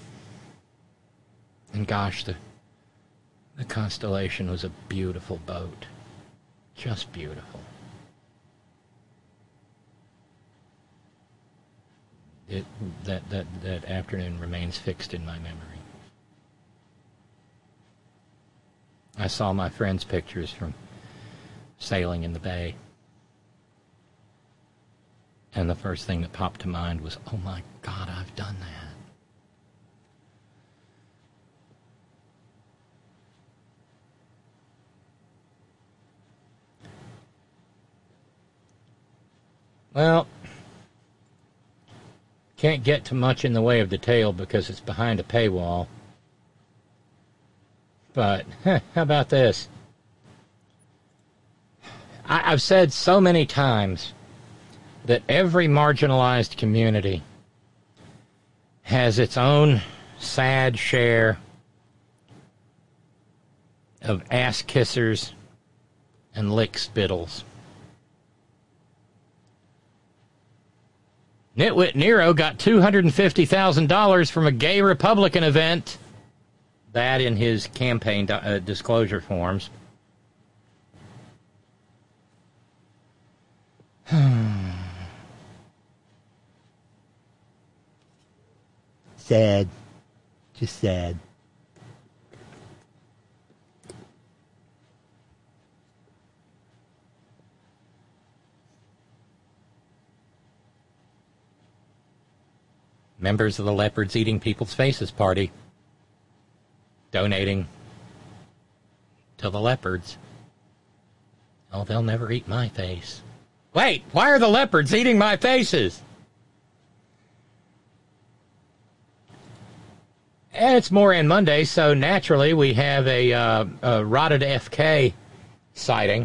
And gosh, the the Constellation was a beautiful boat. Just beautiful. It that that that afternoon remains fixed in my memory. I saw my friends' pictures from sailing in the bay. And the first thing that popped to mind was, oh my God, I've done that. Well, can't get too much in the way of detail because it's behind a paywall. But, huh, how about this? I, I've said so many times that every marginalized community has its own sad share of ass kissers and lick spittles. Nitwit Nero got two hundred fifty thousand dollars from a gay Republican event. That in his campaign uh, disclosure forms. Sad. Just sad. Members of the Leopards Eating People's Faces party donating to the leopards. Oh, they'll never eat my face. Wait, why are the leopards eating my faces? And it's Moran Monday, so naturally we have a, uh, a rotted F K sighting.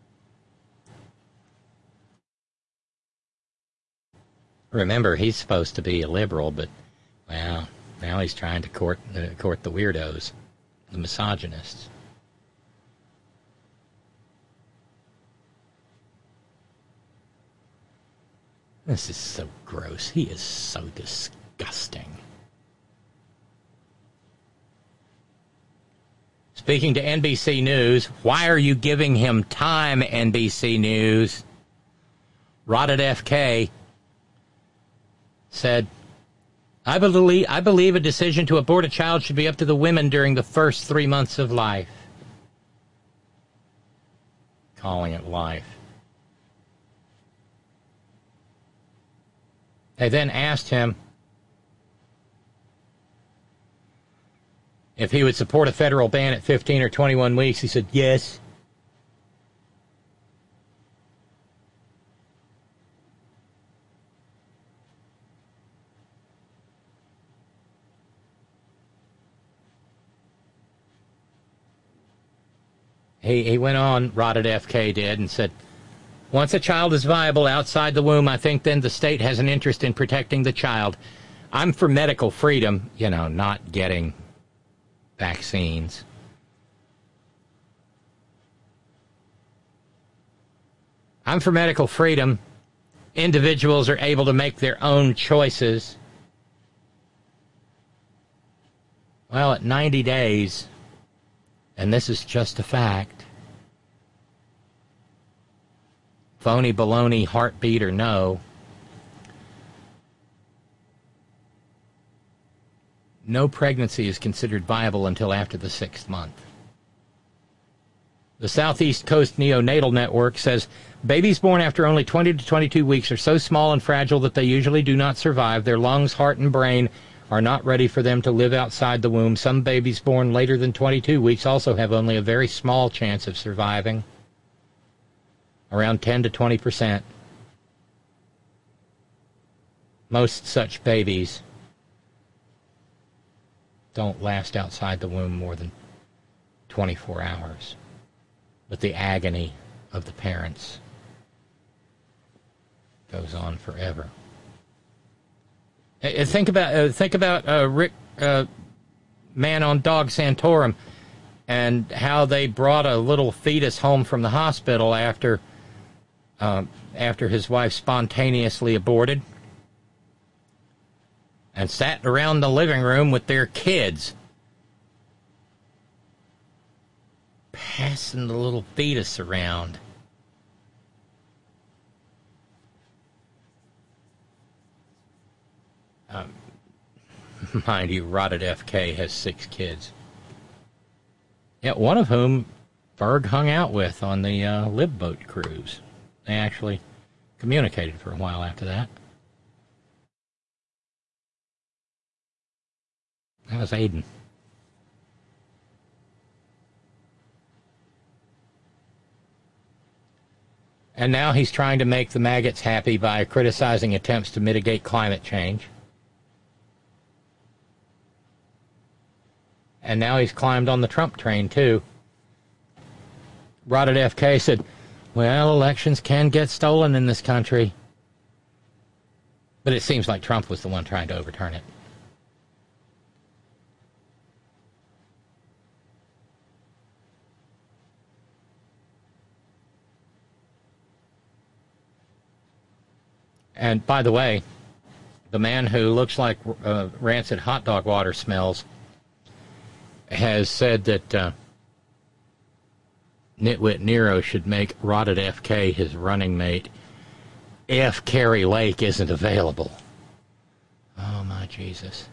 Remember, he's supposed to be a liberal, but, well, now he's trying to court, uh, court the weirdos, the misogynists. This is so gross. He is so disgusting. Speaking to N B C News, why are you giving him time, N B C News? Rotted F K said, I believe, I believe a decision to abort a child should be up to the women during the first three months of life. Calling it life. They then asked him if he would support a federal ban at fifteen or twenty-one weeks. He said, yes. He, he went on, Rotted F K did, and said, once a child is viable outside the womb, I think then the state has an interest in protecting the child. I'm for medical freedom, you know, not getting vaccines. I'm for medical freedom. Individuals are able to make their own choices. Well, at ninety days, and this is just a fact, phony baloney, heartbeat or no, no pregnancy is considered viable until after the sixth month. The Southeast Coast Neonatal Network says babies born after only twenty to twenty-two weeks are so small and fragile that they usually do not survive. Their lungs, heart, and brain are not ready for them to live outside the womb. Some babies born later than twenty-two weeks also have only a very small chance of surviving, around ten to twenty percent. Most such babies don't last outside the womb more than twenty-four hours. But the agony of the parents goes on forever. Think about uh, think about uh, Rick, uh, Man on Dog Santorum, and how they brought a little fetus home from the hospital after uh, after his wife spontaneously aborted, and sat around the living room with their kids, passing the little fetus around. Um, mind you, Rotted F K has six kids. Yeah, one of whom Ferg hung out with on the uh, Lib Boat cruise. They actually communicated for a while after that. That was Aiden. And now he's trying to make the maggots happy by criticizing attempts to mitigate climate change. And now he's climbed on the Trump train, too. Rod at F K said, well, elections can get stolen in this country. But it seems like Trump was the one trying to overturn it. And by the way, the man who looks like uh, rancid hot dog water smells has said that uh, Nitwit Nero should make Rotted F K his running mate if Kari Lake isn't available. Oh, my Jesus.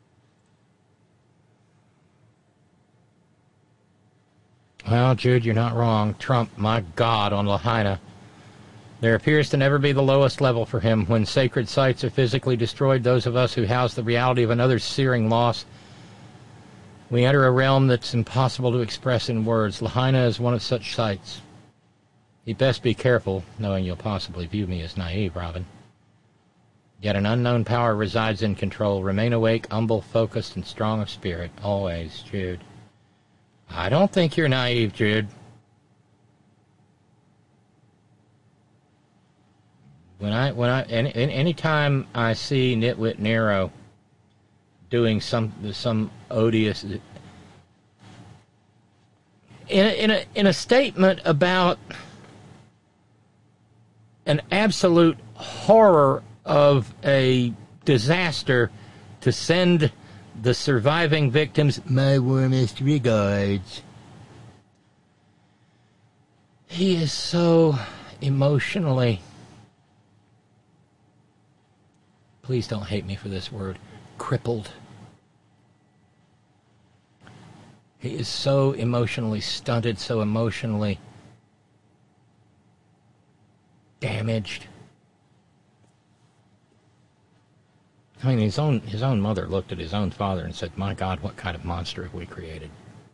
Well, Jude, you're not wrong. Trump, my God, on Lahaina. There appears to never be the lowest level for him. When sacred sites are physically destroyed, those of us who house the reality of another's searing loss, we enter a realm that's impossible to express in words. Lahaina is one of such sites. You'd best be careful, knowing you'll possibly view me as naive, Robin. Yet an unknown power resides in control. Remain awake, humble, focused, and strong of spirit. Always, Jude. I don't think you're naive, Jude. When I, when I, any, any time I see Nitwit Nero doing some, some odious, in a, in a, in a statement about an absolute horror of a disaster, to send the surviving victims my warmest regards. He is so emotionally, please don't hate me for this word, crippled. He is so emotionally stunted, so emotionally damaged. I mean, his own his own mother looked at his own father and said, my God, what kind of monster have we created?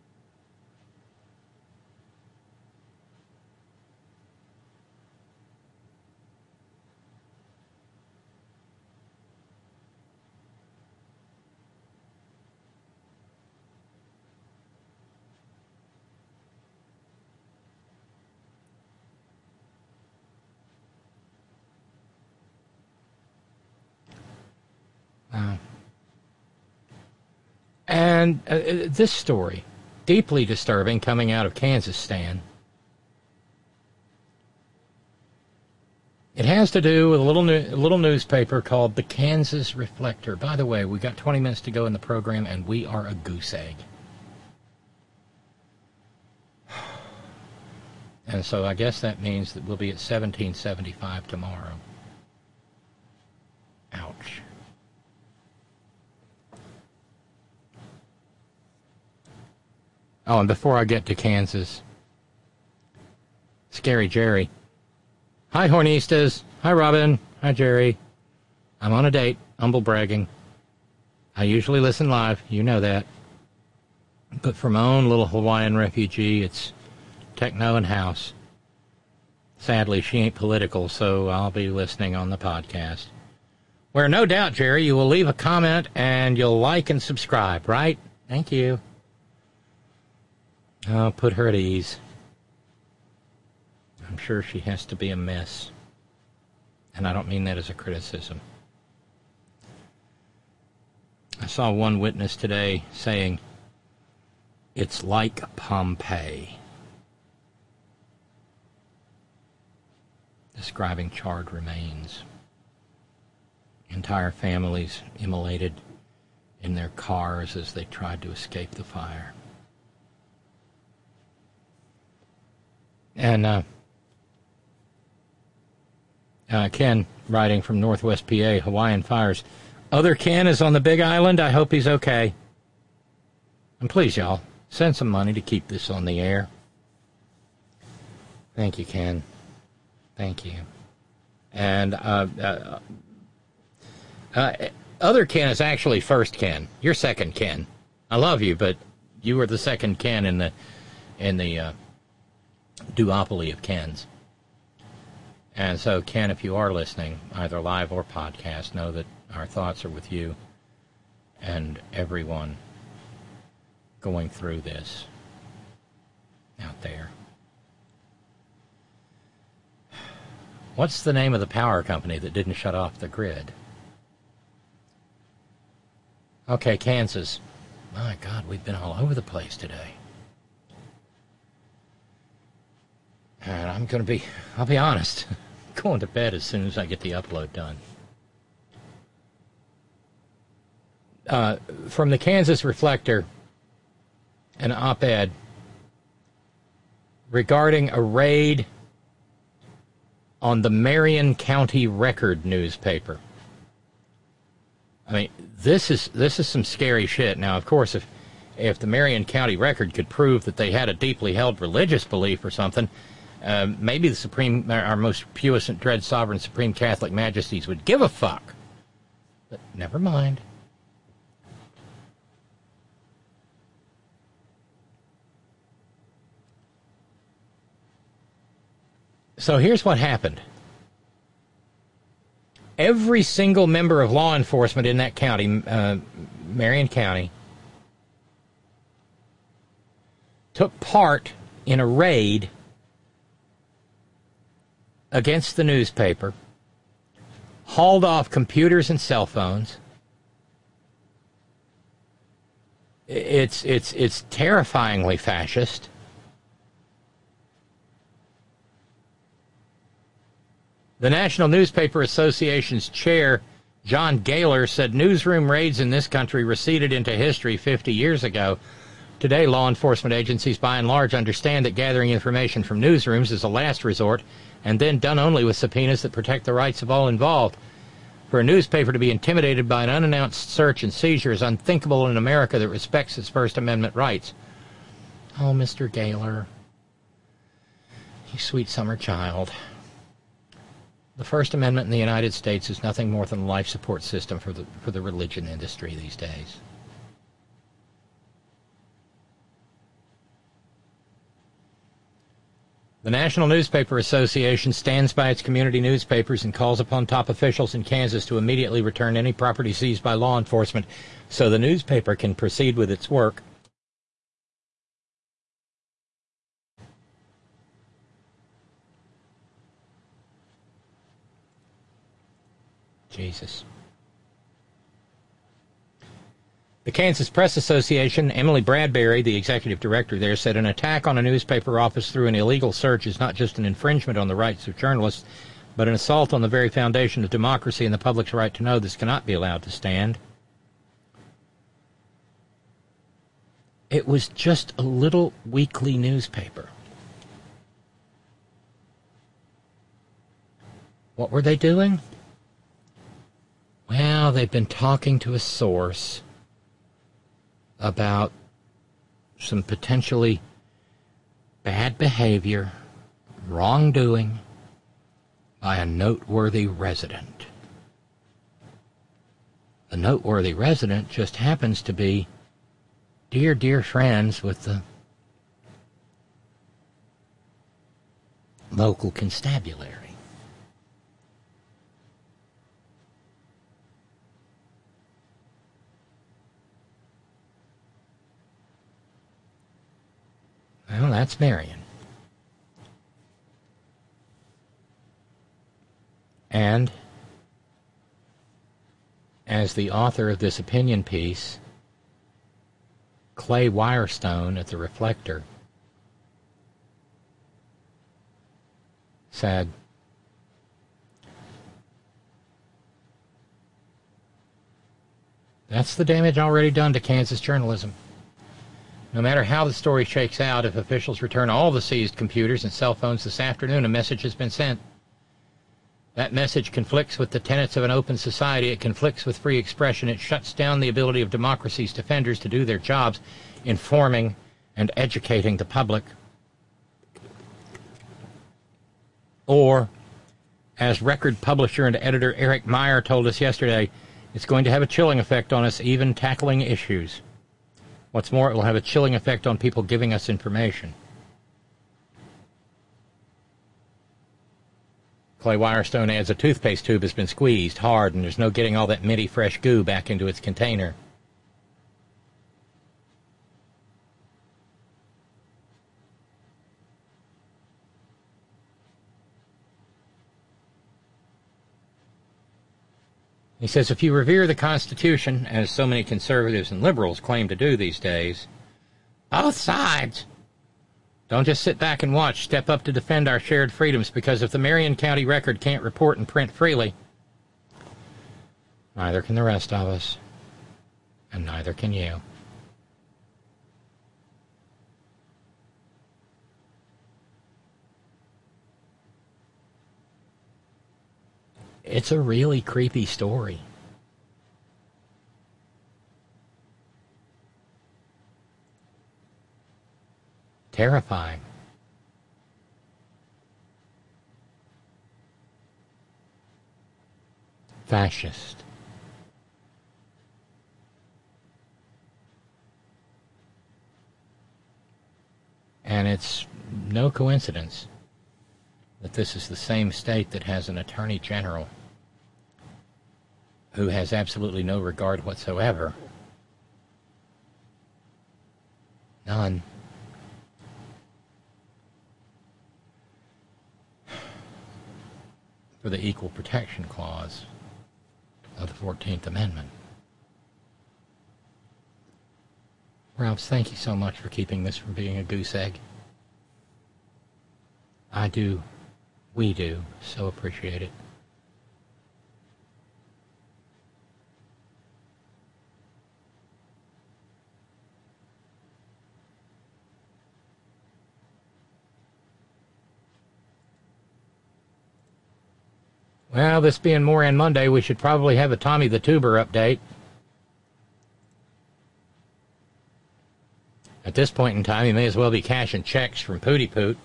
Wow. And uh, this story, deeply disturbing, coming out of Kansas, Stan. It has to do with a little new, a little newspaper called the Kansas Reflector. By the way, we got twenty minutes to go in the program, and we are a goose egg. And so I guess that means that we'll be at seventeen seventy-five tomorrow. Ouch. Oh, and before I get to Kansas, Scary Jerry. Hi, Hornistas. Hi, Robin. Hi, Jerry. I'm on a date. Humble bragging. I usually listen live. You know that. But for my own little Hawaiian refugee, it's techno and house. Sadly, she ain't political, so I'll be listening on the podcast. Where no doubt, Jerry, you will leave a comment and you'll like and subscribe, right? Thank you. I'll put her at ease. I'm sure she has to be a mess. And I don't mean that as a criticism. I saw one witness today saying, it's like Pompeii. Describing charred remains. Entire families immolated in their cars as they tried to escape the fire. And uh, uh, Ken, writing from Northwest P A, Hawaiian fires. Other Ken is on the Big Island. I hope he's okay. And please, y'all, send some money to keep this on the air. Thank you, Ken. Thank you. And uh, uh, uh, other Ken is actually first Ken. You're second Ken. I love you, but you were the second Ken in the in the uh, duopoly of Kens. And so, Ken, if you are listening, either live or podcast, know that our thoughts are with you and everyone going through this out there. What's the name of the power company that didn't shut off the grid? Okay, Kansas. My God, we've been all over the place today. And I'm going to be, I'll be honest, going to bed as soon as I get the upload done. Uh, from the Kansas Reflector, an op-ed regarding a raid on the Marion County Record newspaper. I mean, this is this is some scary shit. Now, of course, if if the Marion County Record could prove that they had a deeply held religious belief or something, uh, maybe the Supreme, our most puissant, dread, sovereign, Supreme Catholic Majesties would give a fuck. But never mind. So here's what happened. Every single member of law enforcement in that county, uh, Marion County, took part in a raid against the newspaper, hauled off computers and cell phones. It's it's it's terrifyingly fascist. The National Newspaper Association's chair, John Gaylor, said newsroom raids in this country receded into history fifty years ago. Today, law enforcement agencies, by and large, understand that gathering information from newsrooms is a last resort, and then done only with subpoenas that protect the rights of all involved. For a newspaper to be intimidated by an unannounced search and seizure is unthinkable in America that respects its First Amendment rights. Oh, Mister Gaylor, you sweet summer child. The First Amendment in the United States is nothing more than a life support system for the for the religion industry these days. The National Newspaper Association stands by its community newspapers and calls upon top officials in Kansas to immediately return any property seized by law enforcement so the newspaper can proceed with its work. Jesus. The Kansas Press Association, Emily Bradbury, the executive director there, said an attack on a newspaper office through an illegal search is not just an infringement on the rights of journalists, but an assault on the very foundation of democracy and the public's right to know. This cannot be allowed to stand. It was just a little weekly newspaper. What were they doing? Well, they've been talking to a source about some potentially bad behavior, wrongdoing by a noteworthy resident. The noteworthy resident just happens to be dear, dear friends with the local constabulary. Well, that's Marion. And as the author of this opinion piece, Clay Wirestone at the Reflector, said, that's the damage already done to Kansas journalism. No matter how the story shakes out, if officials return all the seized computers and cell phones this afternoon, a message has been sent. That message conflicts with the tenets of an open society. It conflicts with free expression. It shuts down the ability of democracy's defenders to do their jobs, informing and educating the public. Or As record publisher and editor Eric Meyer told us yesterday, it's going to have a chilling effect on us even tackling issues. What's more, it will have a chilling effect on people giving us information. Clay Wirestone adds, a toothpaste tube has been squeezed hard and there's no getting all that minty fresh goo back into its container. He says, if you revere the Constitution, as so many conservatives and liberals claim to do these days, both sides, don't just sit back and watch. Step up to defend our shared freedoms, because if the Marion County Record can't report and print freely, neither can the rest of us, and neither can you. It's a really creepy story. Terrifying. Fascist. And it's no coincidence that this is the same state that has an attorney general who has absolutely no regard whatsoever. None. For the Equal Protection Clause of the fourteenth Amendment. Ralphs, thank you so much for keeping this from being a goose egg. I do, we do, so appreciate it. Well, this being Moran Monday, we should probably have a Tommy the Tuber update. At this point in time, you may as well be cashing checks from Pootie Poot.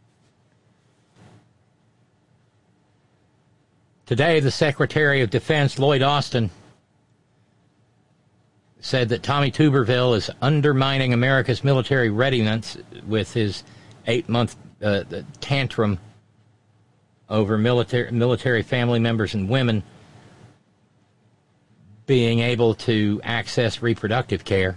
Today, the Secretary of Defense, Lloyd Austin, said that Tommy Tuberville is undermining America's military readiness with his eight-month uh, tantrum over military military family members and women being able to access reproductive care.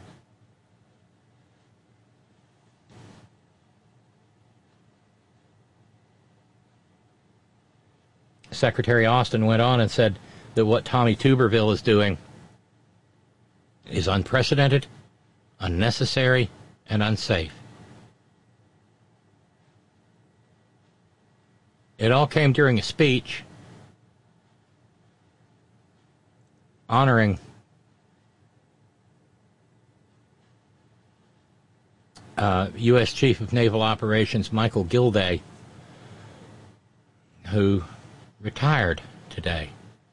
Secretary Austin went on and said that what Tommy Tuberville is doing is unprecedented, unnecessary, and unsafe. It all came during a speech honoring uh, U S Chief of Naval Operations Michael Gilday, who retired today.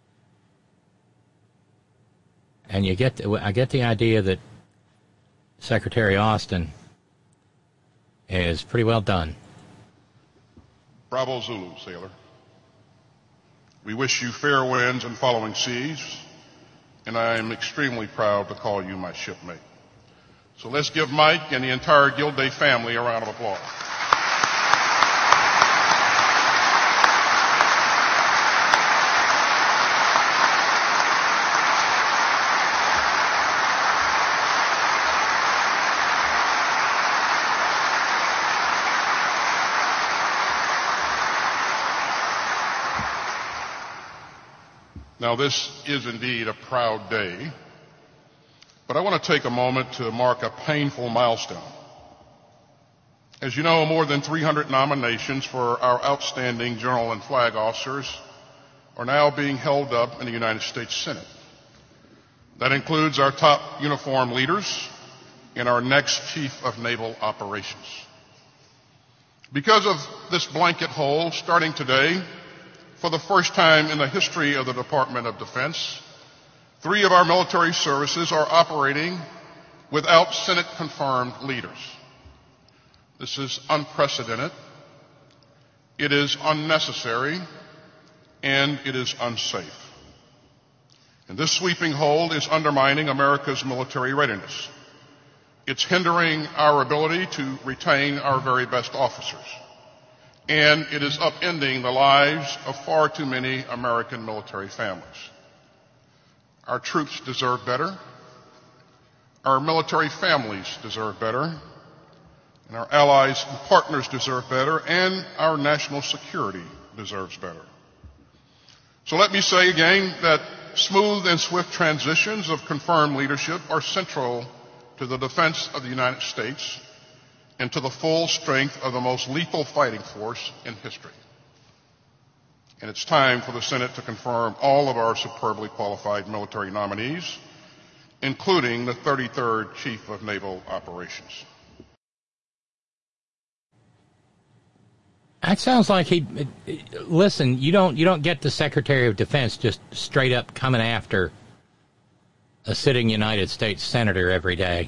And you get the, I get the idea that Secretary Austin is pretty well done. Bravo Zulu, sailor. We wish you fair winds and following seas, and I am extremely proud to call you my shipmate. So let's give Mike and the entire Gilday family a round of applause. Now, this is indeed a proud day, but I want to take a moment to mark a painful milestone. As you know, more than three hundred nominations for our outstanding General and Flag Officers are now being held up in the United States Senate. That includes our top uniformed leaders and our next Chief of Naval Operations. Because of this blanket hole, starting today, for the first time in the history of the Department of Defense, three of our military services are operating without Senate-confirmed leaders. This is unprecedented, it is unnecessary, and it is unsafe. And this sweeping hold is undermining America's military readiness. It's hindering our ability to retain our very best officers. And it is upending the lives of far too many American military families. Our troops deserve better. Our military families deserve better. And our allies and partners deserve better. And our national security deserves better. So let me say again that smooth and swift transitions of confirmed leadership are central to the defense of the United States and to the full strength of the most lethal fighting force in history. And it's time for the Senate to confirm all of our superbly qualified military nominees, including the thirty-third Chief of Naval Operations. That sounds like he. Listen, you don't you don't get the Secretary of Defense just straight up coming after a sitting United States senator every day.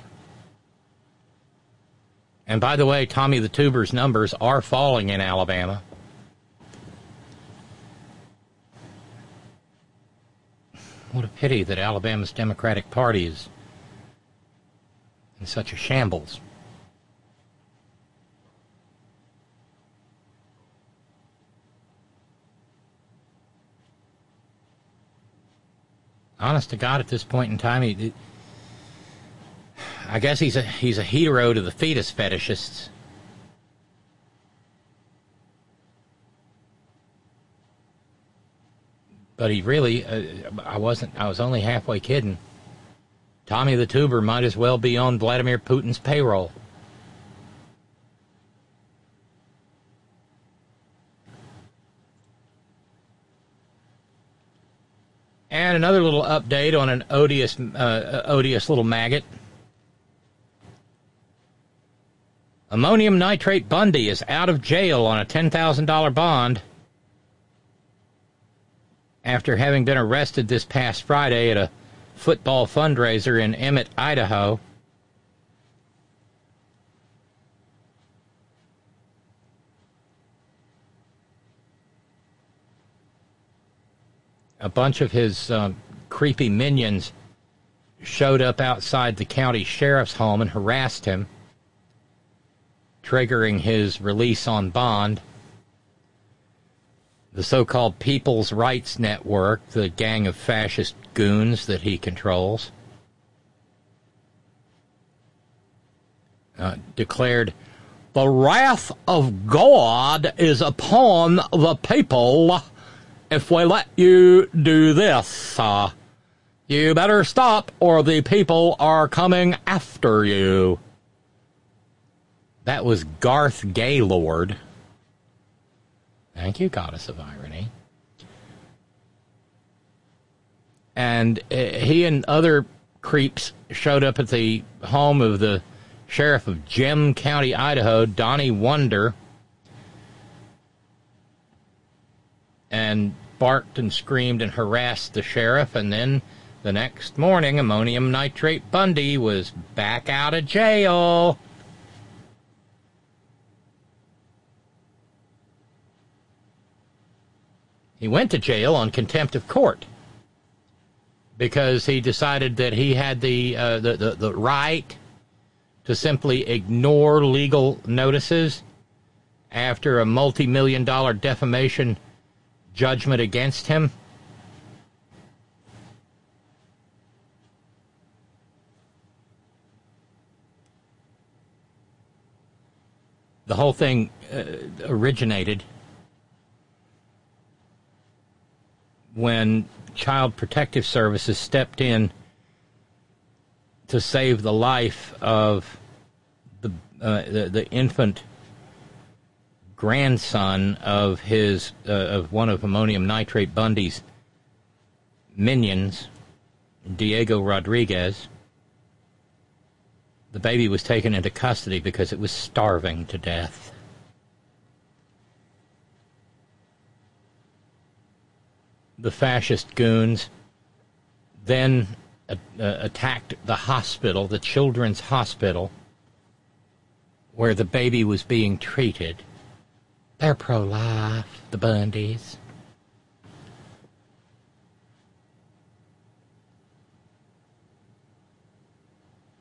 And by the way, Tommy the Tuber's numbers are falling in Alabama. What a pity that Alabama's Democratic Party is in such a shambles. Honest to God, at this point in time, he, I guess he's a he's a hero to the fetus fetishists. But he really, uh, I wasn't, I was only halfway kidding. Tommy the Tuber might as well be on Vladimir Putin's payroll. And another little update on an odious, uh, odious little maggot. Ammonium nitrate Bundy is out of jail on a ten thousand dollars bond after having been arrested this past Friday at a football fundraiser in Emmett, Idaho. A bunch of his um, creepy minions showed up outside the county sheriff's home and harassed him, triggering his release on bond. The so-called People's Rights Network, the gang of fascist goons that he controls, uh, declared, "The wrath of God is upon the people if we let you do this. Uh, you better stop or the people are coming after you." That was Garth Gaylord. Thank you, Goddess of Irony. And uh, he and other creeps showed up at the home of the sheriff of Gem County, Idaho, Donnie Wonder, and barked and screamed and harassed the sheriff. And then the next morning, Ammonium Nitrate Bundy was back out of jail. He went to jail on contempt of court because he decided that he had the, uh, the, the, the right to simply ignore legal notices after a multi-million dollar defamation judgment against him. The whole thing uh, originated when Child Protective Services stepped in to save the life of the uh, the, the infant grandson of his uh, of one of Ammonium Nitrate Bundy's minions, Diego Rodriguez. The baby was taken into custody because it was starving to death. The fascist goons then uh, uh, attacked the hospital, the children's hospital, where the baby was being treated. They're pro-life, the Bundys.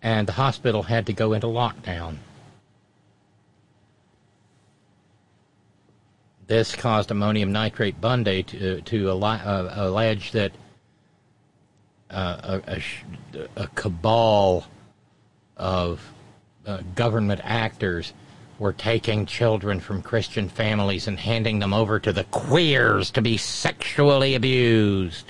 and the hospital had to go into lockdown. This caused ammonium nitrate Bundy to, to uh, allege that uh, a, a, a cabal of uh, government actors were taking children from Christian families and handing them over to the queers to be sexually abused.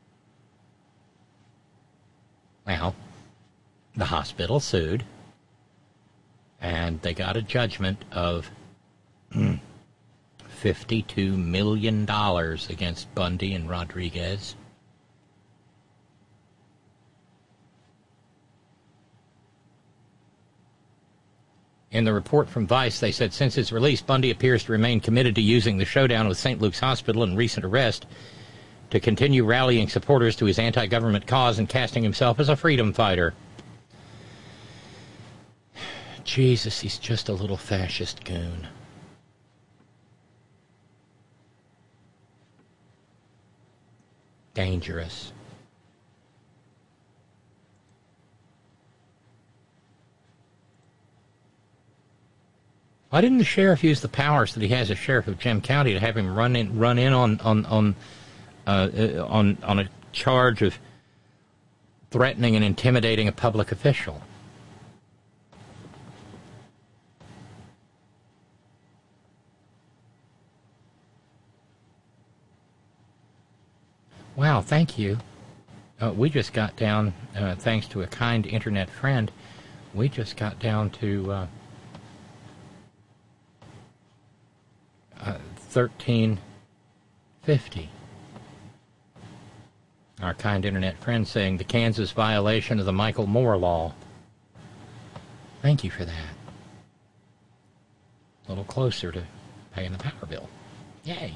Well, the hospital sued, and they got a judgment of fifty-two million dollars against Bundy and Rodriguez. In the report from Vice, they said since its release, Bundy appears to remain committed to using the showdown with Saint Luke's Hospital and recent arrest to continue rallying supporters to his anti-government cause and casting himself as a freedom fighter. Jesus, he's just a little fascist goon. Dangerous. Why didn't the sheriff use the powers that he has as sheriff of Gem County to have him run in, run in on on on uh, on on a charge of threatening and intimidating a public official? Wow, thank you. Uh, we just got down, uh, thanks to a kind internet friend, we just got down to uh, uh, thirteen fifty. Our kind internet friend saying the Kansas violation of the Michael Moore law. Thank you for that. A little closer to paying the power bill. Yay.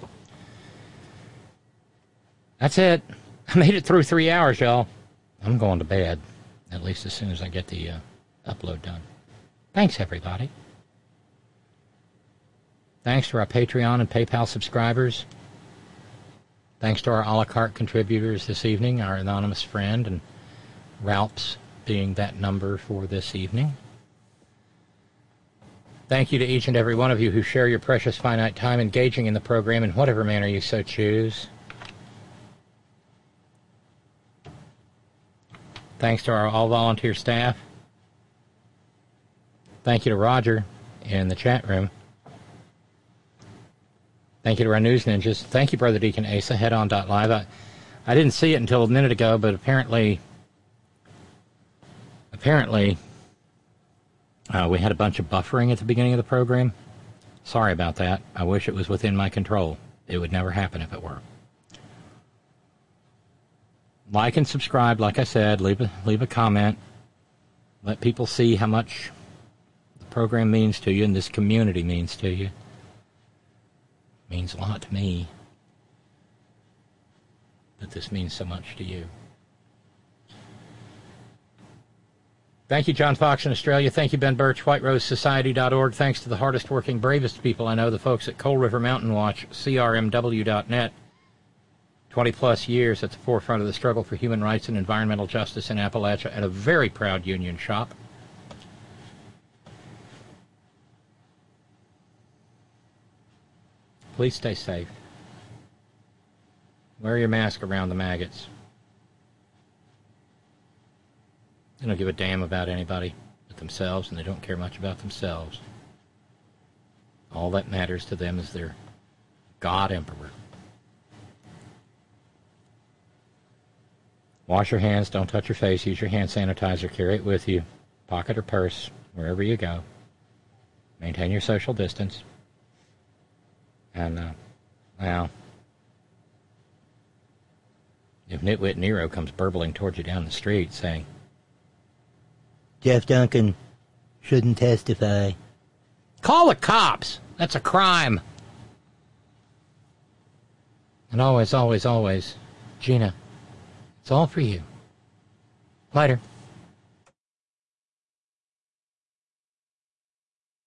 That's it. I made it through three hours, y'all. I'm going to bed, at least as soon as I get the uh, upload done. Thanks, everybody. Thanks to our Patreon and PayPal subscribers. Thanks to our a la carte contributors this evening, our anonymous friend, and Ralph's being that number for this evening. Thank you to each and every one of you who share your precious finite time engaging in the program in whatever manner you so choose. Thanks to our all-volunteer staff. Thank you to Roger in the chat room. Thank you to our news ninjas. Thank you, Brother Deacon Asa, headon dot live. I, I didn't see it until a minute ago, but apparently, apparently, uh, we had a bunch of buffering at the beginning of the program. Sorry about that. I wish it was within my control. It would never happen if it were. Like and subscribe, like I said. Leave a, leave a comment. Let people see how much the program means to you and this community means to you. It means a lot to me that this means so much to you. Thank you, John Fox in Australia. Thank you, Ben Birch, white rose society dot org. Thanks to the hardest working, bravest people I know, the folks at Coal River Mountain Watch, C R M W dot net. twenty-plus years at the forefront of the struggle for human rights and environmental justice in Appalachia, and a very proud union shop. Please stay safe. Wear your mask around the maggots. They don't give a damn about anybody but themselves, and they don't care much about themselves. All that matters to them is their God Emperor. Wash your hands, don't touch your face, use your hand sanitizer, carry it with you, pocket or purse, wherever you go. Maintain your social distance. And, uh, well, if Nitwit Nero comes burbling towards you down the street saying, Jeff Duncan shouldn't testify, call the cops! That's a crime! And always, always, always, Gina, it's all for you. Later.